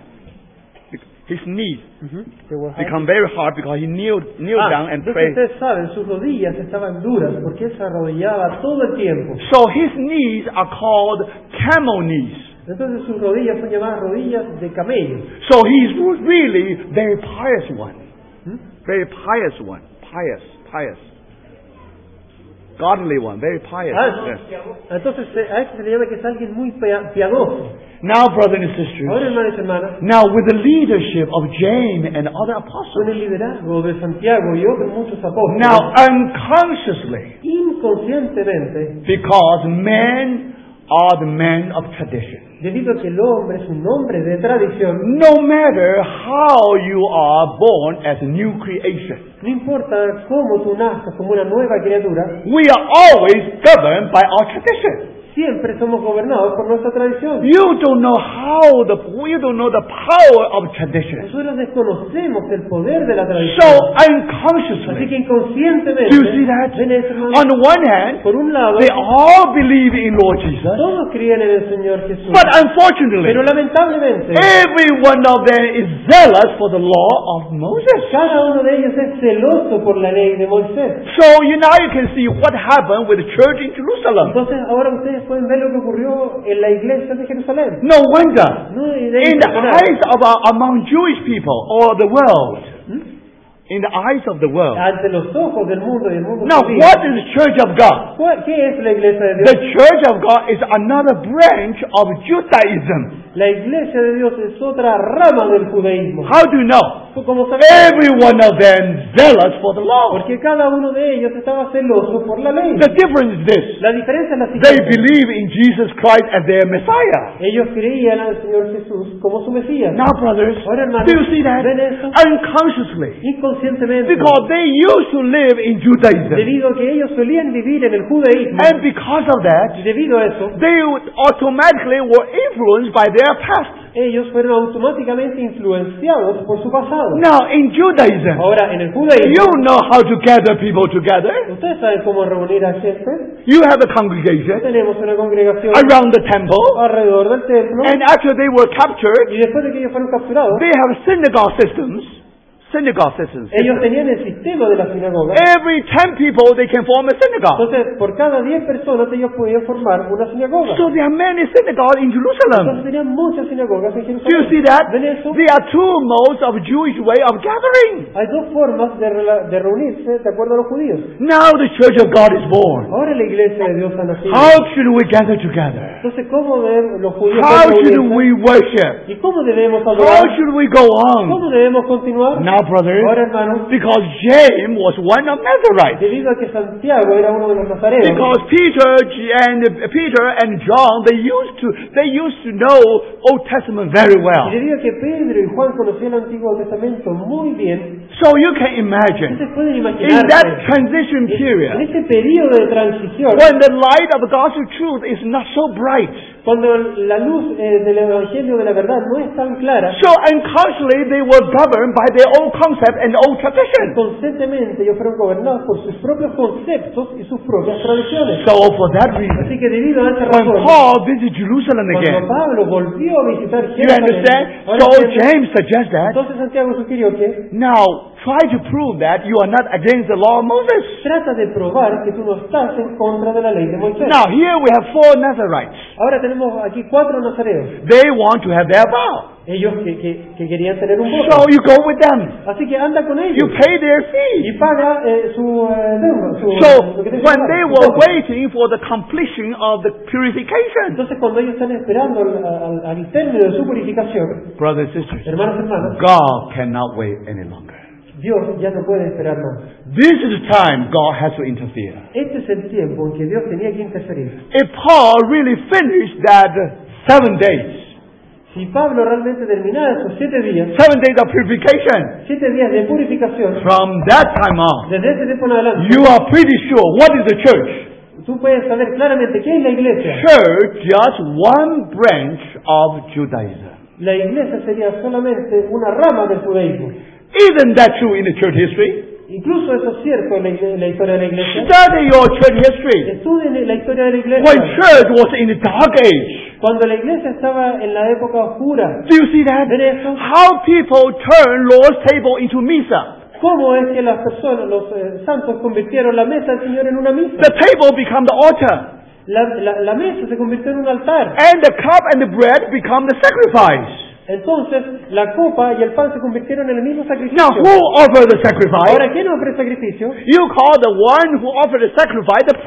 His knees Que were hard. become very hard because he kneeled, kneeled Ah, down and entonces prayed. ustedes saben, sus rodillas estaban duras porque él se arrodillaba todo el tiempo. So his knees are called camel knees. Entonces sus rodillas son llamadas rodillas de camello. So he's really very pious one. ¿Mm? Very pious one. Pious, pious. godly one, very pious. Ah, Yes. entonces eh, a eso se le llama que es alguien muy pia- piadoso. Now, brothers and sisters, Ahora, hermanos y hermanas, now with the leadership of James and other con apostles, el liderazgo de Santiago y otros muchos apóstoles, now unconsciously, inconscientemente, because men are the men of tradition. debido a que el hombre es un hombre de tradición, No matter how you are born as a new creation, no importa cómo tú nazcas como una nueva criatura, we are always governed by our tradition. siempre somos gobernados por nuestra tradición. You don't know how the you don't know the power of tradition. Nosotros desconocemos el poder de la So tradición. Así unconsciously, que inconscientemente, do you see that? ven eso, hermano. On the one hand, Por un lado, they all believe in Lord Jesus, todos creían en el Señor Jesús, but unfortunately, pero lamentablemente, every one of them is zealous for the law of Moses. cada uno de ellos es celoso por la ley de Moisés. So you now you can see what happened with the church in Jerusalem. Entonces ahora ustedes pueden ver lo que ocurrió en la iglesia de Jerusalén. No wonder. No, y de ahí In the se nada. eyes of our, among Jewish people or the world, in the eyes of the world. Ante los ojos del mundo y el mundo Now, judío, what is the church of God? ¿cuál- ¿qué es la iglesia de The Dios? church of God is another branch of Judaism. La iglesia de Dios es otra rama del judaísmo. How do you know? Como sabemos, Every one of them zealous for the law. porque cada uno de ellos estaba celoso por la ley. The difference is this. La diferencia es la They siguiente. believe in Jesus Christ as their Messiah. Ellos creían al Señor Jesús como su Mesías. Now, brothers, Ahora, hermanos, do you see that? ¿ven eso? Unconsciously. Inconscientemente, Because they used to live in Judaism. debido a que ellos solían vivir en el judaísmo, And because of that, y debido a eso, they would automatically were influenced by their past. ellos fueron automáticamente influenciados por su pasado. Now, in Judaism, Ahora, en el judaísmo, you know how to gather people together. ustedes saben cómo reunir a gente. You have a congregation Tenemos una congregación around the temple, alrededor del templo, and after they were captured, y después de que ellos fueron capturados, they have synagogue systems. Synagogue systems. ellos tenían el sistema de la sinagoga. Every ten people, they can form a synagogue. Entonces, por cada diez personas ellos podían formar una sinagoga. So there are many synagogues in Entonces Jerusalem. tenían muchas sinagogas en Do you Jerusalén. see that? ¿Ven eso? There are two modes of Jewish way of gathering. Hay dos formas de, rela- de reunirse de acuerdo a los judíos. Now the church of God is born. Ahora la iglesia de Dios ha nacido. How should we gather together? Entonces, ¿cómo deben los judíos How deben should reunirse? we worship? ¿Y cómo debemos How adorar? should we go on? ¿Cómo debemos continuar? Now, brothers, Ahora, hermanos, because James was one of Nazarites. debido a que Santiago era uno de los nazarenos, Because Peter and Peter and John, they used to they used to know Old Testament very y well. debido a que Pedro y Juan conocían el Antiguo Testamento muy bien, So you can imagine, ustedes pueden in imaginar that transition en period, este periodo de transición, when the light of the gospel truth is not so bright, cuando la luz eh, del Evangelio de la verdad no es tan clara, so unconsciously they were governed by their own concept and old tradition. conscientemente ellos fueron gobernados por sus propios conceptos y sus propias tradiciones. So for that reason, Así que debido a esa when razón, Paul visited Jerusalem cuando again, Pablo volvió a visitar you Jerusalén, understand? ahora So entienden, James suggests that. entonces Santiago sugirió que Now, try to prove that you are not against the law of Moses. trata de probar que tú no estás en contra de la ley de Moisés. Now, here we have four Nazarites. Ahora tenemos aquí cuatro nazareos, They want to have their vow. ellos que, que, que querían tener un So voto. you go with them. Así que anda con You ellos pay their y fee. paga eh, su eh, deuda. Su, So lo que tiene que when pagar, they su were voto. waiting for the completion of the purification, Entonces cuando ellos están esperando al, al- al término de su purificación, brothers and sisters, hermanos y hermanas, God cannot wait any longer. Dios ya no puede esperar más. This is the time God has to interfere. Este es el tiempo en que Dios tenía que interferir. If Paul really finished that seven days, Si Pablo realmente terminara esos siete días, seven days of purification, siete días de purificación, from that time on, desde ese tiempo en adelante, you are pretty sure what is the church? tú puedes saber claramente qué es la iglesia. Church, just one branch of Judaism. La iglesia sería solamente una rama del judaísmo. Isn't that true in the church history? Incluso eso es cierto en la, en la historia de la iglesia. Study your church history. Estudien la historia de la When iglesia. church was in the dark age, Cuando la iglesia estaba en la época oscura, do you see that? ¿ven eso? How people turn Lord's table into misa. ¿Cómo es que las personas, los eh, santos, convirtieron la mesa del Señor en una misa? The table become the altar, La, la, la mesa se convirtió en un altar. and the cup and the bread become the sacrifice. Entonces, la copa y el pan se convirtieron en el mismo sacrificio. Now, who offered the sacrifice? Ahora, ¿quién ofrece sacrificio? You call the one who offered the sacrifice the priest.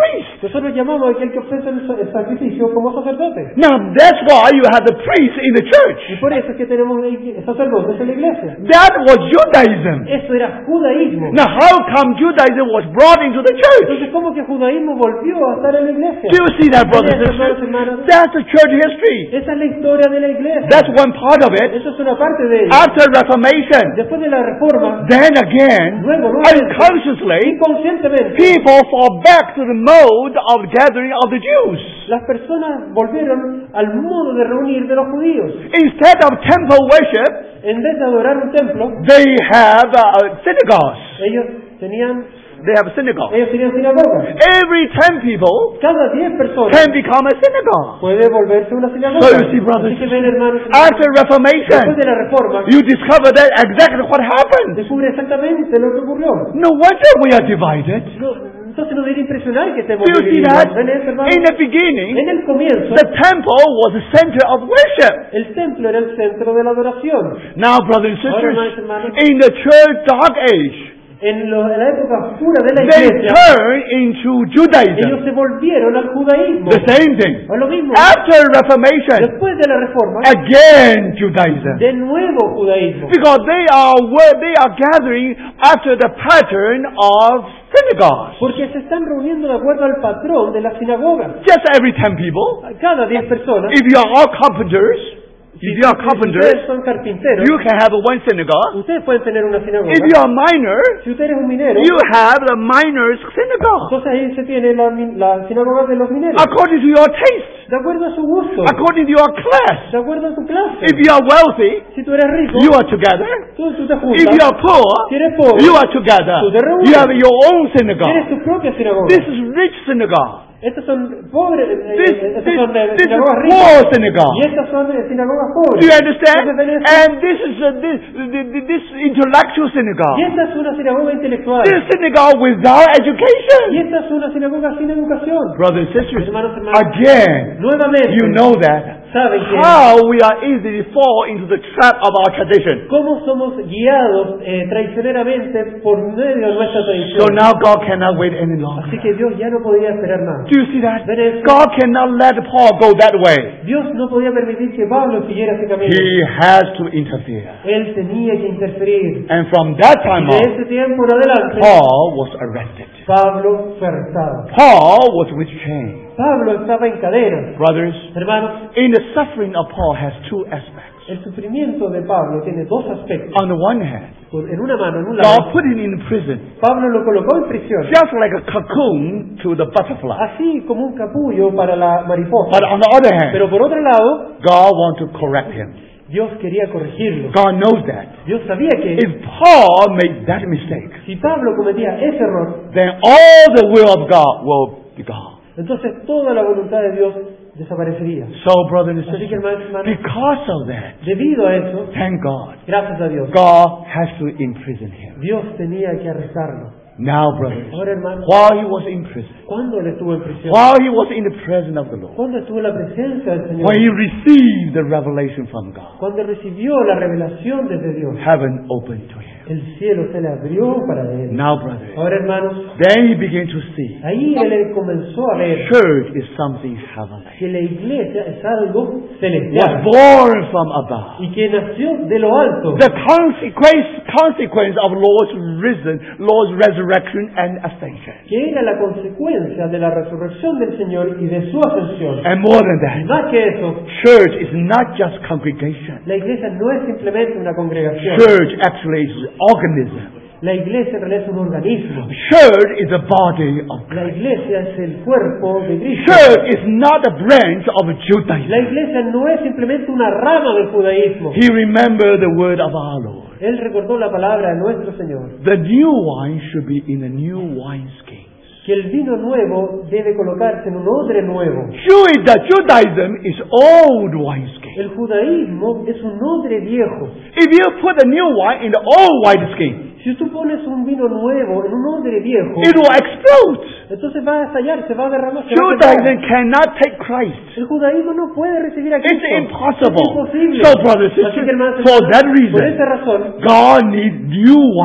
Nosotros llamamos a aquel que ofrece el, el sacrificio como sacerdote. Now that's why you have the priests in the church. Y por eso es que tenemos sacerdotes en la iglesia. That was Judaism. Eso era judaísmo. Now how come Judaism was brought into the church? Entonces, ¿cómo que judaísmo volvió a estar en la iglesia? Do you see that, brothers and Hermanos, sisters? hermanas, That's the church history. esa es la historia de la iglesia. That's one part of it. Eso es una parte de ella. After Reformation, Después de la reforma, then again, luego, nuevamente, unconsciously, inconscientemente, people fall back to the mode of gathering of the Jews. las personas volvieron al modo de reunir de los judíos. Instead of temple worship, En vez de adorar un templo, they have uh, synagogues. ellos tenían, They have synagogues. ellos tenían sinagogas. Every ten people Cada diez personas can become a synagogue. puede volverse una sinagoga. So you see, brothers, Así que ven, hermanos, After después Reformation, de la reforma, you discover that exactly what happened. descubre exactamente lo que ocurrió. No wonder we are divided. No, entonces no debería impresionar que estemos Do you see divididos. that? ¿Ven eso, hermanos? In the beginning, En el comienzo, the temple was the center of worship. el templo era el centro de la adoración. Now, brothers and Ahora, sisters, hermanos, in the church dark age, En, lo- en la época oscura de la they iglesia, turned into ellos Judaism. se volvieron al judaísmo. The same thing. Es lo mismo. After Reformation, Después de la reforma, again Judaism. de nuevo judaísmo. Because they are where they are gathering after the pattern of synagogues. Porque se están reuniendo de acuerdo al patrón de la sinagoga. Just every ten people. Cada diez personas. If you are all carpenters, if you are Si carpenters, ustedes son carpinteros, you can have one synagogue. ustedes pueden tener una sinagoga. If you are minor, Si usted es un minero, you have the miners' synagogue. entonces ahí se tiene la, min- la sinagoga de los mineros. According to your taste, De acuerdo a su gusto. according to your class. De acuerdo a tu clase. If you are wealthy, Si tú eres rico, you are together. tú, tú te If juntas. you are poor, Si eres pobre, you are together. tú te reúnes. You have your own tienes synagogue. tu propia sinagoga. This is rich synagogue. Estas son pobres, eh, This, eh, estas this, son eh, this is sinagogas poor ricas. Y synagogue. estas son eh, sinagogas Do pobres. you understand? Entonces, ven esto. And this is a, this, this, this intellectual synagogue. Y esta es una sinagoga intelectual. This synagogue without Y education. esta es una sinagoga sin educación. Brothers and sisters, Hermanos, hermanas, again, nuevamente, you know that. saben que How we are easily fall into the trap of our tradition. cómo somos guiados eh, traicioneramente por medio de nuestra So tradición. now God cannot wait any longer. Así que Dios ya no podía esperar más. Do you see that? Ven eso. God cannot let Paul go that way. Dios no podía permitir que Pablo siguiera ese camino. He has to interfere. Él tenía que interferir. And from that time Y de on, ese tiempo en adelante, Paul was arrested. Pablo fue arrestado. Paul was with chains. Pablo estaba en cadenas. Brothers, Hermanos, in the suffering of Paul has two aspects. el sufrimiento de Pablo tiene dos aspectos. On the one hand, Por- En una mano, en un God lado, put him in prison, Pablo lo colocó en prisión, just like a cocoon to the butterfly. así como un capullo para la mariposa. But on the other hand, Pero por otro lado, God wants to correct him. Dios quería corregirlo. God knows that. Dios sabía que If Paul made that mistake, si Pablo cometía ese error, then all the will of God will be gone. entonces toda la voluntad de Dios desaparecería. So, brothers and Así que, sisters, hermanos, hermanos, because of that, debido a eso, thank God, gracias a Dios, God has to imprison him. Dios tenía que arrestarlo. Now, brothers, Ahora, hermanos, while he was in prison, ¿cuándo él estuvo en prisión? while he was in the presence of the Lord, ¿Cuándo estuvo en la presencia del Señor? when he received the revelation from God, Cuando recibió la revelación desde Dios, heaven opened to him. el cielo se le abrió para él. Now, brothers, Ahora, hermanos, then he began to see ahí él comenzó a ver church is something heavenly. que la iglesia es algo Was celestial born from above. y que nació de lo alto. The consequence, consequence of Lord's risen, Lord's resurrection and ascension. Que era la consecuencia de la resurrección del Señor y de su ascensión. And more than Y that, más que eso, church is not just congregation. la iglesia no es simplemente una congregación. Church actually is organism. La iglesia en realidad es un organismo. Church is the body of La Christ. iglesia es el cuerpo de Cristo. Church is not a branch of La Judaism. iglesia no es simplemente una rama del judaísmo. He remembered the word of our Lord. Él recordó la palabra de nuestro Señor. The new wine should be in a new wineskin. Que el vino nuevo debe colocarse en un odre nuevo. Jewish, the Judaism is old wineskin. El judaísmo es un odre viejo. If you put the new wine in the old wineskin, Si tú pones un vino nuevo en un odre viejo, it will explode. entonces va a estallar, se va a derramar. Se va a Judaism quemar. cannot take Christ. El judaísmo no puede recibir a It's Cristo. impossible. Es imposible. So, brothers and Así que, sisters, hermanos, for that por esa reason, razón, God needs new wineskin.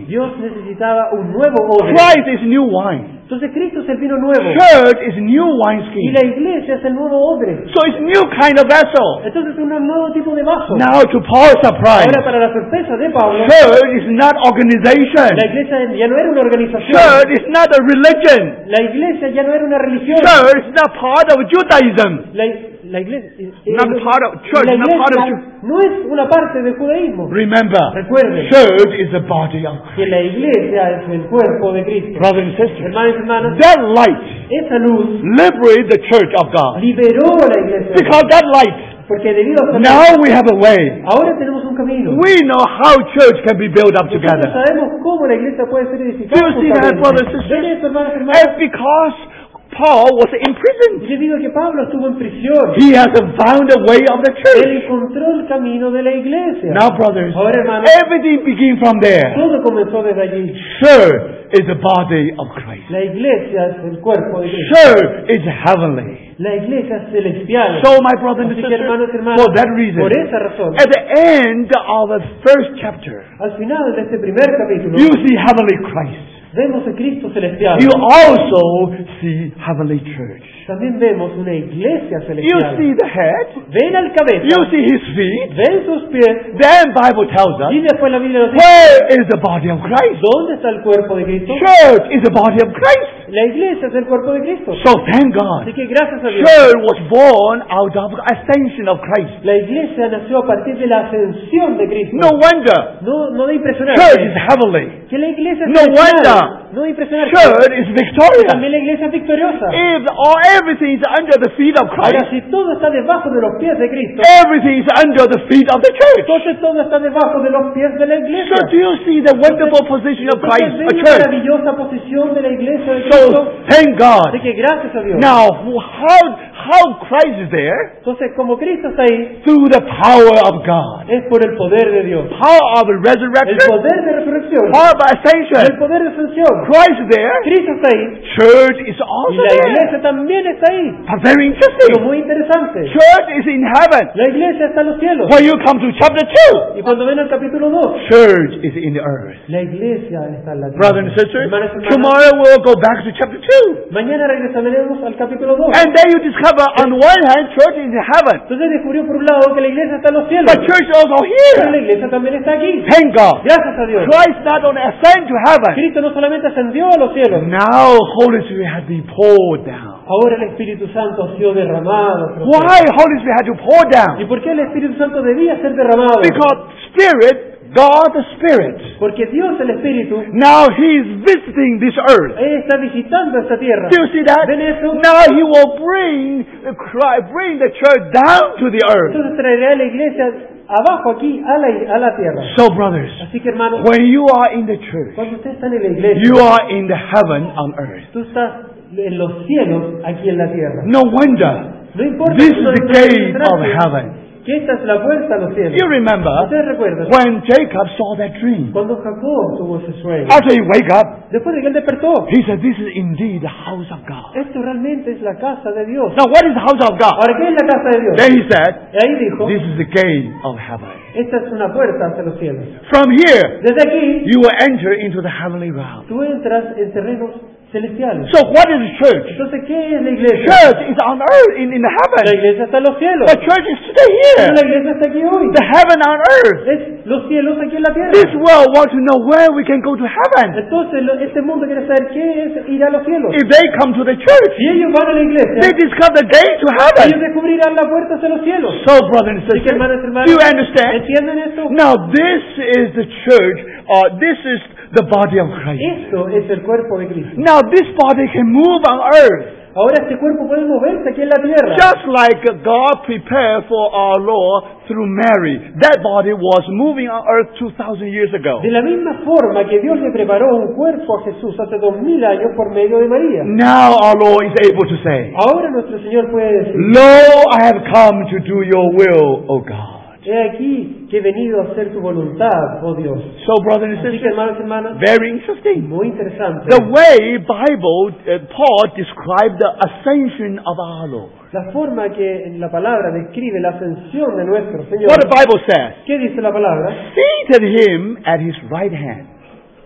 Dios necesitaba un nuevo odre. Christ is new wine. Entonces Cristo es el vino nuevo. Church is new Y wineskin. la iglesia es el nuevo odre. So it's new kind of vessel. Entonces es un nuevo tipo de vaso. Now to Paul's surprise, Ahora, para la sorpresa de Pablo, church is not la organization. iglesia ya no era una organización. Church is not a religion. La iglesia ya no era una religión. Church is not part of Judaism. La, la iglesia, eh, Not eh, part of church, la not part of iglesia no es una parte del judaísmo. Remember, Recuerden church is the body of Christ. que la iglesia es el cuerpo de Cristo. Brothers and sisters, Hermanos y hermanas, that light esa luz liberated the church of God. liberó a la iglesia. Because that light, Porque debido a esa luz, now we have a way. ahora tenemos un camino. We know how church can be built up Nosotros together. sabemos cómo la iglesia puede ser edificada. Do you see that, juntamente. brothers and sisters? ¿Ven esto, hermanos y hermanas? And because Paul was in prison, Y debido a que Pablo estuvo en prisión, he has found a way of the él church. encontró el camino de la iglesia. Now, brothers, Ahora, hermanos, everything begins from there. todo comenzó desde allí. Church is the body of Christ. La iglesia es el cuerpo de Cristo. Church is heavenly. La iglesia es celestial. So, my brothers and Así que, hermanos y sisters, hermanas, for that reason, por esa razón, at the end of the first chapter, al final de este primer capítulo, you see heavenly Christ. vemos a Cristo celestial. You also see heavenly church. También vemos una iglesia You celestial. see the head. Ven al cabeza, You see his feet. ven sus pies, Then Bible tells us, y después la Biblia nos dice, where is the body of Christ? ¿dónde está el cuerpo de Cristo? Church is the body of Christ. La iglesia es el cuerpo de Cristo. So thank God. Así que gracias a Dios, Church was born out of ascension of Christ. la iglesia nació a partir de la ascensión de Cristo. No wonder. No, no de impresionar. Church is heavenly. Que la iglesia es No celestial. wonder. No de impresionar. Church is victorious. También la iglesia es victoriosa. If all everything is under the feet of Ahora, Christ, si todo está debajo de los pies de Cristo, everything is under the feet of the church. entonces todo está debajo de los pies de la iglesia. So do you see the wonderful position of Christ, Entonces, a ven la church? maravillosa posición de la iglesia de So Cristo. thank God. Así que gracias a Dios. Now, how how Christ is there? Entonces, como Cristo está ahí, Through the power of God, es por el poder de Dios. power of El resurrection, poder de resurrección. power of El ascension. poder de ascensión. Christ is there. Cristo está ahí. Church is Y also la there. iglesia también está ahí. But very Pero interesting. muy interesante. Church is in heaven. La iglesia está en los cielos. When you come to chapter two, Y cuando ven al capítulo dos, church is in the earth. la iglesia está en la tierra. Brothers and sisters, Hermanos y hermanas, tomorrow we'll go back to chapter two. mañana regresaremos al capítulo dos. And then you discover on one hand, church is in heaven. Entonces descubrió por un lado que la iglesia está en los cielos. But church is also Pero la here. iglesia también está aquí. Thank God. Gracias a Dios. Christ not only ascended to heaven, Cristo no solamente ascendió a los cielos, now Holy Spirit has been poured down. ahora el Espíritu Santo ha sido derramado. sobre Why nosotros. Holy Spirit had to pour ¿Y down? por qué el Espíritu Santo debía ser derramado? Because Spirit, God the Spirit, Porque Dios, el Espíritu, now He is visiting this earth. Él está visitando esta tierra. Do you see that? ¿Ven eso? Now He will bring the Christ, bring the church down to the earth. Entonces traerá a la iglesia abajo aquí a la, a la tierra. So, brothers, Así que hermanos, when you are in the church, cuando usted está en la iglesia, you are in the heaven on earth. tú estás en los cielos aquí en la tierra. No wonder. No importa This que is uno the no gate entrase, of heaven. que esta es la puerta a los cielos. You remember Ustedes recuerdan when Jacob saw that dream. cuando Jacob tuvo ese sueño. After he wake up, Después de que él despertó, he said, "This is indeed the house of God." esto realmente es la casa de Dios. Now, what is the house of God? Ahora, ¿qué es la casa de Dios? Then he said, Y ahí dijo, "This is the gate of heaven." esta es una puerta hacia los cielos. From here, Desde aquí, you will enter into the heavenly realm. tú entras en terrenos celestiales. So, what is the church? Entonces, ¿qué es la iglesia? Church is on earth, in, in the La heaven. iglesia está en los cielos. But church is today Pero la here. iglesia está aquí hoy. The heaven on earth. Es los cielos aquí en la tierra. This world wants to know where we can go to heaven. Entonces, lo- este mundo quiere saber qué es ir a los cielos. If they come to the church, Si ellos van a la they iglesia, discover the gate to ellos heaven. descubrirán la puerta hacia los cielos. So, brothers and Así que, sisters, hermanas y do hermanos, you understand? ¿entienden esto? Now, this is the church, uh, this is the body of Christ. Esto es el cuerpo de Cristo. Now, this body can move on earth, Ahora este cuerpo puede moverse aquí en la tierra. just like God prepared for our Lord through Mary. That body was moving on earth two thousand years ago. De la misma forma que Dios le preparó un cuerpo a Jesús hace dos mil años por medio de María. Now our Lord is able to say, Ahora nuestro Señor puede decir, "Lo, I have come to do your will, O God." he aquí que he venido a hacer tu voluntad, oh Dios. So, brothers and Así que sisters, hermanos y hermanas, very interesting. muy interesante. The way Bible, uh, Paul described the ascension of our Lord. La forma que en la palabra describe la ascensión de nuestro Señor. What the Bible says, ¿Qué dice la palabra? seated him at his right hand.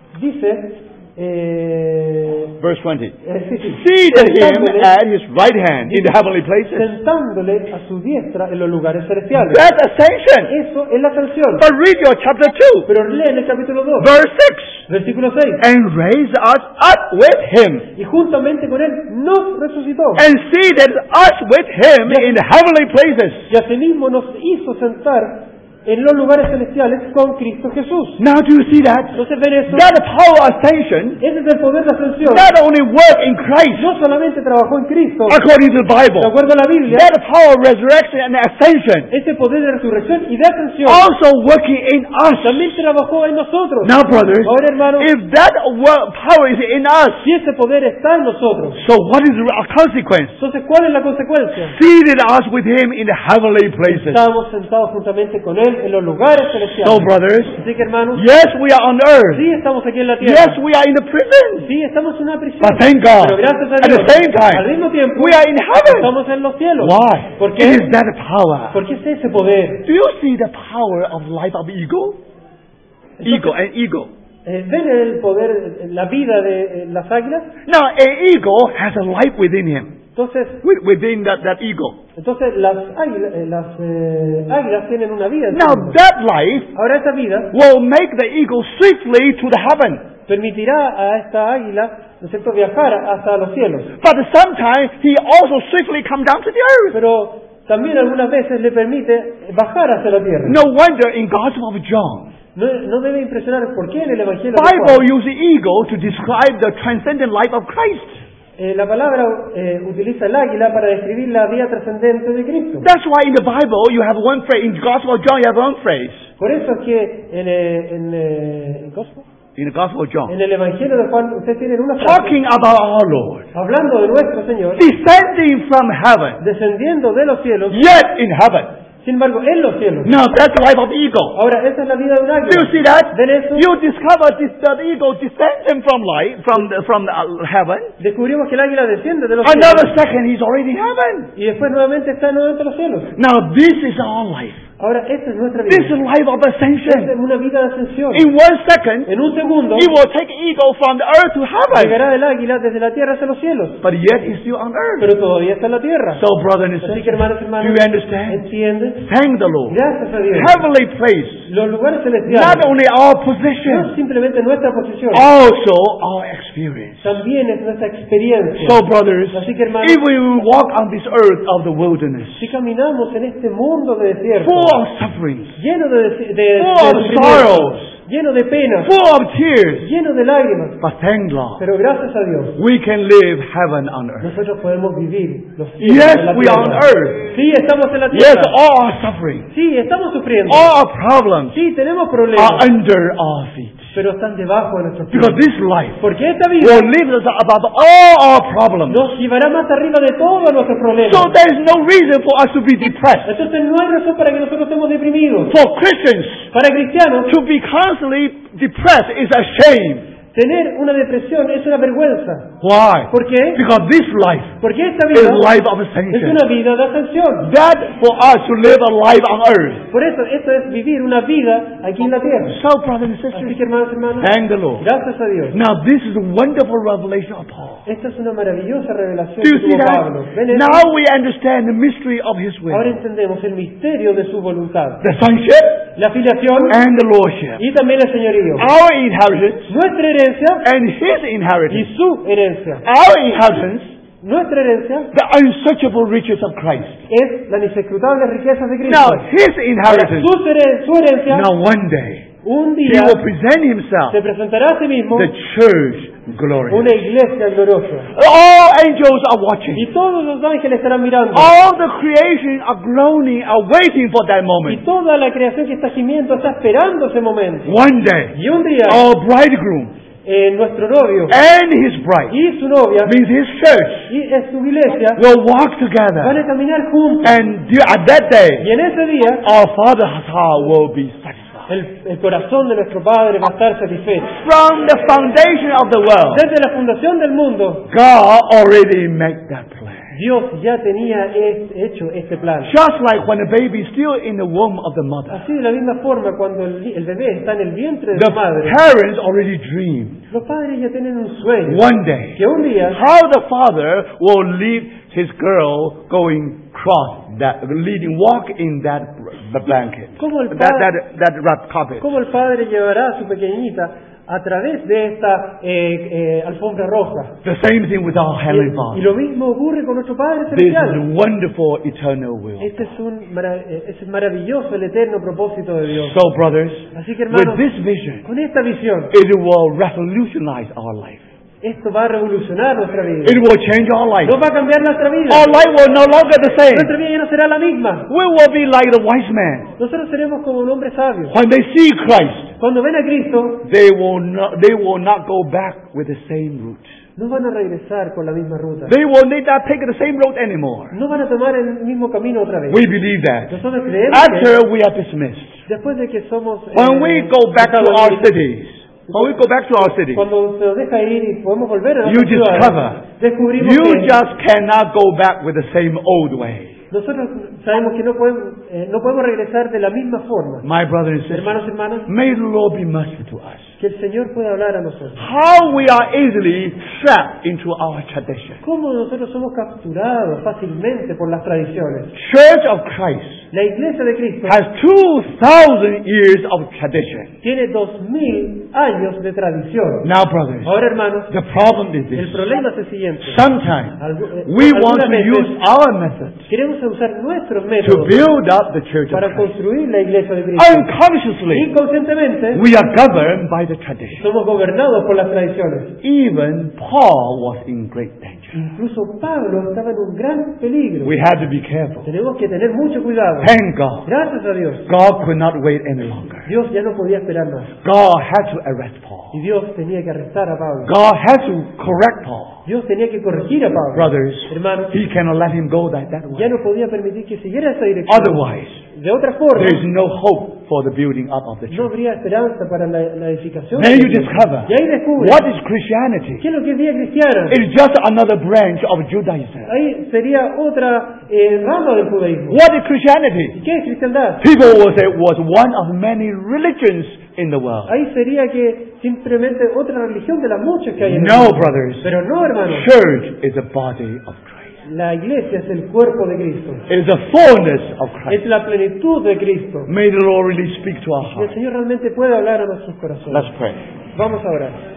Dice, eh, Verse twenty. eh, sí, sí, Seated him sentándole, at his right hand in the heavenly places. sentándole a su diestra en los lugares celestiales. That's ascension. Eso es la ascensión. But read your chapter two, Pero lee en el capítulo dos, verse six. versículo seis. And raised us up with him. Y juntamente con él nos resucitó. And seated us with him in the heavenly places. Y asimismo nos hizo sentar en los lugares celestiales con Cristo Jesús. Now do you see that? Entonces ven eso. That power of ascension Ese es el poder de ascensión. not only work in Christ No solamente trabajó en Cristo, according to the de Bible. acuerdo a la Biblia, That power of resurrection and ascension ese poder de resurrección y de ascensión also working in us. también trabajó en nosotros. Now brothers, Ahora, hermanos, if that wo- power is in us, si ese poder está en nosotros, so what is the consequence? entonces ¿cuál es la consecuencia? Seated us with him in the heavenly places. Estamos sentados juntamente con Él en los lugares celestiales. So brothers, Así que, hermanos, yes, we are on earth. sí estamos aquí en la tierra. Yes, we are in the prison. Sí estamos en una prisión. But thank God, Pero gracias a at Dios, the same al time, mismo tiempo, we are in heaven. estamos en los cielos. Why? ¿Por It qué? is that power. Porque es ese poder. Do you see the power of life of eagle? Eagle, an eagle. Eh, ¿Ven el poder, eh, la vida de eh, las águilas? Now, an eagle has a life within him, Entonces, wi- within that, that eagle. entonces las águilas, eh, las eh, águilas tienen una vida. en sí Now, mismas. that life Ahora esa vida will make the eagle swiftly to the heaven. permitirá a esta águila, ¿no es cierto?, viajar hasta los cielos. But sometimes he also swiftly come down to the earth. Pero también algunas veces le permite bajar hacia la tierra. No wonder in Gospel of John, No, no debe impresionar por qué en el Evangelio de Bible Juan, uses eagle to describe the transcendent life of Christ. eh, la palabra eh, utiliza el águila para describir la vida trascendente de Cristo. That's why in the Bible you have one phrase. In Gospel of John you have one phrase. Por eso es que en, eh, en, eh, ¿en Gospel? In the Gospel of John, En el Evangelio de Juan ustedes tienen una frase talking about our Lord hablando de nuestro Señor descending from heaven, descendiendo de los cielos, yet in heaven. sin embargo en los cielos. Now that's the life of eagle. Ahora esa es la vida de un Do águila. you see that? ¿Ven eso? You discover this, that eagle descending from light, from the, from the, uh, heaven. Descubrimos que el águila desciende de los Another cielos second, he's already in heaven. y después nuevamente está nuevamente en los cielos. Now this is our life. Ahora esta es nuestra This is vida. life of Esta es ascension. una vida de ascensión. In one second, En un segundo he will take eagle from the earth to heaven. llegará el águila desde la tierra hacia los cielos, But yet he's still on earth. pero todavía está en la tierra. So, brother and Así que, sister, hermanos y do hermanas, you understand? ¿entienden? Thank the Lord. Gracias a Dios. Heavenly place, Los lugares not celestiales only our no es position, simplemente nuestra posición, also our experience. también es nuestra experiencia. So, brothers, Así que, hermanos, if we walk on this earth of the wilderness, si caminamos en este mundo de desierto, full of sufferings, lleno de, de, de, de full of sufrimiento, sorrows, lleno de penas, full of tears, lleno de lágrimas, but thank God, pero gracias a Dios we can live heaven on earth. nosotros podemos vivir los cielos Yes, en la we are on tierra. earth. Sí, estamos en la Yes, tierra. all our suffering, Sí, estamos sufriendo. all our problems Sí, tenemos are problemas, under our feet. pero están debajo de nuestros Because pies. this life Porque esta vida will lift us above all our problems. nos llevará más arriba de todos nuestros problemas. So there is no reason for us to be depressed. Entonces no hay razón para que nosotros estemos deprimidos. For Christians, Para cristianos, to be constantly depressed is a shame. tener una depresión es una vergüenza. Why? ¿Por qué? Because this life Porque esta is vida life of es ascension. una vida de ascensión. That for us to live a life on earth. Por eso, esto es vivir una vida aquí en la tierra. So, brothers and Así sisters, que, hermanos y hermanas, thank the Lord. gracias a Dios. Now, this is a wonderful revelation of Paul. Esta es una maravillosa revelación Do you que see tuvo Pablo. that? ¿Ven eso? Now we understand the mystery of His will. Ahora entendemos el misterio de su voluntad. The sonship La filiación and the lordship. y también el señorío. Our inheritance Nuestra herencia and His inheritance. y su herencia. Our inheritance, Nuestra herencia the unsearchable riches of Christ. es las inescrutables riquezas de Cristo. Now, His Ahora, inheritance, su, here- su herencia, now one day, un He día will present Himself, se presentará a sí mismo the church glorious. una iglesia gloriosa. All angels are watching. Y todos los ángeles estarán mirando. All the creation are groaning, are waiting for that Y moment. toda la creación que está gimiendo está esperando ese momento. One day, Y un día, our bridegroom eh, nuestro novio and his bride, y su novia means His church, y eh, su iglesia will walk van together. a caminar juntos. And du- at that day, Y en ese día, our Father's heart will be satisfied. el, el corazón de nuestro Padre va a estar satisfecho. From the foundation of the world, Desde la fundación del mundo, God already made that plan. Dios ya tenía es- hecho este plan. Just like when a baby is still in the womb of the mother. Así de la misma forma, cuando el, el bebé está en el vientre de The su madre, parents already dreamed los padres ya tienen un sueño. one day Que un día, how the father will lead his girl going cross that, leading, walk in that b- blanket, ¿Cómo el that, padre- that, that wrap carpet. cómo el padre llevará a su pequeñita a través de esta eh, eh, alfombra roja. The same thing with our Heavenly Y, y Father. lo mismo ocurre con nuestro Padre This is Celestial. wonderful eternal will. Este es un mara- eh, es maravilloso, el eterno propósito de Dios. So, brothers, Así que, with hermanos, this vision, con esta visión, it will revolutionize our life. esto va a revolucionar nuestra vida. It will change our life. Nos va a cambiar nuestra vida. Our life will no longer the same. Nuestra vida ya no será la misma. We will be like the wise man. Nosotros seremos como un hombre sabio. When they see Christ, Cuando ven a Cristo, they will not, they will not go back with the same route. no van a regresar con la misma ruta. They will not take the same road anymore. No van a tomar el mismo camino otra vez. We believe that. Nosotros creemos que After we are dismissed, después de que somos... when eh, we go back to dejados our ir, cities, when we go back to our cities, cuando se nos deja ir y podemos volver a you nuestra ciudad, discover descubrimos you que just cannot go back with the same old way. nosotros sabemos que no podemos, eh, no podemos regresar de la misma forma. My brothers and sisters, Hermanos y hermanas, may the Lord be merciful to us. que el Señor pueda hablar a nosotros. How we are easily trapped into our tradition. Cómo nosotros somos capturados fácilmente por las tradiciones. Church of Christ La Iglesia de Cristo has two thousand years of tradition. tiene dos mil años de tradición. Now, brothers, Ahora, hermanos, the problem is el this. problema es el siguiente. Sometimes Algu- eh, we want algunas to veces use our methods queremos usar nuestros to métodos build up the church of para Christ. construir la Iglesia de Cristo. Unconsciously, Inconscientemente, we are governed by the tradition. somos gobernados por las tradiciones. Even Paul was in great danger. Incluso Pablo estaba en un gran peligro. We had to be careful. Tenemos que tener mucho cuidado. Thank God. Gracias a Dios. God could not wait any longer. Dios ya no podía esperar más. God had to arrest Y Paul. Dios tenía que arrestar a Pablo. God had to correct Paul. Dios tenía que corregir a Pablo. Brothers, Hermanos, he cannot let him go that, that ya way. no podía permitir que siguiera esa dirección. Otherwise, De otra forma, there is no hope for the building up of the no church. habría esperanza para la, la edificación. Then de you la iglesia. discover Y ahí descubre what is Christianity. qué es lo que es vida cristiana. It is just another branch of Judaism. Ahí sería otra eh, rama del judaísmo. What is Christianity? ¿Y qué es cristiandad? People will say it was one of many religions in the world. Ahí sería que simplemente otra religión de las muchas que hay en el No, mundo. brothers. Pero no, hermanos. Church is the body of Christ. La iglesia es el cuerpo de Cristo. It is the fullness of Es Christ. la plenitud de Cristo. May the Lord really speak to our Y el hearts. Señor realmente puede hablar a nuestros corazones. Let's pray. Vamos a orar.